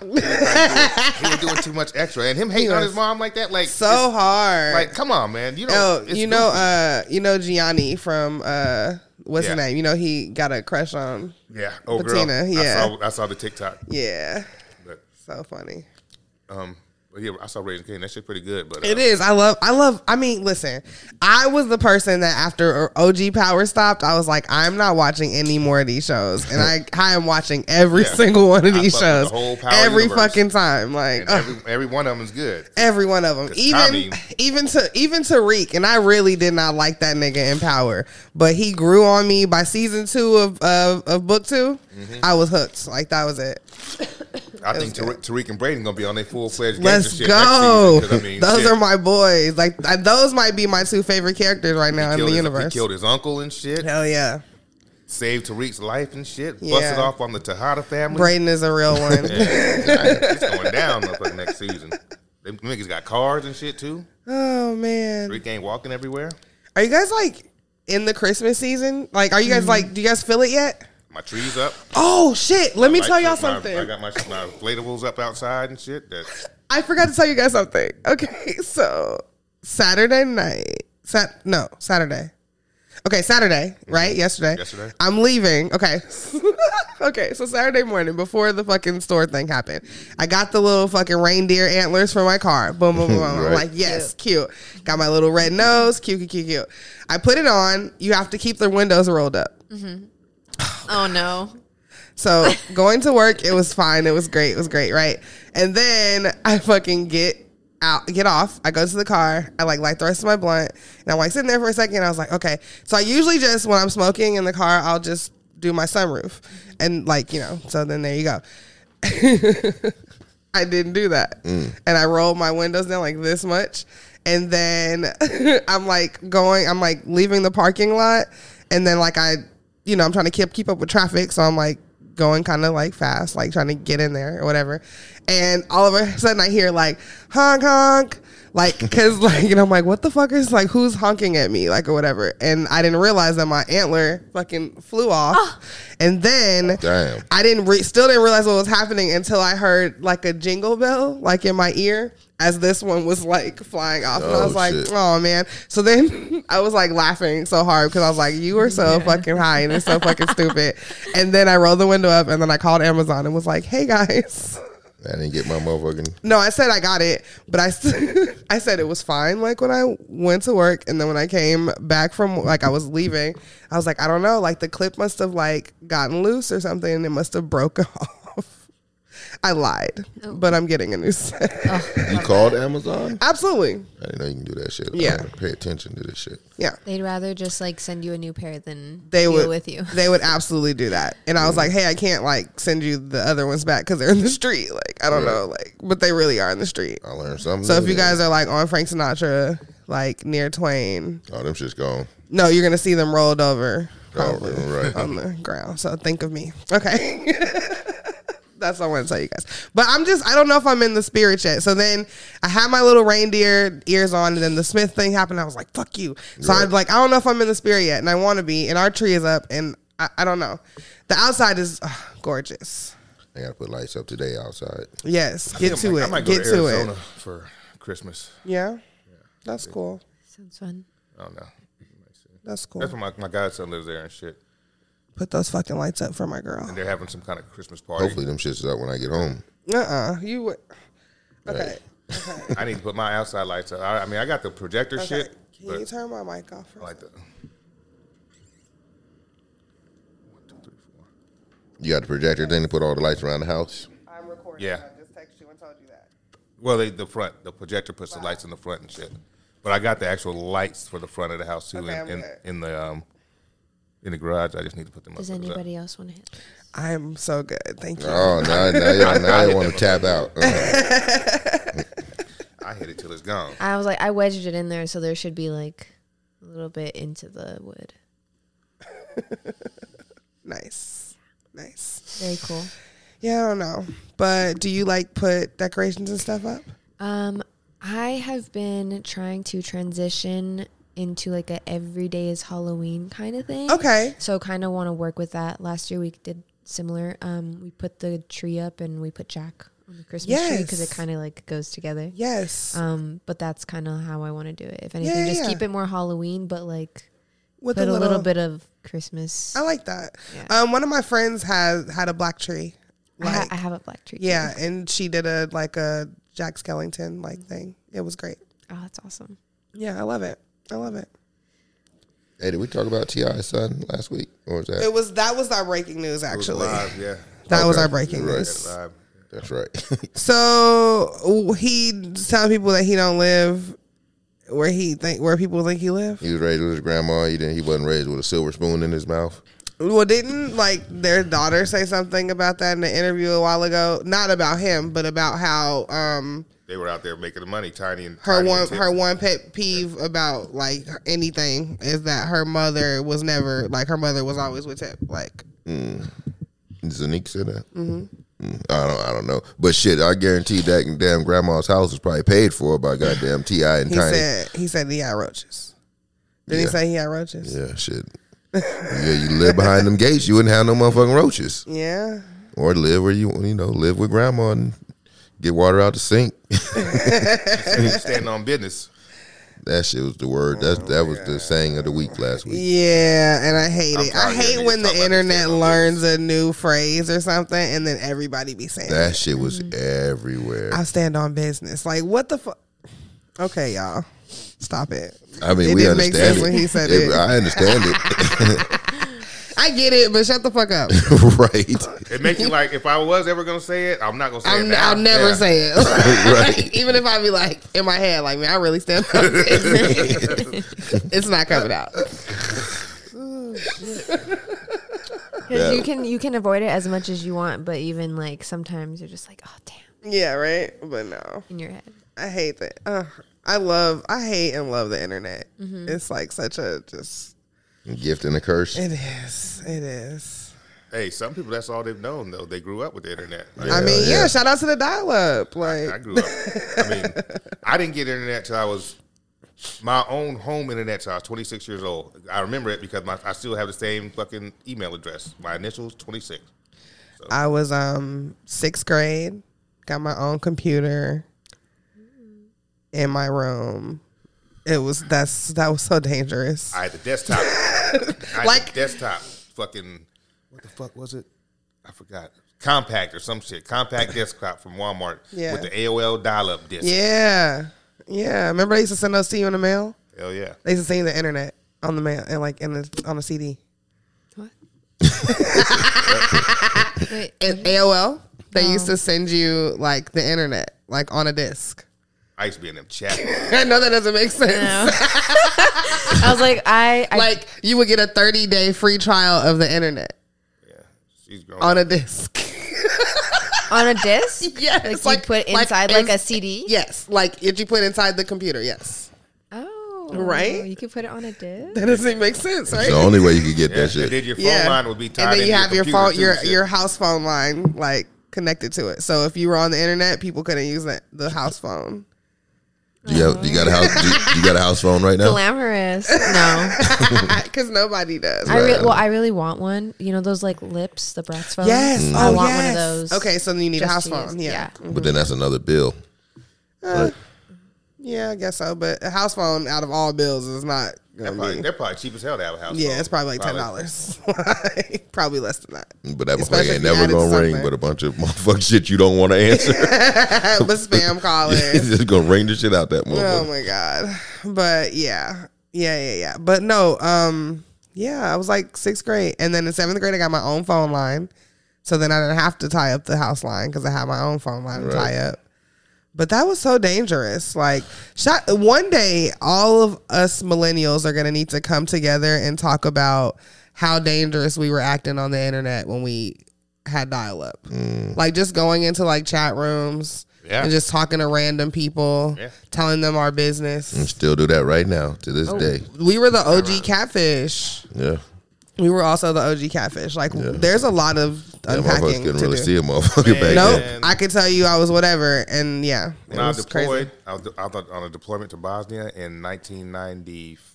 He was doing too much extra, and him hating on his mom like that. Like So it's- hard. Like, come on, man. You know, Oh, it's you know, goofy. uh, you know Gianni from uh, what's his Yeah. name? You know he got a crush on. yeah, oh Patina, girl, yeah. I saw, I saw the TikTok. Yeah, But, so funny. um, but yeah, I saw Raising Cain. That shit pretty good. But uh, It is. I love. I love. I mean, listen. I was the person that after O G Power stopped, I was like, I'm not watching any more of these shows, and I, I am watching every Yeah. single one of I these fuck with shows the whole Power every universe. fucking time. Like And ugh, every every one of them is good. every one of them, 'Cause even Tommy- even to even Tariq, and I really did not like that nigga in Power, but he grew on me by season two of of, of book 2 Mm-hmm. I was hooked. Like that was it. I think was good. Tariq, Tariq and Braden gonna be on their full fledged. Let's shit go. Next season, 'cause, I mean, those shit. are my boys. Like I, those might be my two favorite characters right now in Killed the his- universe. He killed his uncle and shit. Hell yeah. Saved Tariq's life and shit. Yeah. Busted off on the Tejada family. Braden is a real one. Yeah, it's going down motherfucker next season. Them niggas got cars and shit too. Oh man. Tariq ain't walking everywhere. Are you guys like in the Christmas season? Like are you Mm-hmm. guys like do you guys feel it yet? My tree's up. Oh shit. Let me Like, tell y'all my- something. I got my, my inflatables up outside and shit. That I forgot to tell you guys something. Okay, so Saturday night. Sat no, Saturday. Okay, Saturday, right? Yesterday. Yesterday. I'm leaving. Okay. Okay, so Saturday morning before the fucking store thing happened, I got the little fucking reindeer antlers for my car. Boom, boom, boom. I'm Right. like, yes, cute. Got my little red nose. Cute, cute, cute, cute. I put it on. You have to keep the windows rolled up. Oh no. So going to work, it was fine. It was great. It was great, right? And then I fucking get out, get off. I go to the car. I like light the rest of my blunt, and I'm like sitting there for a second. I was like, okay. So I usually just when I'm smoking in the car, I'll just do my sunroof, and like you know. So then there you go. I didn't do that, and I rolled my windows down like this much, and then I'm like going. I'm like leaving the parking lot, and then like I. You know, I'm trying to keep keep up with traffic, so I'm like going kind of like fast, like trying to get in there or whatever. And all of a sudden, I hear like honk honk, like because like you know, I'm like, what the fuck is like who's honking at me, like or whatever. And I didn't realize that my antler fucking flew off, and then Damn. I didn't re- still didn't realize what was happening until I heard like a jingle bell like in my ear as this one was like flying off, and I Oh, was like, shit. oh man. So then I was like laughing so hard because I was like, you were so fucking high and it's so fucking stupid. And then I rolled the window up and then I called Amazon and was like, hey guys. I didn't get my motherfucking. No, I said I got it, but I, s- I said it was fine. Like when I went to work, and then when I came back from like I was leaving, I was like, I don't know, like the clip must have like gotten loose or something, and it must have broke off. I lied, but I'm getting a new set. You called Amazon? Absolutely, I didn't know you can do that shit. I Yeah. gotta pay attention to this shit. yeah. They'd rather just like send you a new pair than They deal would with you. They would absolutely do that, and I was like, hey, I can't like send you the other ones back because they're in the street. Like I don't Right. know, like, but they really are in the street. I learned something. So if new you today. guys are like on Frank Sinatra, like near Twain, Oh, them shit's gone. no, you're gonna see them rolled over Oh, probably right. on the ground. So think of me. Okay. That's what I want to tell you guys. But I'm just, I don't know if I'm in the spirit yet. So then I had my little reindeer ears on, and then the Smith thing happened. I was like, fuck you. So Right. I'm like, I don't know if I'm in the spirit yet, and I want to be. And our tree is up, and I, I don't know. The outside is uh, gorgeous. I gotta put lights up today outside. Yes. I Get think I to might- I it. might go Get to to Arizona it. for Christmas. Yeah. That's cool. Sounds fun. I don't know. That's cool. That's where my, my godson lives there and shit. Put those fucking lights up for my girl. And they're having some kind of Christmas party. Hopefully them shits is up when I get home. Uh-uh. You would. Okay. I need to put my outside lights up. I, I mean, I got the projector Okay. shit. Can but you turn my mic off for I a like the. You got the projector thing to put all the lights around the house. I'm recording. Yeah. I just texted you and told you that. Well, they, the front, the projector puts the lights in the front and shit. But I got the actual lights for the front of the house too, Okay, in, I'm in, good. in the um, in the garage. I just need to put them Does up. anybody else want to hit? I'm so good. Thank you. Oh, now, now, y'all, now you want to tap out. Uh, I hit it till it's gone. I was like, I wedged it in there, so there should be like a little bit into the wood. Nice. Nice. Very cool. Yeah, I don't know. But do you like put decorations and stuff up? Um, I have been trying to transition into like a everyday is Halloween kind of thing. Okay. So kind of want to work with that. Last year we did similar. Um, we put the tree up and we put Jack on the Christmas tree because it Yes. kind of like goes together. Yes. Um, but that's kind of how I want to do it. If anything, Yeah, just yeah. keep it more Halloween, but like With put a little, bit of Christmas. I like that. Yeah. Um, one of my friends has had a black tree. I, ha- Like, I have a black tree. too. yeah, and she did a like a Jack Skellington like thing. It was great. Oh, that's awesome. Yeah, I love it. I love it. Hey, did we talk about T I's son last week, or was that? It was that was our breaking news It was actually. live, yeah. That was Okay. our breaking Right. news. Live. That's right. So he's telling people that he don't live where he think where people think he live. He was raised with his grandma. He didn't. He wasn't raised with a silver spoon in his mouth. Well, didn't like their daughter say something about that in the interview a while ago? Not about him, but about how um They were out there making the money, Tiny and her Tiny one and Tipsy. her one pet peeve about like anything is that her mother was never like her mother was always with Tip. Like Zanique said that. Mm-hmm. I don't. I don't know. But shit, I guarantee that damn grandma's house was probably paid for by goddamn T I and he Tiny. said, he said he had roaches. Did Yeah. he say he had roaches? Yeah, shit. Yeah, you live behind them gates, you wouldn't have no motherfucking roaches. Yeah. Or live where you you know live with grandma and get water out the sink. Standing on business. That shit was the word. That that was the saying of the week last week. Yeah, and I hate I'm it. tired I of hate hearing when niggas the talk about internet this shit on learns a new phrase or something, and then everybody be saying That it. shit was everywhere. I stand on business. Like, what the fuck? Okay, y'all. Stop it. I mean, It we didn't make understand sense it. when he said it. I understand it. I get it, but shut the fuck up. Right. It makes you like, if I was ever going to say it, I'm not going to say I'm, it now. I'll never Yeah. say it. Right. Even if I be like, in my head, like, man, I really stand on business. It's not coming out. Because you can you can avoid it as much as you want, but even like sometimes you're just like, oh damn, Yeah, right? But no. in your head. I hate that. Uh, I love, I hate and love the internet. Mm-hmm. It's like such a just, Gift and a curse. it is. It is. Hey, some people, that's all they've known, though. They grew up with the internet. Like, I mean, yeah. yeah. shout out to the dial up. Like, I grew up. I mean, I didn't get internet till I was my own home internet till I was twenty-six years old. I remember it because my, I still have the same fucking email address. My initials, twenty-six. I was um sixth grade, got my own computer in my room. It was that's that was so dangerous. I had the desktop. I had Like- the desktop. Fucking, what the fuck was it? I forgot. Compact or some shit. Compact desktop from Walmart Yeah. with the A O L dial-up disc. Yeah, yeah. Remember they used to send those to you in the mail? Hell yeah. They used to send you the internet on the mail and like in the on a C D. What? Wait, And A O L, they Oh. used to send you like the internet like on a disc. I used to be in them chat. I know that doesn't make sense. I was like, I, I Like you would get a thirty day free trial of the internet Yeah. She's grown on up. a disc. on a disc. Yes, like, like- you put like inside like, ins- a C D. Yes, like if you put inside the computer. Yes, Oh, Right? You could put it on a disc. that doesn't make sense, right? It's the only way you could get Yeah, that and shit. then your phone Yeah. line would be tied And then into you have your computer phone, too, your shit. your house phone line like connected to it. So if you were on the internet, people couldn't use that the house phone. Do you, have, you got a house? Do you, you got a house phone right now? Glamorous. No, Because nobody does. I re- well, I really want one. You know those like lips, the Bratz phone. Yes. I Oh, want yes. one of those. Okay, so then you need a just house to phone. use. Yeah. Yeah. But then that's another bill. Uh, yeah, I guess so. But a house phone out of all bills is not They're gonna probably, be. they're probably cheap as hell to have a house. Yeah, phone. it's probably like ten dollars. Probably less than that. But that Especially motherfucker if ain't you never added gonna ring something. but a bunch of motherfucking shit you don't want to answer. But spam It's callers. just gonna ring the shit out that Oh motherfucker. my god. But yeah. Yeah, yeah, yeah. But no, um, yeah, I was like sixth grade. And then in seventh grade I got my own phone line. So then I didn't have to tie up the house line because I had my own phone line to Right. tie up. But that was so dangerous. Like, shot, one day, all of us millennials are going to need to come together and talk about how dangerous we were acting on the internet when we had dial up. Mm. Like, just going into like chat rooms Yeah. and just talking to random people, Yeah. telling them our business. And still do that right now to this day. We were the O G catfish. Yeah. We were also the O G catfish. Like, there's a lot of Yeah, motherfuckers unpacking couldn't to really do. see a motherfucker back Nope. then. I could tell you I was whatever, and yeah, it When I was was deployed, crazy. I was, I was on a deployment to Bosnia in nineteen ninety-six.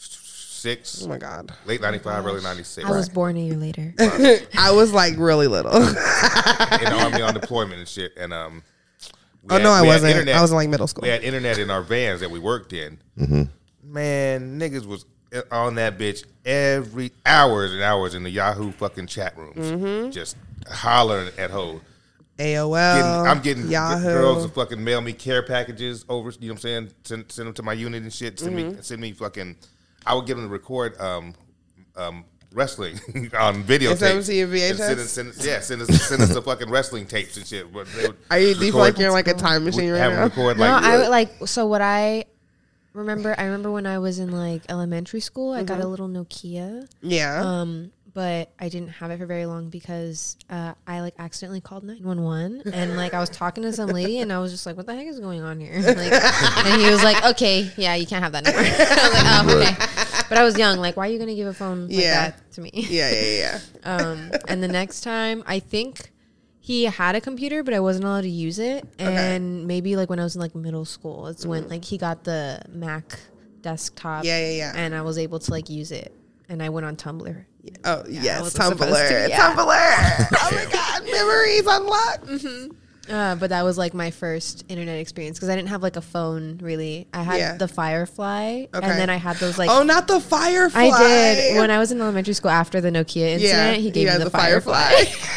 Oh my god, Late ninety-five, early ninety-six. I was born a year later. I was like really little. in the army on deployment and shit. And um, we Oh had- no, I we had wasn't. internet- I was in like middle school. We had internet in our vans that we worked in. Mm-hmm. Man, niggas was on that bitch every hours and hours in the Yahoo fucking chat rooms, Mm-hmm. just hollering at hoes. A O Getting, L. I'm getting Yahoo. girls to fucking mail me care packages over. You know what I'm saying? Send, send them to my unit and shit. Send Mm-hmm. me, send me fucking. I would get them to record um, um, wrestling on video And send them tapes. to your V H And S? Send, us- send, us- yeah, send us send us the fucking wrestling tapes and shit. But they would Are you? Do you feel record- like you're in like a time machine right have them now? record No, like I would like so what I remember. I remember when I was in like elementary school, I got a little Nokia. Yeah. Um, but I didn't have it for very long because uh, I like accidentally called nine one one and like I was talking to some lady and I was just like, what the heck is going on here? Like, and he was like, okay, yeah, you can't have that number. I was like, oh, okay. But I was young. Like, why are you gonna give a phone like Yeah. that to me? yeah, yeah, yeah. Um, and the next time, I think he had a computer, but I wasn't allowed to use it. And maybe like when I was in like middle school, it's when like he got the Mac desktop. Yeah, yeah, yeah. And I was able to like use it. And I went on Tumblr. Oh I yes, wasn't Tumblr. supposed to, yeah. Tumblr. Oh my god, memories unlocked. Uh, but that was like my first internet experience because I didn't have like a phone really. I had Yeah. the Firefly, Okay. and then I had those like. Oh, not the Firefly. I did when I was in elementary school after the Nokia incident. Yeah, he he gave me had the, the Firefly.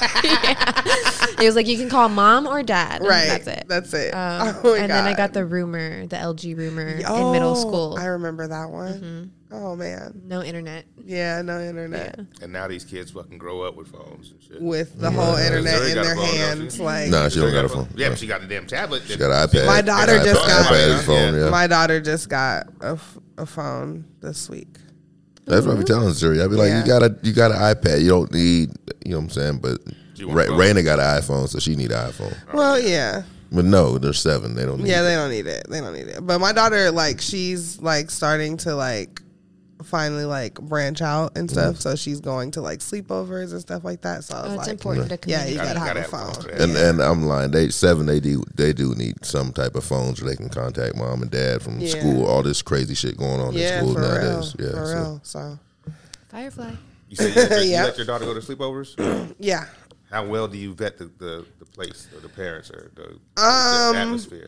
He was like, "You can call mom or dad." And Right. that's it. That's it. Um, Oh my and then I God. got the Rumor, the L G Rumor in Oh, middle school. I remember that one. Oh man. No internet. Yeah, no internet. Yeah. And now these kids fucking grow up with phones and shit. With the whole internet Missouri in got a their phone, don't hands, she? like Nah, she don't got a She phone. Yeah, but she got the damn tablet. She got an iPad. My daughter iPad, just got- iPad is a phone. Yeah, my daughter just got a, f- a phone this week. that's what I be telling Zuri. I be like, Yeah. you got a you got an iPad. You don't need, you know what I'm saying. But She want Ra- a phone. Raina got an iPhone, so she need an iPhone. Well, yeah. But no, they're seven. They don't need. Yeah, it. they don't need it. They don't need it. But my daughter, like, she's like starting to like finally like branch out and stuff. So she's going to like sleepovers and stuff like that. So I was Oh, it's like, important to yeah, you communicate. gotta, Gotta- have a gotta have a phone. phone. And and I'm lying. They seven. They do they do need some type of phones where they can contact mom and dad from Yeah. school. All this crazy shit going on Yeah, in for school real. nowadays. Yeah, for so. real. So Firefly. You said you let, your, you Yep. let your daughter go to sleepovers? yeah. How well do you vet the, the, the place or the parents or the, Um, the atmosphere?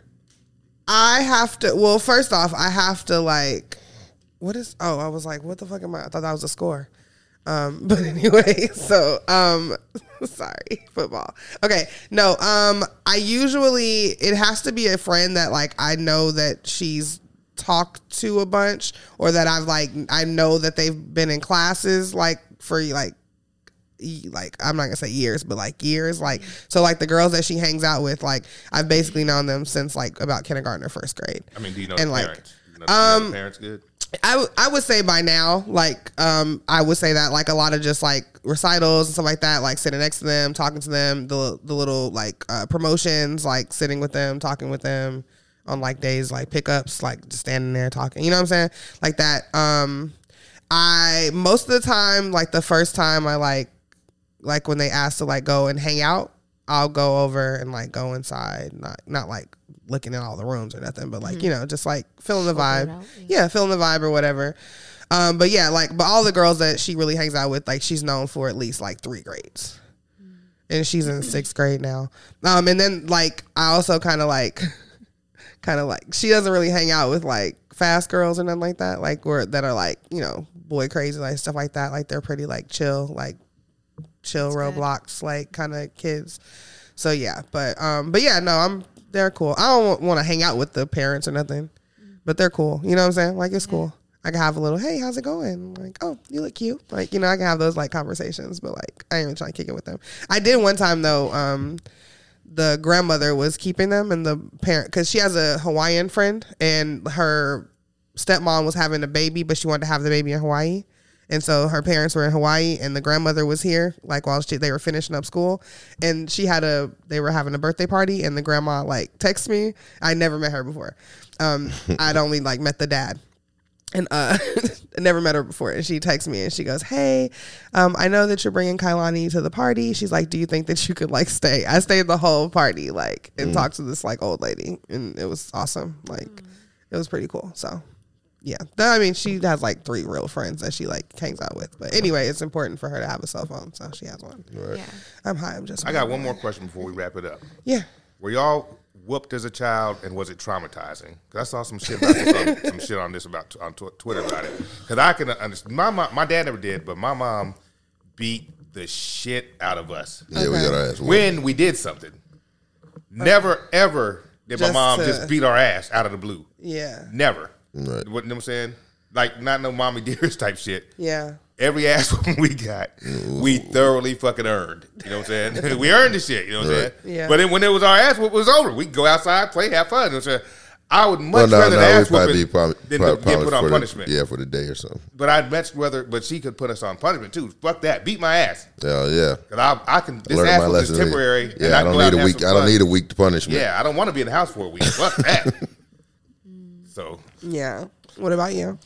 I have to. Well, first off, I have to like. What is? Oh, I was like, what the fuck am I? I thought that was a score. Um, but anyway, so um, sorry, football. Okay, no. Um, I usually it has to be a friend that like I know that she's talked to a bunch, or that I've like I know that they've been in classes like for like. e- like I'm not gonna say years, but like years, like so like the girls that she hangs out with, like I've basically known them since like about kindergarten or first grade. I mean, do you know and, the like, parents? You know, do you know um, the parents good? I, w- I would say by now, like um I would say that like a lot of just like recitals and stuff like that, like sitting next to them, talking to them, the the little like uh, promotions, like sitting with them, talking with them on like days like pickups, like just standing there talking, you know what I'm saying, like that. Um, I most of the time, like the first time I like. Like when they ask to like go and hang out, I'll go over and like go inside, not not like looking at all the rooms or nothing, but like, you know, just like feeling the Scope it vibe. out, Yeah, feeling the vibe or whatever. Um, but yeah, like, but all the girls that she really hangs out with, like she's known for at least like three grades. And she's in sixth grade now. Um, and then like I also kind of like, kind of like she doesn't really hang out with like fast girls or nothing like that, like or that are like, you know, boy crazy, like stuff like that. Like they're pretty like chill, like chill That's good. Roblox like kind of kids. So yeah, but um, but yeah, no, I'm they're cool. I don't want to hang out with the parents or nothing, but they're cool. You know what I'm saying? Like it's cool. I can have a little, hey, how's it going? Like, oh, you look cute. Like, you know, I can have those like conversations, but like I ain't even trying to kick it with them. I did one time though. Um, the grandmother was keeping them, and the parent, because she has a Hawaiian friend, and her stepmom was having a baby, but she wanted to have the baby in Hawaii. And so her parents were in Hawaii, and the grandmother was here, like while she, they were finishing up school, and she had a, they were having a birthday party, and the grandma like texted me. I never met her before. Um, I'd only like met the dad, And uh, I never met her before. And she texts me and she goes, hey, um, I know that you're bringing Kailani to the party. She's like, do you think that you could like stay? I stayed the whole party like and mm. talked to this like old lady. And it was awesome. Like mm. it was pretty cool. So yeah. I mean, she has like three real friends that she like hangs out with. But anyway, it's important for her to have a cell phone. So she has one. Right. Yeah. I'm high. I'm just. I got one more question before we wrap it up. Yeah. Were y'all whooped as a child, and was it traumatizing? Because I saw some shit about this, some shit on this about on tw- Twitter about it. Because I can understand. My mom, my dad never did, but my mom beat the shit out of us. Yeah, okay. we got our ass whooped. When we did something. Never ever did Just my mom to, just beat our ass out of the blue. Yeah. Never. Right. You know what I'm saying? Like not no mommy dearest type shit. Yeah. Every ass whooping we got, we thoroughly fucking earned. You know what I'm saying? We earned the shit. You know what I'm Right. saying? Yeah. But then when it was our ass whooping, it was over. We could go outside, play, have fun. You know what I'm saying? I would much Well, no, rather no, the it ass would probably whooping be probably, than probably, to get probably put on for punishment. The, yeah, for the day or something. But I'd much rather, but she could put us on punishment too. Fuck that. Beat my ass. Hell yeah. Because I, I can, this Learned ass my whooping is lesson. temporary. and Yeah, I can don't go out need and a have week. some I don't fun. need a week to punishment. Yeah, I don't want to be in the house for a week. Fuck that. So. Yeah. What about you?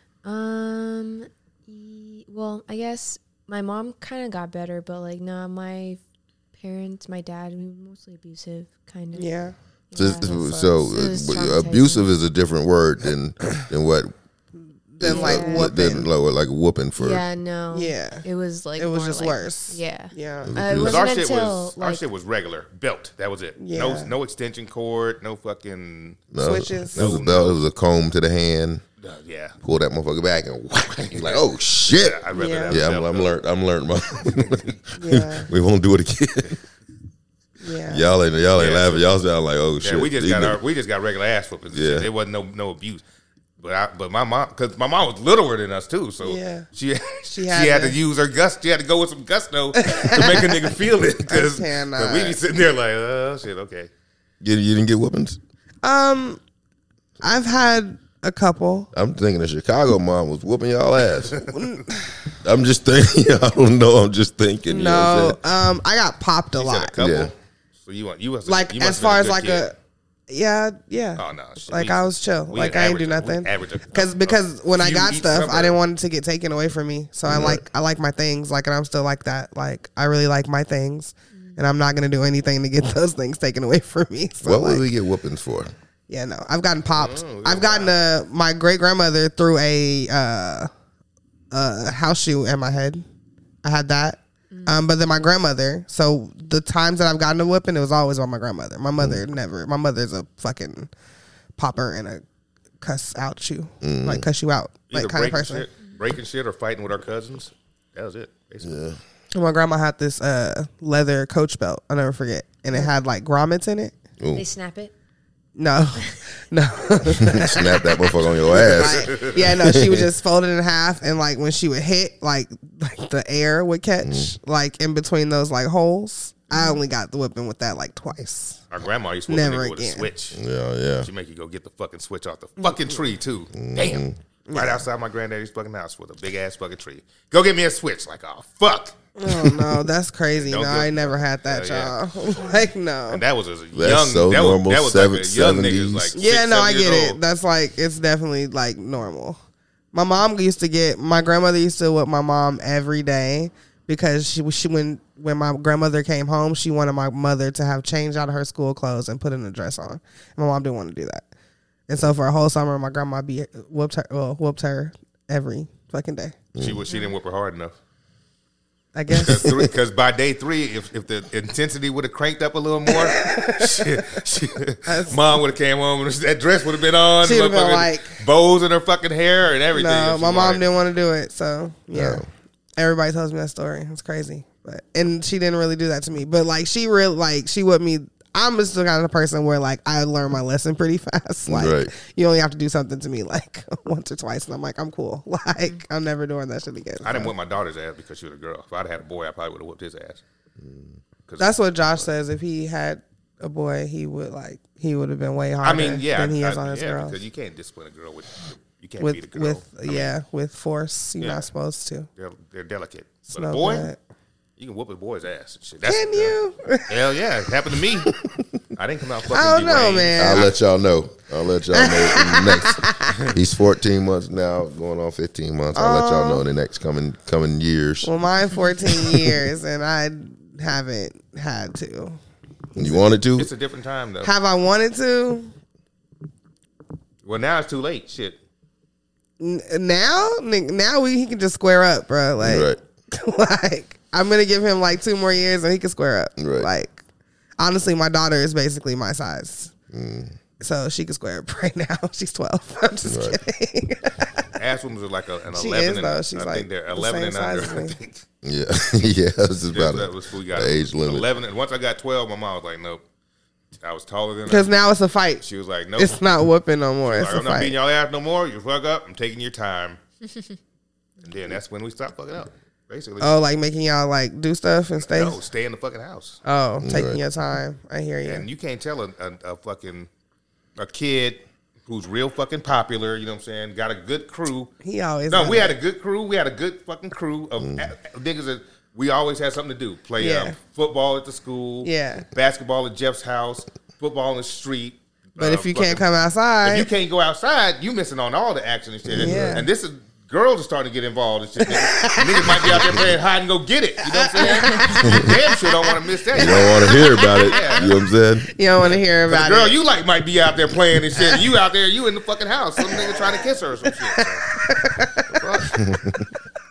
Um, y- well, I guess my mom kind of got better, but like, nah, my parents, my dad, we were mostly abusive, kind of. Yeah. So, Yeah, so, that's so it was uh, traumatizing. abusive is a different word than than what Then like Yeah. whooping. than like, like whooping for. Yeah, no. Yeah. It was like It was more just like- worse. Yeah. Yeah. Uh, it Because Because wasn't our shit until was our like shit was regular belt. That was it. Yeah. No no extension cord. No fucking. No, Switches. It was a belt. It was a comb to the hand. Uh, yeah. Pull that motherfucker back and whack. You're like, oh shit. Yeah, I'd rather Yeah. have Yeah, a I'm, belt, I'm though. learned. I'm learned. My Yeah. we won't do it again. Yeah. y'all ain't y'all ain't Yeah, laughing. so- Y'all sound like, oh Yeah, shit. we just These got our niggas- we just got regular ass whoopings. Yeah. Yeah. It wasn't no no abuse. But I, but my mom, because my mom was littler than us too, so Yeah. she She she had had, to- to use her gust. She had to go with some gusto to make a nigga feel it. Because cannot. we be sitting there like, oh shit, okay. you, you didn't get whoopings. Um, I've had a couple. I'm thinking the Chicago mom was whooping y'all ass. I'm just thinking. I don't know. I'm just thinking. You know No, what I'm um, I got popped a You said a lot. couple. Yeah. So you want you was Like you must as have been far as good like kid. a, yeah, yeah. Oh no, shit. Like We- I was chill. we Like an I ain't do average- we nothing. average a- Because a- because when I few got each stuff, summer. I didn't want it to get taken away from me. So I like I like my things. Like and I'm still like that. Like I really like my things, and I'm not gonna do anything to get those things taken away from me. So saying? What like, would we get whoopings for? yeah, no, I've gotten popped. Oh, I've gotten a my great grandmother threw a uh, a house shoe at my head. I had that. Um, but then my grandmother. So the times that I've gotten a whipping, it was always on my grandmother. My mother never. My mother's a fucking popper and a cuss out you, like cuss you out, Either like kind of breaking person. shit, breaking shit or fighting with our cousins. That was it. Basically. Yeah. And my grandma had this uh, leather coach belt. I'll never forget, and it had like grommets in it. Ooh. they snap it. No, no. Snap that motherfucker on your ass. Like, yeah, no, she would just fold it in half, and like when she would hit, like like the air would catch, Mm. like in between those like holes. I only got the whipping with that like twice. Our grandma used to whip Never a nigga with a again. switch. Yeah, yeah. She make you go get the fucking switch off the fucking tree too. Damn. Right outside my granddaddy's fucking house with a big ass fucking tree. Go get me a switch. Like, oh fuck. Oh no, that's crazy. No no, good. I never had that, Hell y'all. Like no. And that was as a That's young. so that normal, Was, that was seven- like a young seventies. niggas. Like Yeah, six, no, seven I years get it. old. That's like it's definitely like normal. My mom used to get my grandmother used to whip my mom every day because she she when when my grandmother came home, she wanted my mother to have changed out of her school clothes and put in a dress on. And my mom didn't want to do that, and so for a whole summer, my grandma be whooped her well, whooped her every fucking day. She was. She didn't whip her hard enough. I guess. Because by day three, if, if the intensity would have cranked up a little more, shit, she, mom would have came home and that dress would have been on. She'd have been motherfucking like- bows in her fucking hair and everything. No, if she my mom wanted. didn't want to do it. So yeah, No. everybody tells me that story. It's crazy, but and she didn't really do that to me. But like she really like she whipped me. I'm just the kind of person where like I learn my lesson pretty fast. Like Right. you only have to do something to me like once or twice, and I'm like I'm cool. Like I'm never doing that shit again. I didn't So. whip my daughter's ass because she was a girl. If I'd had a boy, I probably would have whooped his ass. 'Cause- That's what Josh says. If he had a boy, he would like he would have been way harder. I mean, yeah, than he I, is on I, his yeah, girls. because you can't discipline a girl with you can't beat a With girl. with I mean, yeah with force, you're Yeah. not supposed to. they're, they're delicate. It's But a no boy, good. You can whoop a boy's ass and shit. That's, Can you? Uh, hell yeah, it happened to me. I didn't come out fucking I don't know, deranged. man. I'll let y'all know. I'll let y'all know in the next. He's fourteen months now, going on fifteen months. I'll let y'all know in the next coming coming years. Well, mine fourteen years, and I haven't had to. You wanted to? It's a different time though. Have I wanted to? Well, now it's too late. Shit. N- Now, N- now we he can just square up, bro. Like, Right. like I'm gonna give him like two more years, and he can square up. Right. Like, honestly, my daughter is basically my size, so she can square up right now. She's twelve. I'm just Right. kidding. Ass women are like a, an She eleven. is, and, though. She's I like think they're the eleven same and size under. as I me. think. Yeah, yeah. This is about that a, was we got the age limit. eleven, and once I got twelve, my mom was like, "Nope." I was taller than Because her. now it's a fight. She was like, "Nope." It's not whooping no more. It's Like, a I'm not beating fight. y'all ass no more. You fuck up. I'm taking your time. And then that's when we stopped fucking up. Basically, Oh, like making y'all like do stuff and stay. no, stay in the fucking house. Oh, taking Right. your time. I hear you. And you can't tell a, a, a fucking a kid who's real fucking popular. You know what I'm saying? Got a good crew. He always. No, got we it. had a good crew. We had a good fucking crew of Mm. a- niggas that we always had something to do. Play Yeah. um, football at the school. Yeah. Basketball at Jeff's house. Football in the street. But uh, if you can't fucking- come outside, if you can't go outside, you missing on all the action and shit. And- Yeah. And this is girls are starting to get involved and shit. Niggas, niggas might be out there playing hide and go get it. You know what I'm saying? You damn sure don't want to miss that. You don't want to hear about it. Yeah. You know what I'm saying? you don't want to hear The about girl it. you like might be out there playing and shit. And you out there, you in the fucking house. Some nigga trying to kiss her or some shit. So,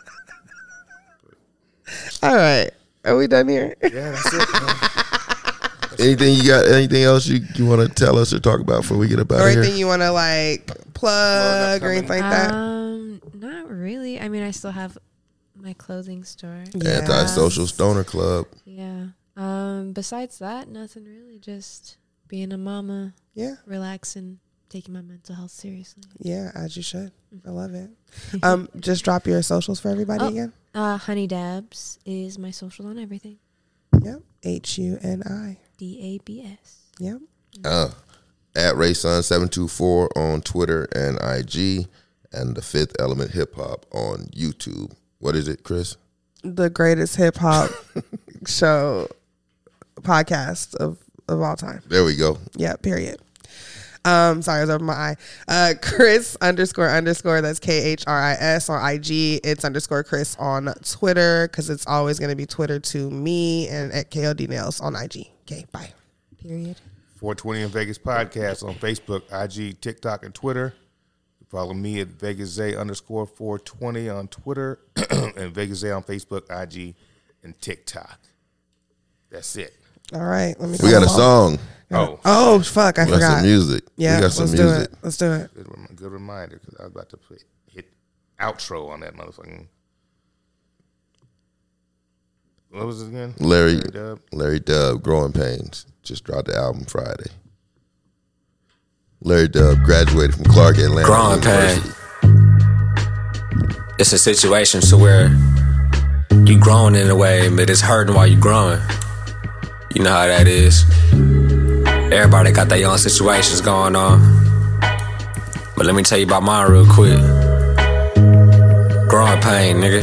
All right, are we done here? yeah, that's it. Man. Anything you got? Anything else you, you want to tell us or talk about before we get up out Or of here? anything you want to like plug or upcoming. anything like that? Um, not really. I mean, I still have my clothing store. Yeah. Anti-social stoner club. Yeah. Um, besides that, nothing really. Just being a mama, Yeah, relaxing, taking my mental health seriously. yeah, as you should. I love it. Um, just drop your socials for everybody Oh. again. Uh, Honey Dabs is my social on everything. Yep, H U N I. D A B S. Yep. Uh, at Rayson seven two four on Twitter and I G, and the Fifth Element Hip Hop on YouTube. What is it, Chris? The greatest hip hop show podcast of of all time. There we go. Yeah, period. Um, sorry, I was over my eye. Uh, Chris underscore underscore. That's K H R I S on I G. It's underscore Chris on Twitter because it's always going to be Twitter to me, and at K O D Nails on I G. Okay, bye. Period. four twenty in Vegas podcast on Facebook, I G, TikTok, and Twitter. You follow me at VegasZay underscore four twenty on Twitter and VegasZay on Facebook, I G, and TikTok. That's it. All right, let me. We got a go. song. Oh, Oh fuck, I We got forgot. some music. Yeah, we got some let's music. do it. Let's do it. good, rem- good reminder because I was about to put, hit outro on that motherfucking. What was it again? Larry, Dub? Larry Dub, Growing Pains, just dropped the album Friday. Larry Dub graduated from Clark Atlanta Growing University. pain. It's a situation to where you growing in a way, but it's hurting while you growing. You know how that is. Everybody got their own situations going on. But let me tell you about mine real quick. Growing pain, nigga.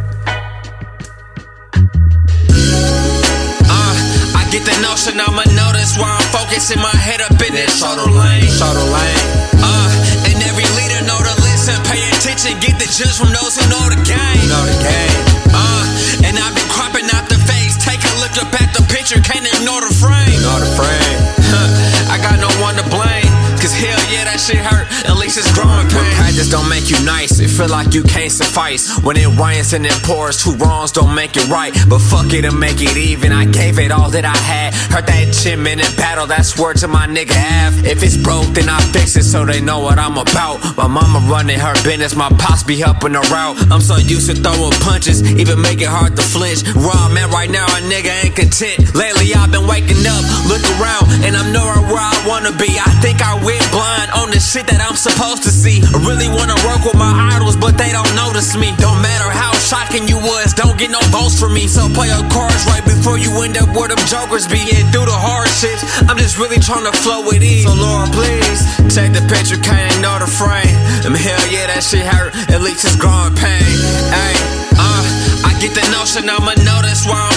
Uh, I get the notion I'ma notice why I'm focusing my head up in this shoulder lane. Shoulder lane. Uh, and every leader know to listen, pay attention, get the judge from those who know the game. Know the game. Uh, and I've been cropping out the face, take a look up at the picture, can't ignore the frame. Ignore the frame. Huh, I got no one to blame. Cause hell yeah, that shit hurt, at least it's growing pain. Practice don't make you nice, it feel like you can't suffice. When it rains and it pours, two wrongs don't make it right. But fuck it and make it even, I gave it all that I had. Heard that ten minute battle, that's word to my nigga Av. If it's broke, then I fix it so they know what I'm about. My mama running her business, my pops be helping her out. I'm so used to throwing punches, even make it hard to flinch. Where I'm at right now, a nigga ain't content. Lately I've been waking up, look around, and I'm nowhere where I wanna be. I think I will blind on the shit that I'm supposed to see. I really wanna work with my idols, but they don't notice me. Don't matter how shocking you was, don't get no votes from me. So play your cards right before you end up where them jokers be. And through the hardships, I'm just really trying to flow with ease. So Lord, please, take the picture, can't ignore the frame. And hell yeah, that shit hurt, at least it's growing pain. Ay, uh, I get the notion I'ma notice why I'm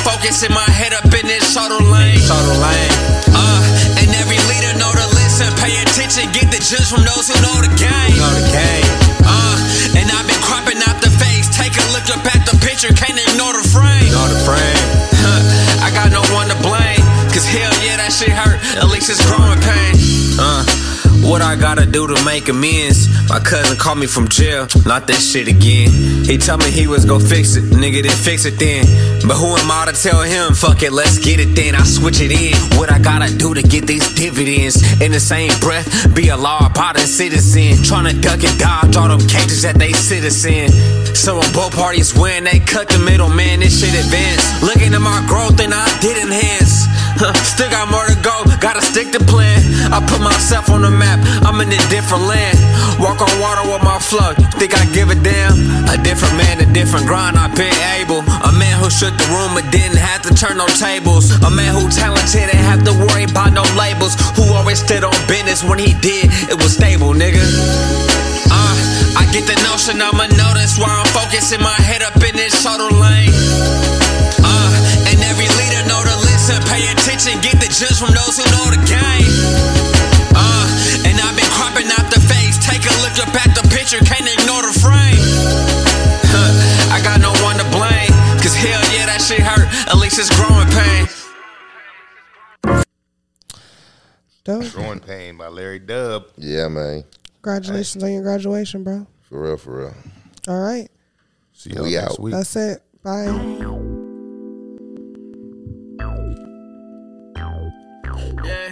focusing my head up in this shuttle lane. Shuttle lane. Uh, and every leader know to listen, pay attention, get the judge from those who know the game. Know the game. Uh, and I've been cropping out the face, take a look up at the picture, can't ignore the frame. Ignore the frame. Huh, I got no one to blame, cause hell yeah, that shit hurt, at least it's growing pain. Uh. What I gotta do to make amends? My cousin called me from jail, not that shit again. He told me he was gon' fix it, nigga, then fix it then. But who am I to tell him? Fuck it, let's get it then. I switch it in. What I gotta do to get these dividends? In the same breath, be a law-abiding citizen. Tryna duck and dodge all them cages that they citizen. So when both parties win, they cut the middle, man, this shit advanced. Looking at my growth and I did enhance. Huh, still got more to go, gotta stick to plan. I put myself on the map, I'm in a different land. Walk on water with my flow, think I give a damn? A different man, a different grind, I've been able. A man who shook the room but didn't have to turn no tables. A man who talented, ain't have to worry about no labels. Who always stood on business, when he did, it was stable, nigga. Uh, I get the notion, I'ma notice why I'm focusing my head up in this shuttle lane. Uh, and every leader know to listen, pay attention, get the judge from those who know the game. Uh, and I've been cropping out the face, take a look up at the picture, can't ignore the frame. Huh, I got no one to blame, cause hell yeah, that shit hurt, at least it's growing pain. Dope. Growing Pain by Larry Dub. Yeah, man. Congratulations on your graduation, bro. For real, for real. All right. See y'all We next out. week. That's it. Bye. Yeah.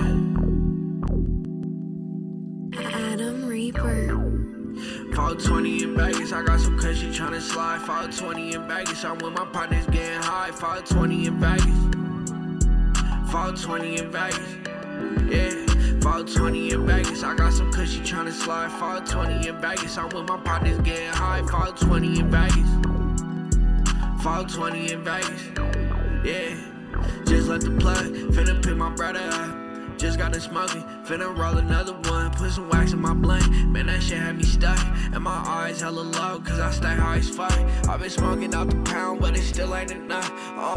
Adam Reaper. four twenty in Vegas, I got some cushy tryna slide. four twenty in Vegas, I'm with my partners getting high. four twenty in Vegas. four twenty in Vegas. Yeah. four twenty in Vegas, I got some cushy tryna slide. four twenty in Vegas, I'm with my partners getting high. four twenty in Vegas. four twenty in Vegas. Yeah. Just let the plug, finna pick my brother up. Just got to smoking, finna roll another one. Put some wax in my blunt, man, that shit had me stuck. And my eyes hella low, cause I stay high as fuck. I been smoking out the pound, but it still ain't enough.